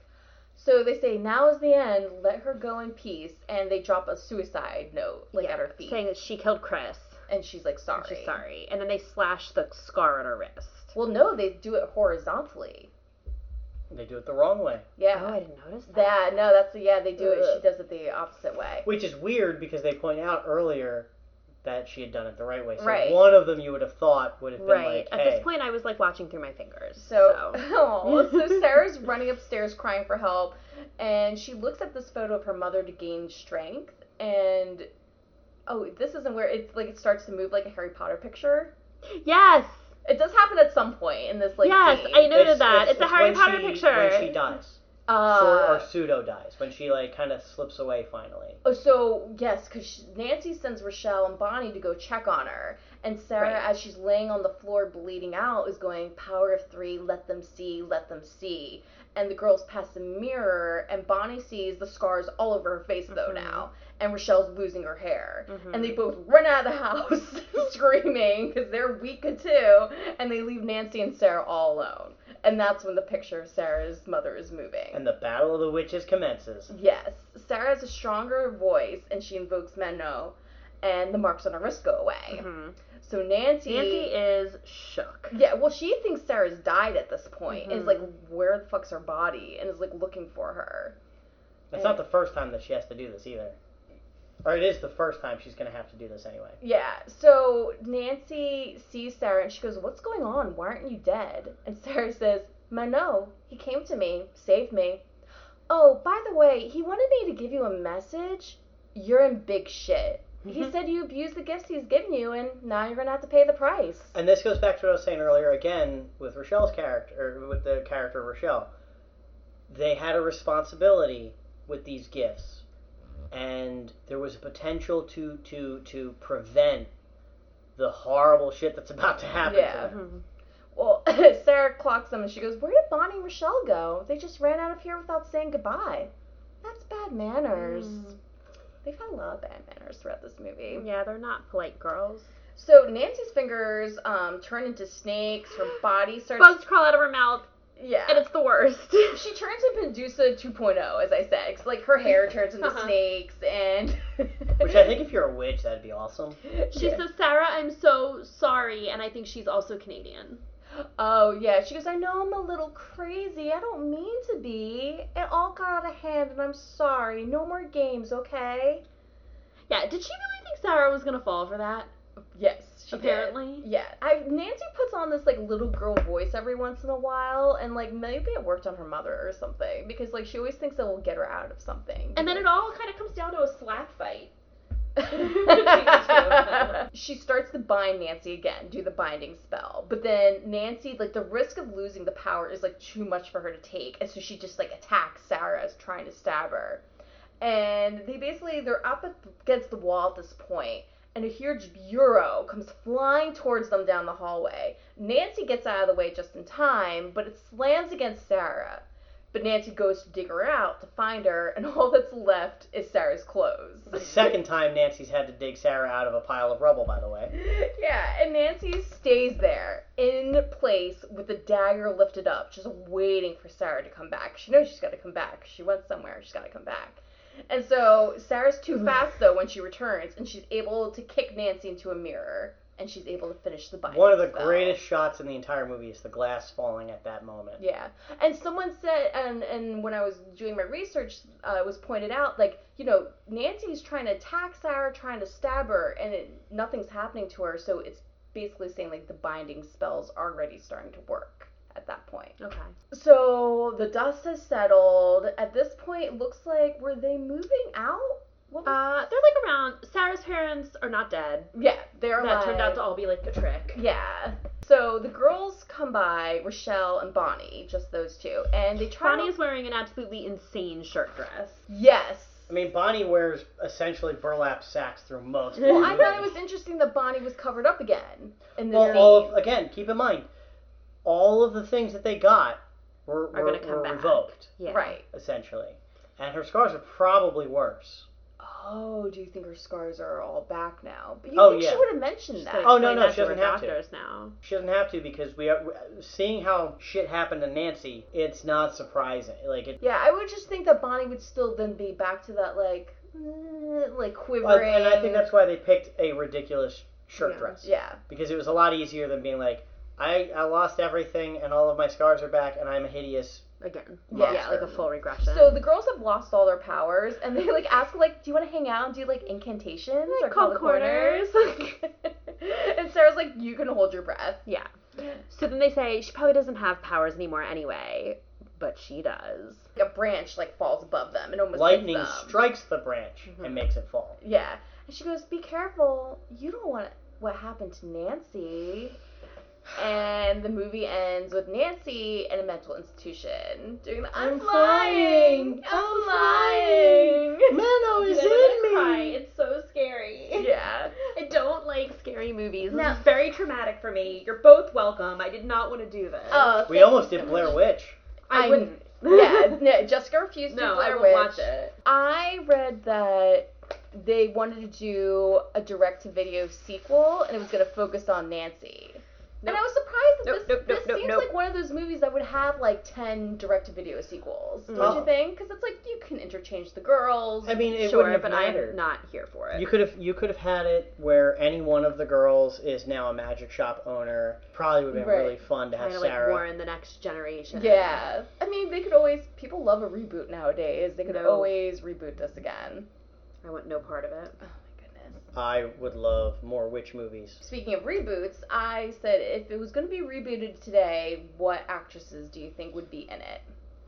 So they say, now is the end, let her go in peace, and they drop a suicide note, at her feet. Saying that she killed Chris. And she's like, sorry. And she's sorry. And then they slash the scar on her wrist. Well, no, they do it horizontally. They do it the wrong way. Yeah. Oh, I didn't notice that. They do it. She does it the opposite way. Which is weird because they point out earlier that she had done it the right way. So right. one of them you would have thought would have been right. like, hey. At this point, I was like watching through my fingers. So Sarah's running upstairs crying for help, and she looks at this photo of her mother to gain strength, and this isn't where it's like it starts to move like a Harry Potter picture. Yes. It does happen at some point in this yes, scene. I noted that. It's a Harry Potter picture. When she dies. Or pseudo dies. When she kind of slips away finally. Oh, so yes, because Nancy sends Rochelle and Bonnie to go check on her, and Sarah, as she's laying on the floor bleeding out, is going, power of 3, let them see, let them see. And the girls pass a mirror, and Bonnie sees the scars all over her face though now, and Rochelle's losing her hair, and they both run out of the house screaming because they're weak too, and they leave Nancy and Sarah all alone. And that's when the picture of Sarah's mother is moving. And the Battle of the Witches commences. Yes. Sarah has a stronger voice, and she invokes Menno, and the marks on her wrist go away. So Nancy is shook. Yeah, well, she thinks Sarah's died at this point, and is like, where the fuck's her body? And is like looking for her. It's not the first time that she has to do this either. Or it is the first time she's going to have to do this anyway. Yeah, so Nancy sees Sarah and she goes, what's going on? Why aren't you dead? And Sarah says, Menno, he came to me, saved me. Oh, by the way, he wanted me to give you a message. You're in big shit. He said you abused the gifts he's given you, and now you're going to have to pay the price. And this goes back to what I was saying earlier again with Rochelle's character, or with the character of Rochelle. They had a responsibility with these gifts. And there was a potential to prevent the horrible shit that's about to happen to them. Well, Sarah clocks them and she goes, where did Bonnie and Rochelle go? They just ran out of here without saying goodbye. That's bad manners. They've had a lot of bad manners throughout this movie. Yeah, they're not polite girls. So Nancy's fingers turn into snakes. Her body starts... Bugs crawl out of her mouth. Yeah. And it's the worst. She turns into Medusa 2.0, as I said. Cause, her hair turns into snakes, and... Which I think if you're a witch, that'd be awesome. She says, Sarah, I'm so sorry, and I think she's also Canadian. Oh, yeah. She goes, I know I'm a little crazy. I don't mean to be. It all got out of hand, and I'm sorry. No more games, okay? Yeah, did she really think Sarah was gonna fall for that? Yes, she apparently. did. Yeah. Nancy puts on this, little girl voice every once in a while, and, maybe it worked on her mother or something, because, she always thinks it will get her out of something. And then it all kind of comes down to a slap fight. She starts to bind Nancy again, do the binding spell. But then Nancy, the risk of losing the power is, too much for her to take, and so she just, attacks Sarah as trying to stab her. And they're up against the wall at this point, and a huge bureau comes flying towards them down the hallway. Nancy gets out of the way just in time, but it slams against Sarah. But Nancy goes to dig her out to find her, and all that's left is Sarah's clothes. The second time Nancy's had to dig Sarah out of a pile of rubble, by the way. Yeah, and Nancy stays there in place with the dagger lifted up, just waiting for Sarah to come back. She knows she's got to come back. She went somewhere. She's got to come back. And so Sarah's too fast, though, when she returns, and she's able to kick Nancy into a mirror, and she's able to finish the binding One of the spell. greatest shots in the entire movie is the glass falling at that moment. Yeah. And someone said, and when I was doing my research, it was pointed out, Nancy's trying to attack Sarah, trying to stab her, and nothing's happening to her, so it's basically saying, the binding spell's already starting to work at that point. Okay. So the dust has settled. At this point, it looks like, were they moving out? They're around. Sarah's parents are not dead. Yeah, they're alive. That turned out to all be a trick. Yeah. So the girls come by, Rochelle and Bonnie, just those two, and they try. Bonnie is wearing an absolutely insane shirt dress. Yes. I mean, Bonnie wears essentially burlap sacks through most of Well, the I movie. thought it was interesting that Bonnie was covered up again in this scene. Again, keep in mind, all of the things that they got were gonna come back. revoked. Yeah. Right. Essentially. And her scars are probably worse. Oh, oh, do you think her scars are all back now? But you Oh, think yeah. she would have mentioned that? Oh, no, Explain she that doesn't to her have to. doctors now. She doesn't have to because we are seeing how shit happened to Nancy. It's not surprising. Like it. Yeah, I would just think that Bonnie would still then be back to that like quivering. And I think that's why they picked a ridiculous shirt Yeah. dress. Yeah. Because it was a lot easier than being like, I lost everything and all of my scars are back and I'm a hideous. Again. Yeah. Yeah, like a full regression. So the girls have lost all their powers, and they like ask like, "Do you want to hang out and do like incantations or call the corners?" And Sarah's like, "You can hold your breath." Yeah. So then they say she probably doesn't have powers anymore anyway, but she does. A branch like falls above them and almost Lightning hits them. strikes the branch and makes it fall. Yeah, and she goes, "Be careful! You don't want what happened to Nancy." And the movie ends with Nancy in a mental institution doing the I'm flying! Menno is I'm in gonna me. cry. It's so scary. Yeah. I don't like scary movies. This No. is very traumatic for me. You're both welcome. I did not want to do this. We almost did Blair Witch. I wouldn't. Yeah, no, Jessica refused to No, Blair I won't Witch. watch it. I read that they wanted to do a direct-to-video sequel, and it was going to focus on Nancy. And I was surprised that this seems like one of those movies that would have like 10 direct-to-video sequels. Don't Oh. you think? Because it's like you can interchange the girls. I mean, it Sure, wouldn't have but mattered. I'm not here for it. You could have had it where any one of the girls is now a magic shop owner. Probably would have been Right. really fun to have kind of like Sarah. Warren the Next Generation. Yeah. I mean, they could always. People love a reboot nowadays. They could No. always reboot this again. I want no part of it. Oh my goodness. I would love more witch movies. Speaking of reboots, I said if it was going to be rebooted today, what actresses do you think would be in it?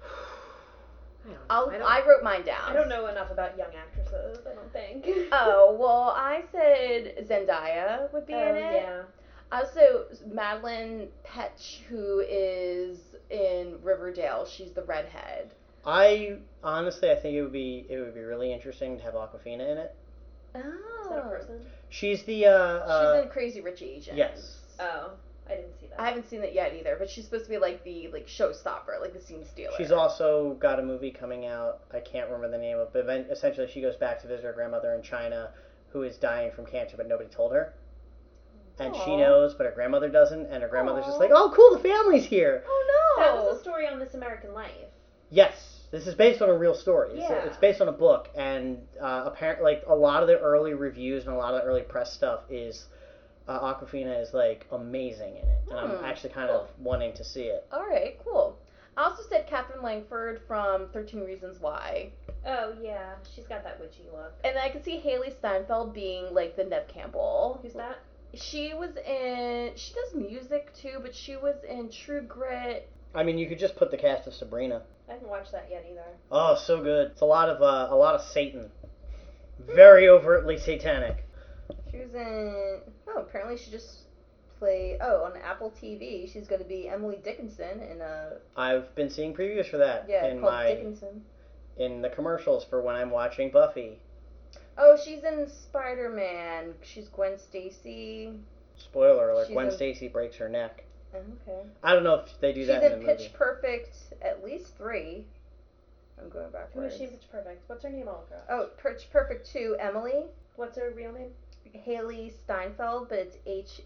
I don't know. I wrote mine down. I don't know enough about young actresses, I don't think. Oh, well, I said Zendaya would be in it. Yeah. Also, Madeline Petch, who is in Riverdale, she's the redhead. I honestly, I think it would be really interesting to have Awkwafina in it. Oh. Is that a person? She's the she's in Crazy Rich Asians. yes. Oh, I didn't see that. I haven't seen it yet either, but she's supposed to be like the showstopper, like the scene stealer. She's also got a movie coming out. I can't remember the name of it, but essentially she goes back to visit her grandmother in China, who is dying from cancer, but nobody told her. And she Aw. knows, but her grandmother doesn't, and her grandmother's just Aw. like, "Oh, cool, the family's here." Oh no. That was a story on This American Life. Yes, this is based on a real story. Yeah. It's based on a book, and apparently, like a lot of the early reviews and a lot of the early press stuff is Awkwafina is like amazing in it, and I'm actually kind of wanting to see it. All right, cool. I also said Catherine Langford from 13 Reasons Why. Oh, yeah. She's got that witchy look. And I could see Haley Steinfeld being like the Neve Campbell. Who's that? She does music too, but she was in True Grit. I mean, you could just put the cast of Sabrina. I haven't watched that yet either. Oh, so good. It's a lot of Satan, very overtly satanic. She was in. Oh, apparently she just played. Oh, on Apple TV, she's going to be Emily Dickinson in a. I've been seeing previews for that Yeah, in called Dickinson. in the commercials for when I'm watching Buffy. Oh, she's in Spider-Man. She's Gwen Stacy. Spoiler alert: She's Gwen in- Stacy breaks her neck. Okay. I don't know if they do She's that in in the Pitch movie. Perfect at least 3. I'm going Who backwards. is she? Pitch Perfect. What's her name all across? Oh, Pitch Perfect 2, Emily. What's her real name? Haley Steinfeld, but it's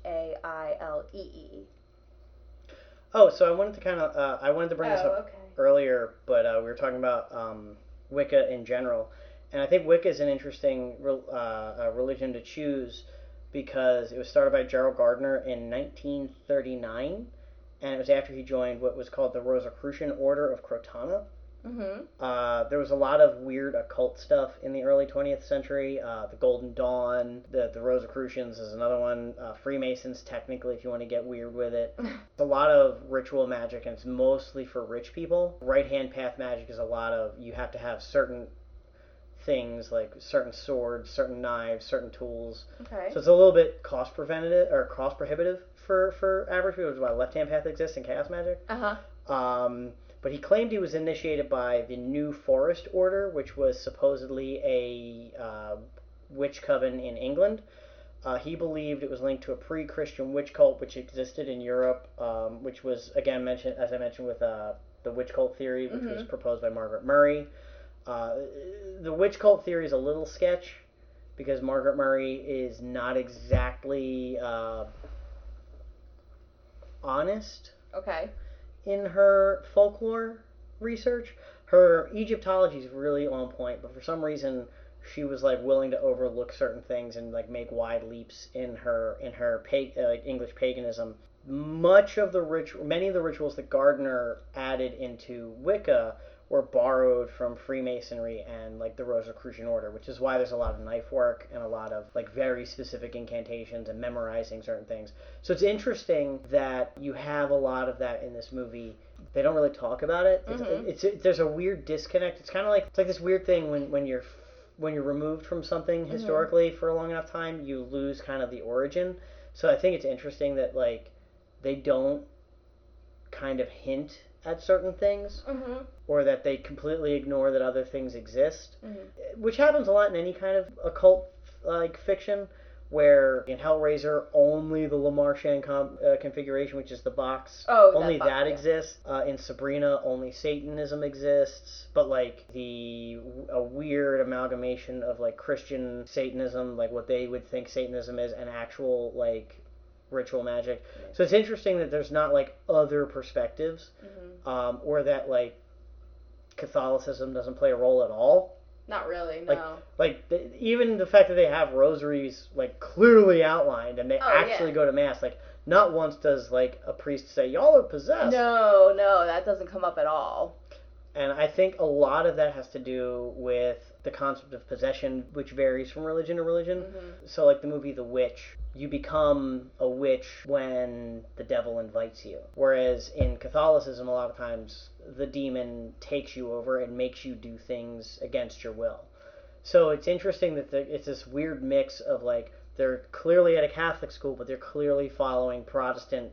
Hailee. Oh, so I wanted to kind of I wanted to bring this up okay. earlier, but we were talking about Wicca in general, and I think Wicca is an interesting religion to choose because it was started by Gerald Gardner in 1939, and it was after he joined what was called the Rosicrucian Order of Crotona. Mm-hmm. There was a lot of weird occult stuff in the early 20th century. The Golden Dawn, the Rosicrucians is another one. Freemasons, technically, if you want to get weird with it. It's a lot of ritual magic, and it's mostly for rich people. Right-hand path magic is a lot of, you have to have certain things, like certain swords, certain knives, certain tools. Okay. So it's a little bit cost prohibitive for average people, which is why left-hand path exists in chaos magic. Uh-huh. But he claimed he was initiated by the New Forest Order, which was supposedly a witch coven in England. He believed it was linked to a pre-Christian witch cult which existed in Europe, which was, again, mentioned with the witch cult theory, which was proposed by Margaret Murray. The witch cult theory is a little sketch because Margaret Murray is not exactly honest Okay. in her folklore research. Her Egyptology is really on point, but for some reason she was like willing to overlook certain things and like make wide leaps in her English paganism. Many of the rituals that Gardner added into Wicca were borrowed from Freemasonry and like the Rosicrucian order, which is why there's a lot of knife work and a lot of like very specific incantations and memorizing certain things. So it's interesting that you have a lot of that in this movie. They don't really talk about it. There's a weird disconnect. It's kind of like this weird thing when you're removed from something historically for a long enough time, you lose kind of the origin. So I think it's interesting that like they don't kind of hint at certain things, or that they completely ignore that other things exist, which happens a lot in any kind of occult like fiction, where in Hellraiser only the Lamarchand configuration, which is the box, only that exists. In Sabrina only Satanism exists, but like a weird amalgamation of like Christian Satanism, like what they would think Satanism is, and actual like ritual magic. So it's interesting that there's not like other perspectives, or that like Catholicism doesn't play a role at all. Not really, no. Even the fact that they have rosaries like clearly outlined and they actually go to mass, like not once does like a priest say y'all are possessed. No, that doesn't come up at all. And I think a lot of that has to do with the concept of possession, which varies from religion to religion. So like the movie The Witch, you become a witch when the devil invites you. Whereas in Catholicism, a lot of times the demon takes you over and makes you do things against your will. So it's interesting that it's this weird mix of like, they're clearly at a Catholic school, but they're clearly following Protestant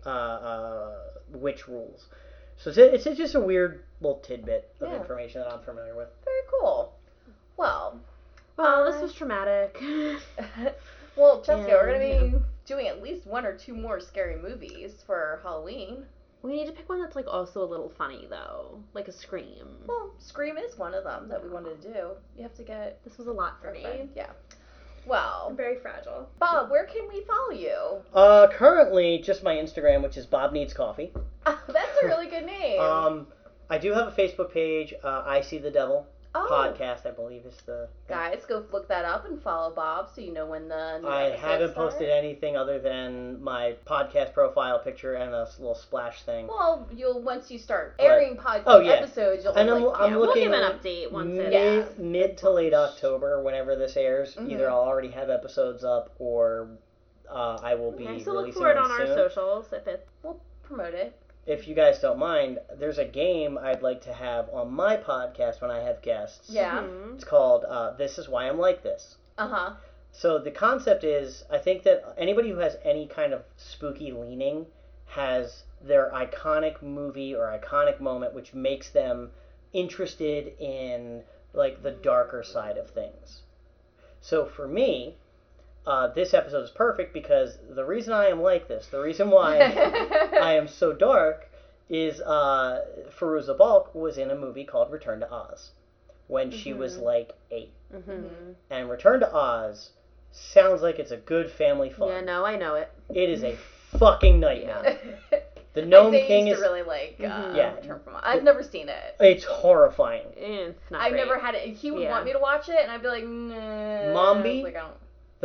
witch rules. So it's just a weird little tidbit of information that I'm familiar with. Very cool. Well, this was traumatic. Well, Jessica, we're going to be doing at least one or two more scary movies for Halloween. We need to pick one that's like also a little funny though, like a Scream. Well, Scream is one of them that we wanted to do. You have to get... This was a lot for me. Yeah. Well, I'm very fragile. Bob, where can we follow you? Currently, just my Instagram, which is Bob Needs Coffee. That's a really good name. I do have a Facebook page, I See the Devil podcast, I believe is the... Guys, go look that up and follow Bob so you know when the new I episodes haven't start. posted anything other than my podcast profile picture and a little splash thing. Well, once you start airing podcast episodes, you'll and I'm looking we'll give an update once mid to late October, whenever this airs. Either I'll already have episodes up or I will be releasing so look for it on soon. our socials We'll promote it. If you guys don't mind, there's a game I'd like to have on my podcast when I have guests. Yeah. It's called This Is Why I'm Like This. So the concept is, I think that anybody who has any kind of spooky leaning has their iconic movie or iconic moment which makes them interested in like the darker side of things. So for me, this episode is perfect because the reason I am like this, the reason why I am so dark is Fairuza Balk was in a movie called Return to Oz when she was like 8. And Return to Oz sounds like it's a good family fun. Yeah, no, I know it. It is a fucking nightmare. The Gnome King is... really like Return from Oz. I've never seen it. It's horrifying. It's not I've great. never had it. He would want me to watch it, and I'd be like, nah. Mombi? Like, I don't...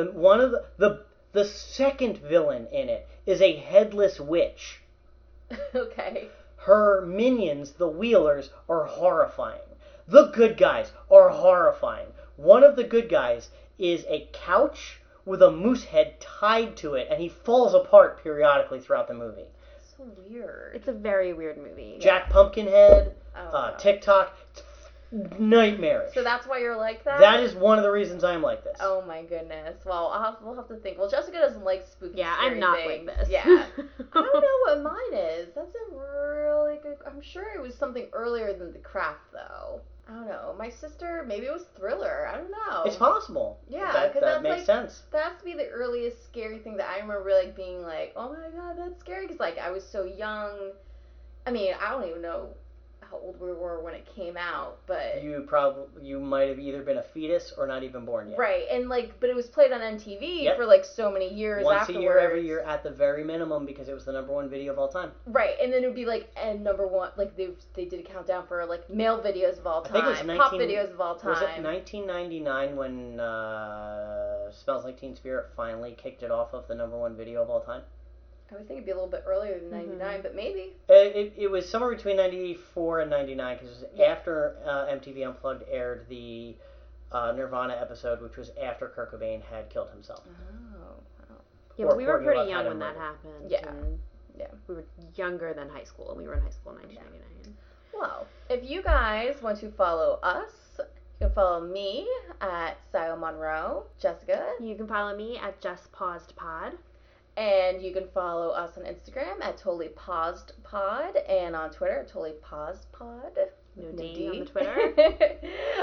The second villain in it is a headless witch. Okay. Her minions, the Wheelers, are horrifying. The good guys are horrifying. One of the good guys is a couch with a moose head tied to it, and he falls apart periodically throughout the movie. So weird. It's a very weird movie. Jack Pumpkinhead, no. TikTok. It's nightmarish. So that's why you're like that? That is one of the reasons I'm like this. Oh my goodness. Well, we'll have to think. Well, Jessica doesn't like spooky Yeah, scary I'm not things. like this. Yeah. I don't know what mine is. That's a really good... I'm sure it was something earlier than The Craft, though. I don't know. My sister, maybe it was Thriller. I don't know. It's possible. Yeah, that makes sense. That has to be the earliest scary thing that I remember like being like, oh my god, that's scary. Because like I was so young. I mean, I don't even know how how old we were when it came out, but You might have either been a fetus or not even born yet. right, and like, but it was played on MTV Yep. for like so many years Once afterwards. a year, every year, at the very minimum, because it was the #1 video of all time. Right, and then it would be like, and #1, like they did a countdown for like male videos of all time, I think it was pop videos of all time. Was it 1999 when Smells Like Teen Spirit finally kicked it off of the #1 video of all time? I would think it'd be a little bit earlier than 99, but maybe. It was somewhere between 94 and 99, because it was Yeah. after MTV Unplugged aired the Nirvana episode, which was after Kurt Cobain had killed himself. Oh, wow. Yeah, Or but we were Courtney pretty Love had young him when that murdered. happened. Yeah. And Yeah. we were younger than high school, and we were in high school in 1999. Well, if you guys want to follow us, you can follow me at Sile Monroe, Jessica, You can follow me at Just Paused Pod. and you can follow us on Instagram at Totally Paused Pod, and on Twitter at Totally Paused Pod. No No D D. on the Twitter.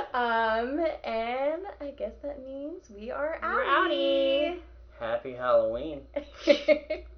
And I guess that means we are We're outie. Happy Halloween. outie.